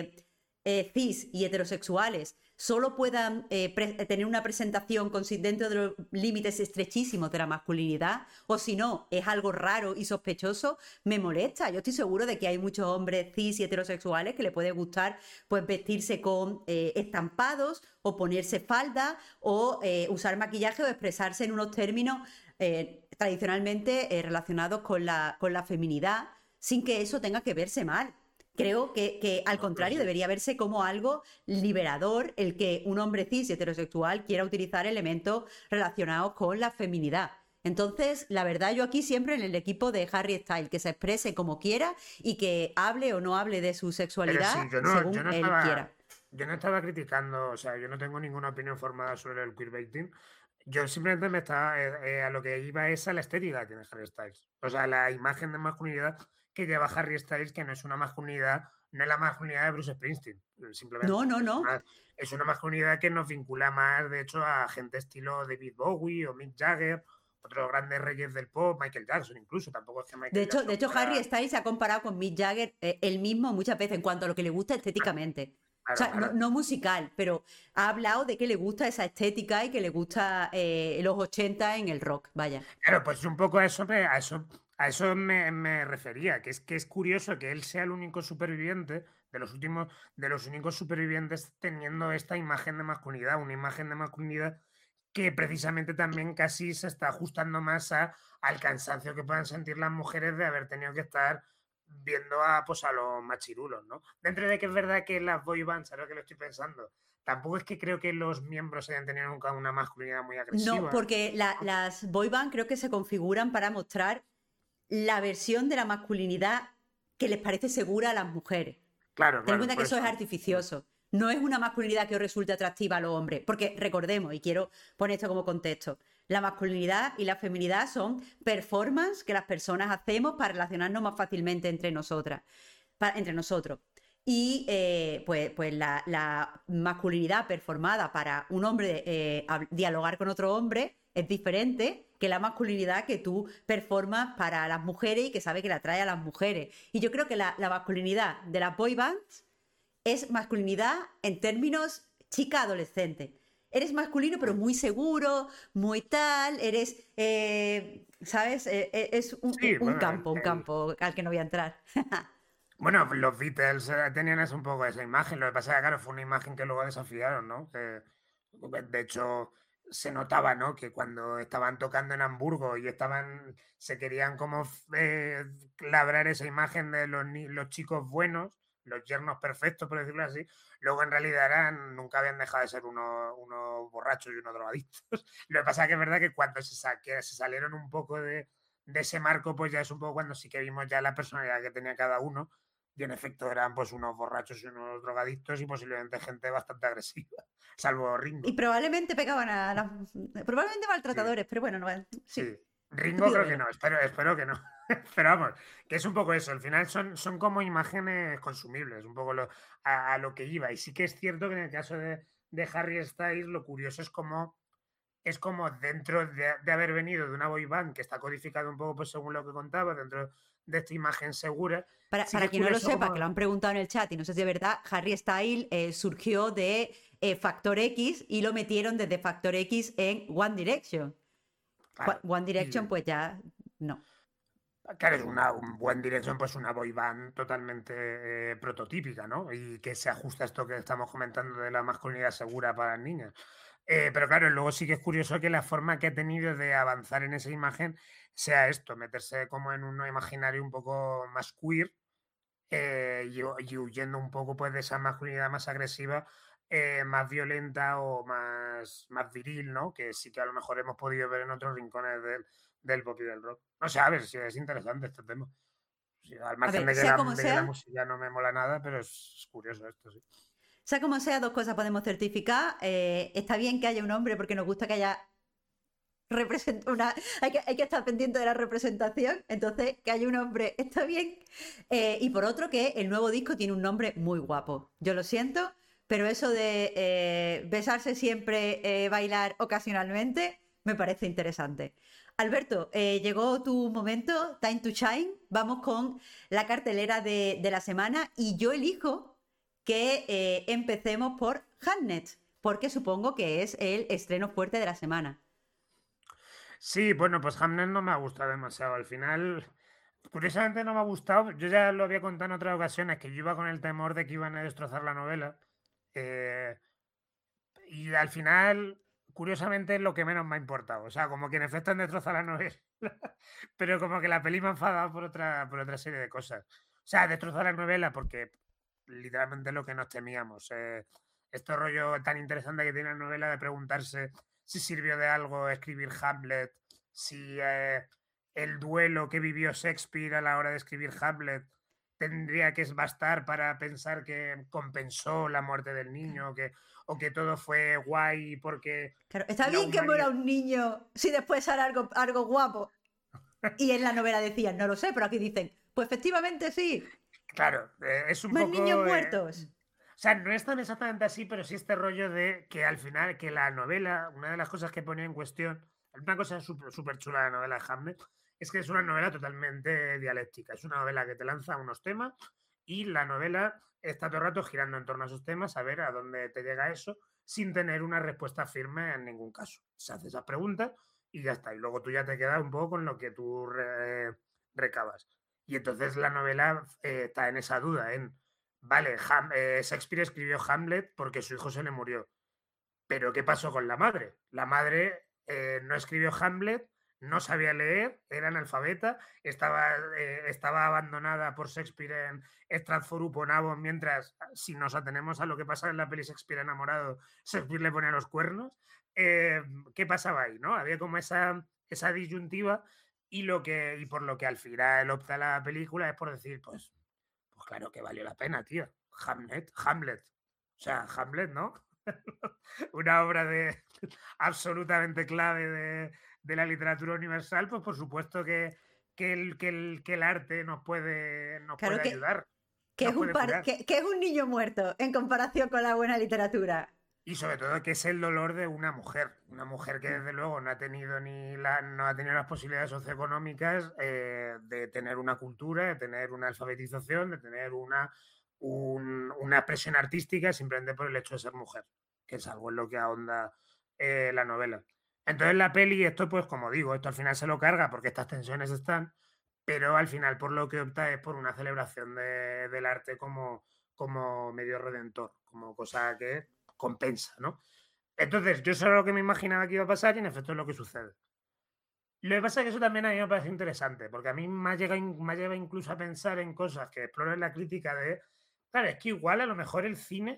Speaker 1: cis y heterosexuales solo puedan tener una presentación dentro de los límites estrechísimos de la masculinidad, o si no, es algo raro y sospechoso, me molesta. Yo estoy seguro de que hay muchos hombres cis y heterosexuales que le puede gustar pues vestirse con estampados o ponerse falda o usar maquillaje o expresarse en unos términos tradicionalmente relacionados con la feminidad, sin que eso tenga que verse mal. Creo que al
Speaker 2: No, pues
Speaker 1: contrario,
Speaker 2: sí.
Speaker 1: debería verse como algo liberador el que un hombre cis y heterosexual quiera utilizar elementos relacionados con la feminidad. Entonces, la verdad, yo aquí siempre en el equipo de Harry Styles, que se exprese como quiera y que hable o no hable de su
Speaker 2: Pero
Speaker 1: sexualidad
Speaker 2: sí,
Speaker 1: según él quiera.
Speaker 2: yo no estaba criticando, o sea, yo no tengo ninguna opinión formada sobre el queerbaiting. Yo simplemente a lo que iba es a la estética que tiene Harry Styles. O sea, la imagen de masculinidad que lleva Harry Styles, que no es una masculinidad, no es la masculinidad de Bruce Springsteen,
Speaker 1: No,
Speaker 2: simplemente.
Speaker 1: no, no.
Speaker 2: Es una masculinidad que nos vincula más, de hecho, a gente estilo David Bowie o Mick Jagger, otros grandes reyes del pop, Michael Jackson incluso. Tampoco es que Michael
Speaker 1: De
Speaker 2: Jackson
Speaker 1: hecho, Harry
Speaker 2: fuera...
Speaker 1: Styles se ha comparado con Mick Jagger él mismo muchas veces en cuanto a lo que le gusta estéticamente. O
Speaker 2: Claro,
Speaker 1: sea,
Speaker 2: claro.
Speaker 1: no musical, pero ha hablado de que le gusta esa estética y que le gusta los 80 en el rock, vaya.
Speaker 2: Claro, pues un poco a eso me refería, que es curioso que él sea el único superviviente de los únicos supervivientes teniendo esta imagen de masculinidad, una imagen de masculinidad que precisamente también casi se está ajustando más al cansancio que puedan sentir las mujeres de haber tenido que estar viendo pues a los machirulos, ¿no? Dentro de que es verdad que las boy bands, ahora que lo estoy pensando, tampoco es que creo que los miembros hayan tenido nunca una masculinidad muy
Speaker 1: No,
Speaker 2: agresiva,
Speaker 1: porque
Speaker 2: ¿no?
Speaker 1: las boy band creo que se configuran para mostrar la versión de la masculinidad que les parece segura a las mujeres.
Speaker 2: Claro,
Speaker 1: Ten en
Speaker 2: claro,
Speaker 1: cuenta que
Speaker 2: por
Speaker 1: eso es
Speaker 2: eso.
Speaker 1: artificioso. No es una masculinidad que os resulte atractiva a los hombres. Porque recordemos, y quiero poner esto como contexto, la masculinidad y la feminidad son performances que las personas hacemos para relacionarnos más fácilmente entre nosotras, entre nosotros. Y pues la masculinidad performada para un hombre dialogar con otro hombre es diferente que la masculinidad que tú performas para las mujeres y que sabe que la atrae a las mujeres. Y yo creo que la masculinidad de las boy bands es masculinidad en términos chica adolescente. Eres masculino, pero muy seguro, muy tal, eres, ¿sabes? Es
Speaker 2: Sí, bueno,
Speaker 1: un campo al que no voy a entrar.
Speaker 2: bueno, los Beatles tenían un poco esa imagen. Lo que pasa es que, claro, fue una imagen que luego desafiaron, ¿no? De hecho, se notaba, ¿no? Que cuando estaban tocando en Hamburgo y se querían como labrar esa imagen de los chicos buenos, los yernos perfectos, por decirlo así, luego en realidad nunca habían dejado de ser unos borrachos y unos drogadictos. Lo que pasa es que es verdad que cuando que se salieron un poco de ese marco, pues ya es un poco cuando sí que vimos ya la personalidad que tenía cada uno y en efecto eran pues unos borrachos y unos drogadictos y posiblemente gente bastante agresiva, salvo
Speaker 1: Y
Speaker 2: Ringo.
Speaker 1: probablemente pegaban a las... Probablemente
Speaker 2: Sí,
Speaker 1: maltratadores, pero bueno, no, sí,
Speaker 2: sí. Ringo
Speaker 1: estúpido
Speaker 2: creo que
Speaker 1: menos.
Speaker 2: no, espero que no. Pero vamos, que es un poco eso, al final son como imágenes consumibles, un poco a lo que iba. Y sí que es cierto que en el caso de Harry Styles, lo curioso es como dentro de haber venido de una boy band que está codificado un poco pues según lo que contaba, dentro de esta imagen segura, sí que
Speaker 1: Para
Speaker 2: es
Speaker 1: quien no lo
Speaker 2: curioso
Speaker 1: sepa, que lo
Speaker 2: como...
Speaker 1: han preguntado en el chat y no sé si es verdad, Harry Styles surgió de Factor X y lo metieron desde Factor X en One Direction.
Speaker 2: Claro,
Speaker 1: One Direction,
Speaker 2: y
Speaker 1: pues ya no.
Speaker 2: claro, es un buen Direction, pues una boy band totalmente prototípica, ¿no? Y que se ajusta a esto que estamos comentando de la masculinidad segura para las niñas. Pero claro, luego sí que es curioso que la forma que ha tenido de avanzar en esa imagen sea esto, meterse como en un imaginario un poco más queer y huyendo un poco pues de esa masculinidad más agresiva, más violenta o más viril, ¿no? Que sí que a lo mejor hemos podido ver en otros rincones del pop y del rock. No sé, a ver si es interesante este tema. Sí, al
Speaker 1: A
Speaker 2: margen
Speaker 1: ver,
Speaker 2: de que la música no me mola nada, pero es curioso esto, sí.
Speaker 1: sea como sea, dos cosas podemos certificar. Está bien que haya un hombre porque nos gusta que haya una, hay que estar pendiente de la representación, entonces que haya un hombre está bien. Y por otro, que el nuevo disco tiene un nombre muy guapo. Yo lo siento, pero eso de besarse siempre, bailar ocasionalmente, me parece interesante. Alberto, llegó tu momento, time to shine. Vamos con la cartelera de la semana y yo elijo que empecemos por Hamnet, porque supongo que es el estreno fuerte de la semana.
Speaker 2: Sí, bueno, pues Hamnet no me ha gustado demasiado. Al final, curiosamente no me ha gustado. Yo ya lo había contado en otras ocasiones que yo iba con el temor de que iban a destrozar la novela. eh, y al final, curiosamente, es lo que menos me ha importado. O sea, como que en efecto han destrozado la novela. Pero como que la peli me ha enfadado por otra serie de cosas. O sea, destrozar la novela porque literalmente lo que nos temíamos. Este rollo tan interesante que tiene la novela de preguntarse si sirvió de algo escribir Hamlet, si el duelo que vivió Shakespeare a la hora de escribir Hamlet tendría que bastar para pensar que compensó la muerte del niño o que todo fue guay porque
Speaker 1: Claro, está
Speaker 2: la
Speaker 1: bien que muera
Speaker 2: humanidad...
Speaker 1: un niño si después sale algo guapo. Y en la novela decían, no lo sé, pero aquí dicen, pues efectivamente sí.
Speaker 2: Claro, es un
Speaker 1: Más niños
Speaker 2: poco...
Speaker 1: muertos.
Speaker 2: o sea, no es tan exactamente así, pero sí este rollo de que al final, que la novela, una de las cosas que ponía en cuestión, una cosa súper chula de la novela de Hamlet, es que es una novela totalmente dialéctica. Es una novela que te lanza unos temas y la novela está todo el rato girando en torno a esos temas, a ver a dónde te llega eso, sin tener una respuesta firme en ningún caso. Se hace esas preguntas y ya está. Y luego tú ya te quedas un poco con lo que tú recabas. Y entonces la novela está en esa duda, vale, Shakespeare escribió Hamlet porque su hijo se le murió. Pero ¿qué pasó con la madre? La madre no escribió Hamlet no sabía leer, era analfabeta, estaba abandonada por Shakespeare en Stratford-upon-Avon, mientras, si nos atenemos a lo que pasa en la peli Shakespeare enamorado, Shakespeare le ponía los cuernos. ¿Qué pasaba ahí, no? Había como esa disyuntiva y por lo que al final opta la película es por decir, pues claro que valió la pena, tío. Hamlet. O sea, Hamlet, ¿no? Una obra absolutamente clave de la literatura universal, pues por supuesto que el arte nos
Speaker 1: Claro
Speaker 2: puede ayudar,
Speaker 1: que
Speaker 2: nos
Speaker 1: es
Speaker 2: puede curar.
Speaker 1: que es un niño muerto en comparación con la buena literatura.
Speaker 2: Y sobre todo que es el dolor de una mujer que desde luego no ha tenido no ha tenido las posibilidades socioeconómicas de tener una cultura, de tener una alfabetización, de tener una expresión artística simplemente por el hecho de ser mujer, que es algo en lo que ahonda la novela. Entonces la peli, esto pues como digo, esto al final se lo carga porque estas tensiones están, pero al final por lo que opta es por una celebración del arte como medio redentor, como cosa que compensa, ¿no? Entonces, yo eso era lo que me imaginaba que iba a pasar y en efecto es lo que sucede. Lo que pasa es que eso también a mí me parece interesante, porque a mí me ha llegado incluso a pensar en cosas que exploran la crítica de, claro, es que igual a lo mejor el cine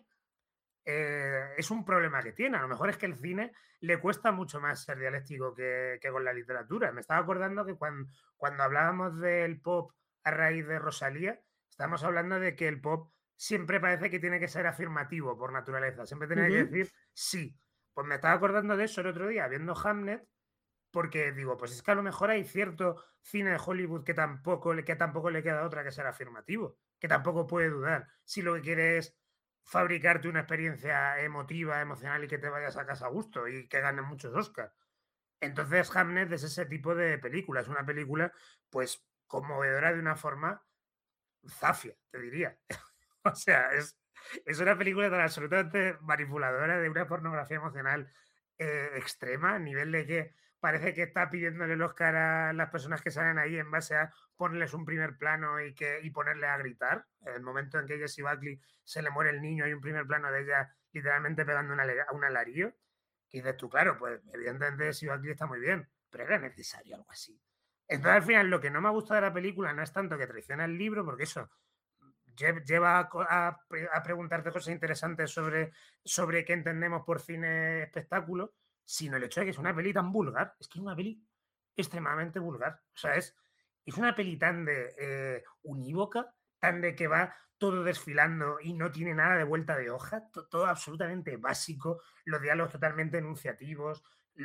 Speaker 2: es un problema que tiene, a lo mejor es que el cine le cuesta mucho más ser dialéctico que con la literatura. Me estaba acordando que cuando hablábamos del pop a raíz de Rosalía, estábamos hablando de que el pop siempre parece que tiene que ser afirmativo por naturaleza, siempre tiene que decir sí. Pues me estaba acordando de eso el otro día, viendo Hamlet, porque digo, pues es que a lo mejor hay cierto cine de Hollywood que tampoco le queda otra que ser afirmativo, que tampoco puede dudar. Si lo que quiere es fabricarte una experiencia emotiva, emocional y que te vayas a casa a gusto y que ganes muchos Oscars. Entonces Hamlet es ese tipo de película, es una película pues conmovedora de una forma zafia, te diría. O sea, es una película tan absolutamente manipuladora de una pornografía emocional extrema, a nivel de que parece que está pidiéndole el Oscar a las personas que salen ahí en base a ponerles un primer plano y ponerle a gritar. En el momento en que Jessie Buckley se le muere el niño, hay un primer plano de ella literalmente pegando un alarido. Que dices tú, claro, pues evidentemente Jessie Buckley está muy bien, pero era necesario algo así. Entonces, al final, lo que no me ha gustado de la película no es tanto que traiciona el libro, porque eso lleva a preguntarte cosas interesantes sobre qué entendemos por cine espectáculo, sino el hecho de que es una peli tan vulgar. Es que es una peli extremadamente vulgar. O sea, es una peli tan de unívoca, tan de que va todo desfilando y no tiene nada de vuelta de hoja, todo absolutamente básico, los diálogos totalmente enunciativos.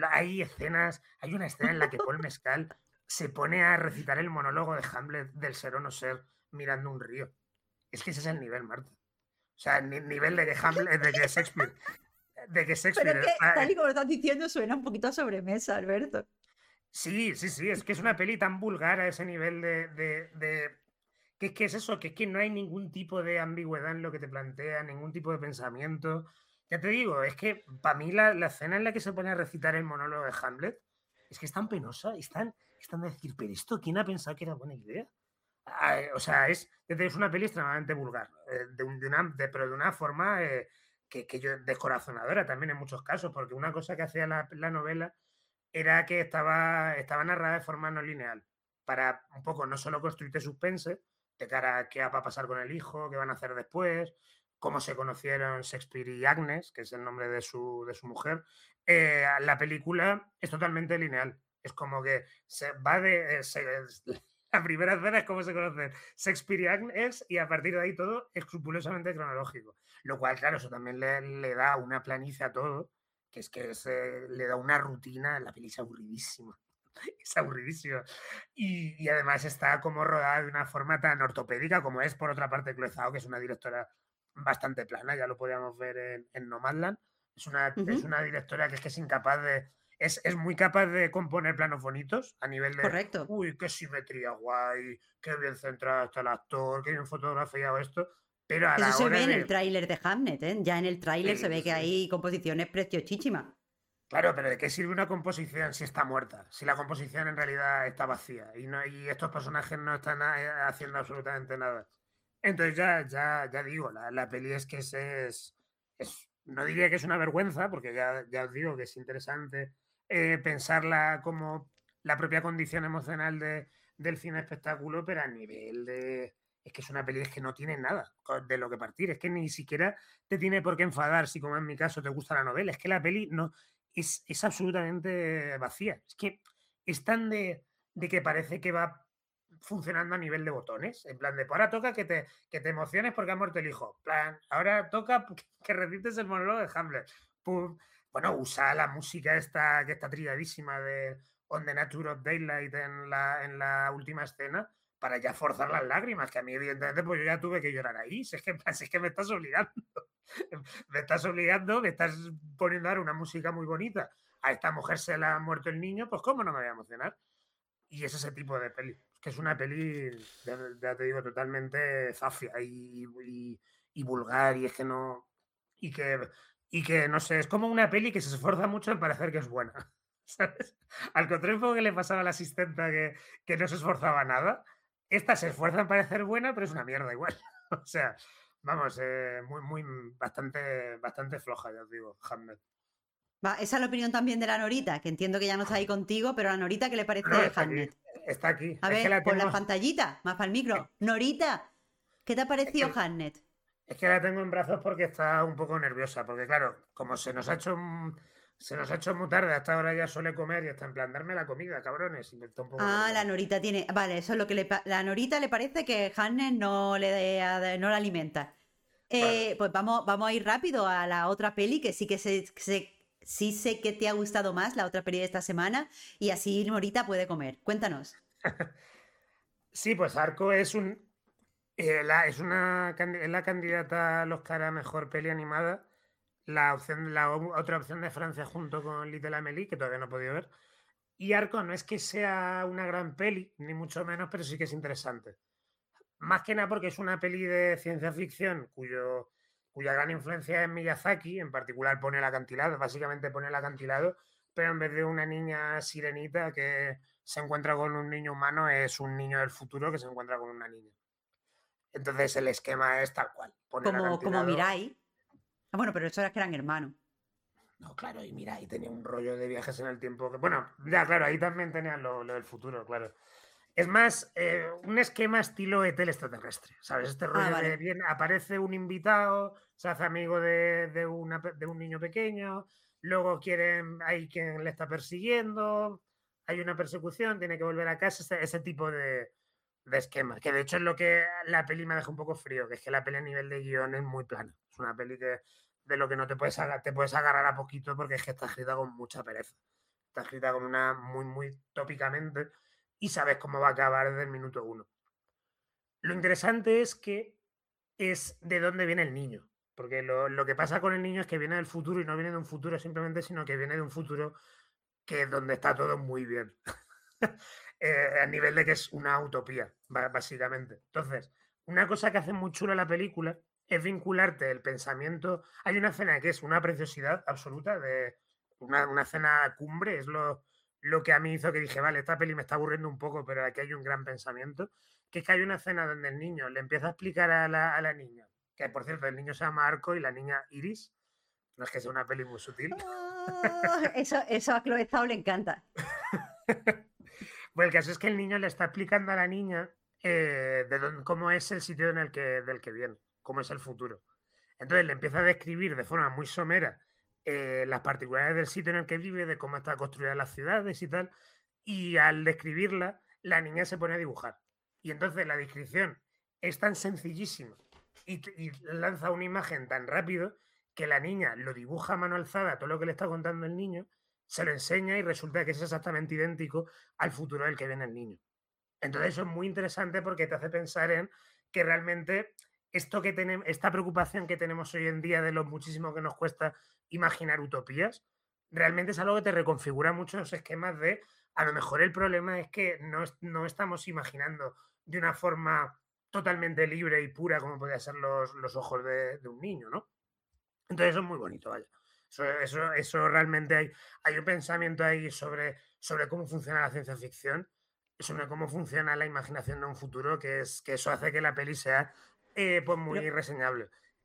Speaker 2: Hay una escena en la que Paul Mescal se pone a recitar el monólogo de Hamlet del ser o no ser mirando un río. Es que ese es el nivel, Marta. O sea, nivel de que de que Shakespeare. De que
Speaker 1: Pero es
Speaker 2: Shakespeare.
Speaker 1: que, tal y como lo estás diciendo, suena un poquito a sobremesa, Alberto.
Speaker 2: Sí, sí, sí. Es que es una peli tan vulgar a ese nivel que es eso, que es que no hay ningún tipo de ambigüedad en lo que te plantea, ningún tipo de pensamiento. Ya te digo, es que para mí la escena en la que se pone a recitar el monólogo de Hamlet es que es tan penosa, están de decir, pero esto, ¿quién ha pensado que era buena idea? O sea, es una peli extremadamente vulgar, pero de una forma que yo, descorazonadora también en muchos casos, porque una cosa que hacía la novela era que estaba narrada de forma no lineal, para un poco no solo construirte suspense de cara a qué va a pasar con el hijo, qué van a hacer después, cómo se conocieron Shakespeare y Agnes, que es el nombre de su mujer. La película es totalmente lineal. Es como que se va la primera escena es cómo se conocen Shakespeare y Agnes y a partir de ahí todo escrupulosamente cronológico. Lo cual, claro, eso también le da una planicie a todo, le da una rutina, la peli es aburridísima. Es aburridísima. Y además está como rodada de una forma tan ortopédica como es, por otra parte, Chloe Zhao, que es una directora bastante plana, ya lo podíamos ver en Nomadland. Es una directora que es incapaz de. Es muy capaz de componer planos bonitos a nivel de,
Speaker 1: Correcto.
Speaker 2: uy, qué simetría guay, qué bien centrado está el actor, qué bien fotografiado esto, pero a
Speaker 1: Eso
Speaker 2: la
Speaker 1: se
Speaker 2: hora
Speaker 1: ve en el
Speaker 2: de.
Speaker 1: tráiler de Hamnet, ¿eh? Ya en el tráiler se
Speaker 2: Sí,
Speaker 1: ve que
Speaker 2: sí.
Speaker 1: hay composiciones preciosísimas.
Speaker 2: Claro, pero ¿de qué sirve una composición si está muerta? Si la composición en realidad está vacía y estos personajes no están haciendo absolutamente nada. Entonces ya digo, la peli es que no diría que es una vergüenza, porque ya os digo que es interesante pensarla como la propia condición emocional del cine espectáculo, pero a nivel de... Es que es una peli es que no tiene nada de lo que partir, es que ni siquiera te tiene por qué enfadar si, como en mi caso, te gusta la novela. Es que la peli no es absolutamente vacía. Es que es tan de que parece que va funcionando a nivel de botones. En plan de, pues ahora toca que te emociones porque ha muerto el hijo. Plan, ahora toca que recites el monólogo de Hamlet. Pum. Bueno, usa la música esta que está trilladísima de On the Nature of Daylight en la última escena para ya forzar las lágrimas, que a mí evidentemente pues yo ya tuve que llorar ahí. Si es que me estás obligando. Me estás obligando, me estás poniendo ahora una música muy bonita. A esta mujer se le ha muerto el niño, pues cómo no me voy a emocionar. Y es ese tipo de peli. Que es una peli, ya te digo, totalmente zafia y vulgar. Y es que no. Y que, y que, no sé, es como una peli que se esfuerza mucho en parecer que es buena. ¿Sabes? Al contrario que le pasaba a la asistenta que no se esforzaba nada, esta se esfuerza en parecer buena, pero es una mierda igual. O sea, vamos, bastante floja, ya os digo, Hamlet.
Speaker 1: Va, esa es la opinión también de la Norita, que entiendo que ya no está ahí contigo, pero a la Norita, ¿qué le
Speaker 2: No,
Speaker 1: parece
Speaker 2: está aquí,
Speaker 1: Hamnet?
Speaker 2: está aquí.
Speaker 1: A
Speaker 2: Es que
Speaker 1: ver,
Speaker 2: la
Speaker 1: por la
Speaker 2: tengo.
Speaker 1: pantallita, más para el micro. Norita, ¿qué te ha
Speaker 2: Es
Speaker 1: parecido
Speaker 2: que,
Speaker 1: Hamnet?
Speaker 2: es que la tengo en brazos porque está un poco nerviosa. Porque, claro, como se nos ha hecho muy tarde, hasta ahora ya suele comer y está en plan, darme la comida, cabrones. Y me está un poco
Speaker 1: Ah, la
Speaker 2: nerviosa.
Speaker 1: Norita tiene. Vale, eso es lo que la Norita le parece que Hamnet no la alimenta.
Speaker 2: Claro.
Speaker 1: Pues vamos a ir rápido a la otra peli, que sí que sí sé que te ha gustado más, la otra peli de esta semana, y así Norita puede comer. Cuéntanos.
Speaker 2: Sí, pues Arco es es la candidata al Oscar a mejor peli animada. Otra opción de Francia junto con Little Amelie, que todavía no he podido ver. Y Arco no es que sea una gran peli, ni mucho menos, pero sí que es interesante. Más que nada porque es una peli de ciencia ficción cuya gran influencia es Miyazaki, en particular pone el acantilado, básicamente pone el acantilado, pero en vez de una niña sirenita que se encuentra con un niño humano, es un niño del futuro que se encuentra con una niña. Entonces el esquema es tal cual, pone el
Speaker 1: Como
Speaker 2: acantilado.
Speaker 1: Mirai. Ah, bueno, pero eso era que eran hermanos.
Speaker 2: No, claro, y mira, ahí tenía un rollo de viajes en el tiempo. Bueno, ya, claro, ahí también tenía lo del futuro, claro. Es más, un esquema estilo Etel extraterrestre, ¿sabes? Este
Speaker 1: Ah,
Speaker 2: rollo de,
Speaker 1: vale.
Speaker 2: bien, aparece un invitado, se hace amigo de un niño pequeño, luego hay quien le está persiguiendo, hay una persecución, tiene que volver a casa, ese tipo de esquema, que de hecho es lo que la peli me deja un poco frío, que es que la peli a nivel de guión es muy plana. Es una peli de lo que no te puedes agarrar a poquito porque es que está escrita con mucha pereza. Está escrita con una muy tópicamente y sabes cómo va a acabar desde el minuto uno. Lo interesante es que es de dónde viene el niño. Porque lo que pasa con el niño es que viene del futuro y no viene de un futuro simplemente, sino que viene de un futuro que es donde está todo muy bien. A nivel de que es una utopía, básicamente. Entonces, una cosa que hace muy chula la película es vincularte el pensamiento. Hay una escena que es una preciosidad absoluta de una escena cumbre, es lo que a mí hizo que dije, vale, esta peli me está aburriendo un poco, pero aquí hay un gran pensamiento, que es que hay una escena donde el niño le empieza a explicar a la niña, que por cierto el niño se llama Arco y la niña Iris, no es que sea una peli muy sutil.
Speaker 1: Ah, eso a Chloe Zhao le encanta.
Speaker 2: Pues el caso es que el niño le está explicando a la niña cómo es el sitio del que viene, cómo es el futuro. Entonces le empieza a describir de forma muy somera las particularidades del sitio en el que vive, de cómo está construida las ciudades y tal. Y al describirla, la niña se pone a dibujar. Y entonces la descripción es tan sencillísima y lanza una imagen tan rápido que la niña lo dibuja a mano alzada, todo lo que le está contando el niño, se lo enseña y resulta que es exactamente idéntico al futuro del que viene el niño. Entonces eso es muy interesante porque te hace pensar en que realmente esta preocupación que tenemos hoy en día de lo muchísimo que nos cuesta imaginar utopías, realmente es algo que te reconfigura muchos esquemas de, a lo mejor el problema es que no estamos imaginando de una forma totalmente libre y pura como podrían ser los ojos de un niño, ¿no? Entonces eso es muy bonito, vaya. Eso realmente hay un pensamiento ahí sobre cómo funciona la ciencia ficción, sobre cómo funciona la imaginación de un futuro, que eso hace que la peli sea pues
Speaker 1: Pero,
Speaker 2: muy reseñable.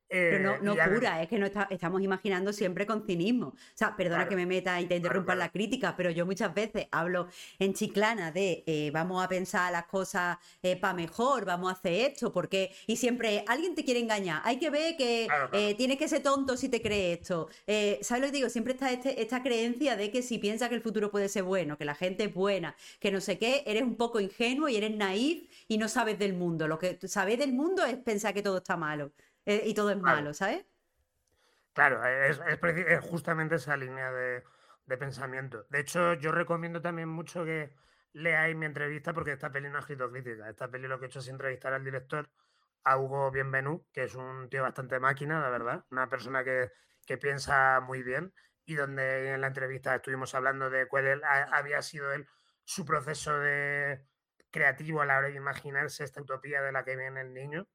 Speaker 1: Pero no,
Speaker 2: Y
Speaker 1: no cura, es que no estamos imaginando siempre con cinismo. O sea, perdona que
Speaker 2: claro,
Speaker 1: me meta y te interrumpa
Speaker 2: claro.
Speaker 1: la crítica, pero yo muchas veces hablo en chiclana de vamos a pensar las cosas para mejor, vamos a hacer esto, porque. Y siempre alguien te quiere engañar. Hay que ver que
Speaker 2: Claro, claro.
Speaker 1: tienes que ser tonto si te crees esto. ¿Sabes lo que digo? Siempre está esta creencia de que si piensas que el futuro puede ser bueno, que la gente es buena, que no sé qué, eres un poco ingenuo y eres naif y no sabes del mundo. Lo que sabes del mundo es pensar que todo está malo y todo es
Speaker 2: Claro,
Speaker 1: malo, ¿sabes?
Speaker 2: claro, es justamente esa línea de pensamiento. De hecho, yo recomiendo también mucho que leáis mi entrevista porque esta peli no ha escrito crítica. Esta peli lo que he hecho es entrevistar al director, a Hugo Bienvenú, que es un tío bastante máquina, la verdad, una persona que piensa muy bien y donde en la entrevista estuvimos hablando de había sido él, su proceso de creativo a la hora de imaginarse esta utopía de la que viene el niño.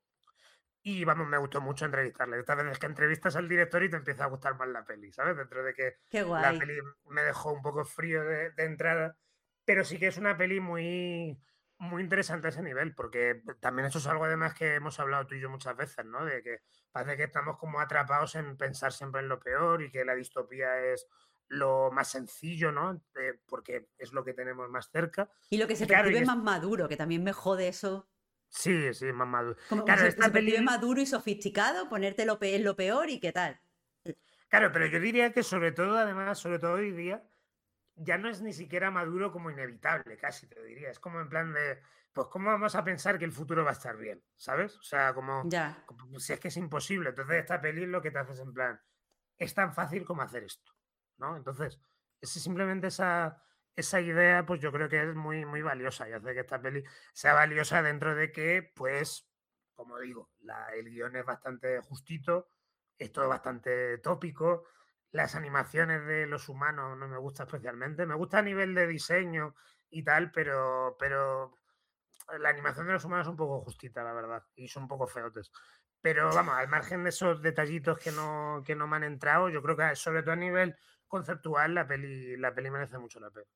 Speaker 2: Y vamos, me gustó mucho entrevistarle. Esta vez es que entrevistas al director y te empieza a gustar más la peli, ¿sabes? Dentro de que
Speaker 1: Qué
Speaker 2: la
Speaker 1: guay.
Speaker 2: peli me dejó un poco frío de entrada, pero sí que es una peli muy interesante a ese nivel, porque también eso es algo además que hemos hablado tú y yo muchas veces, ¿no? De que parece que estamos como atrapados en pensar siempre en lo peor y que la distopía es lo más sencillo, ¿no? Porque es lo que tenemos más cerca.
Speaker 1: Y lo que se
Speaker 2: Y claro,
Speaker 1: percibe es más maduro, que también me jode eso.
Speaker 2: sí, sí, más maduro.
Speaker 1: Como
Speaker 2: Claro,
Speaker 1: se
Speaker 2: esta
Speaker 1: percibe
Speaker 2: peli.
Speaker 1: maduro y sofisticado, ponerte en lo peor y qué tal.
Speaker 2: Claro, pero yo diría que sobre todo, además, sobre todo hoy día, ya no es ni siquiera maduro como inevitable, casi te diría. Es como en plan de, pues, ¿cómo vamos a pensar que el futuro va a estar bien? ¿Sabes? O sea,
Speaker 1: Ya.
Speaker 2: como si es que es imposible. Entonces, esta peli lo que te hace es en plan, es tan fácil como hacer esto, ¿no? Entonces, simplemente esa idea, pues yo creo que es muy valiosa y hace que esta peli sea valiosa dentro de que, pues, como digo, el guión es bastante justito, es todo bastante tópico, las animaciones de los humanos no me gusta especialmente, me gusta a nivel de diseño y tal, pero la animación de los humanos es un poco justita, la verdad, y son un poco feotes. Pero vamos, al margen de esos detallitos que no me han entrado, yo creo que sobre todo a nivel conceptual la peli merece mucho la pena.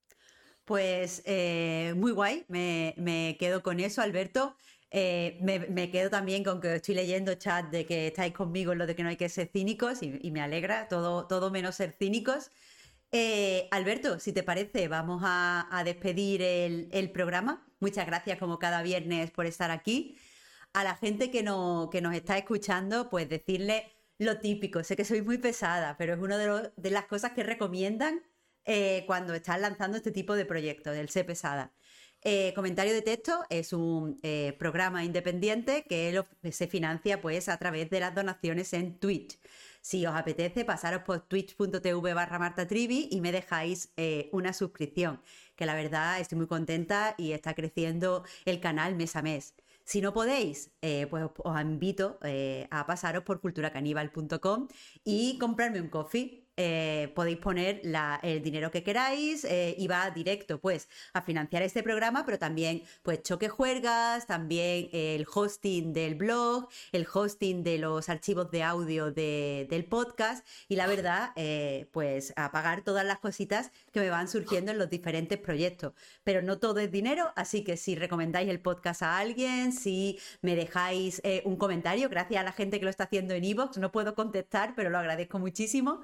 Speaker 1: Pues muy guay, me quedo con eso, Alberto. Me quedo también con que estoy leyendo chat de que estáis conmigo en lo de que no hay que ser cínicos y me alegra, todo menos ser cínicos. Alberto, si te parece, vamos a despedir el programa. Muchas gracias como cada viernes por estar aquí. A la gente que nos está escuchando, pues decirle lo típico. Sé que soy muy pesada, pero es una de las cosas que recomiendan cuando están lanzando este tipo de proyectos, del Sé Pesada. Comentario de texto es un programa independiente que se financia pues a través de las donaciones en Twitch. Si os apetece, pasaros por twitch.tv/martatrivi y me dejáis una suscripción, que la verdad estoy muy contenta y está creciendo el canal mes a mes. Si no podéis, pues os invito a pasaros por culturacaníbal.com y comprarme un coffee. Podéis poner el dinero que queráis y va directo pues a financiar este programa, pero también pues choque juergas, también el hosting del blog, el hosting de los archivos de audio del podcast y la verdad pues a pagar todas las cositas que me van surgiendo en los diferentes proyectos. Pero no todo es dinero, así que si recomendáis el podcast a alguien, si me dejáis un comentario, gracias a la gente que lo está haciendo en iVoox, no puedo contestar, pero lo agradezco muchísimo.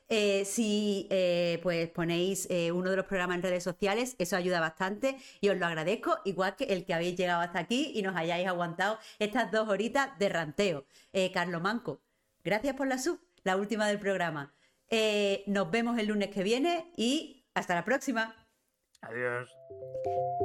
Speaker 1: Si pues ponéis uno de los programas en redes sociales, eso ayuda bastante y os lo agradezco, igual que el que habéis llegado hasta aquí y nos hayáis aguantado estas 2 horitas de ranteo. Carlo Manco, gracias por la sub, la última del programa. Nos vemos el lunes que viene y hasta la próxima.
Speaker 2: Adiós.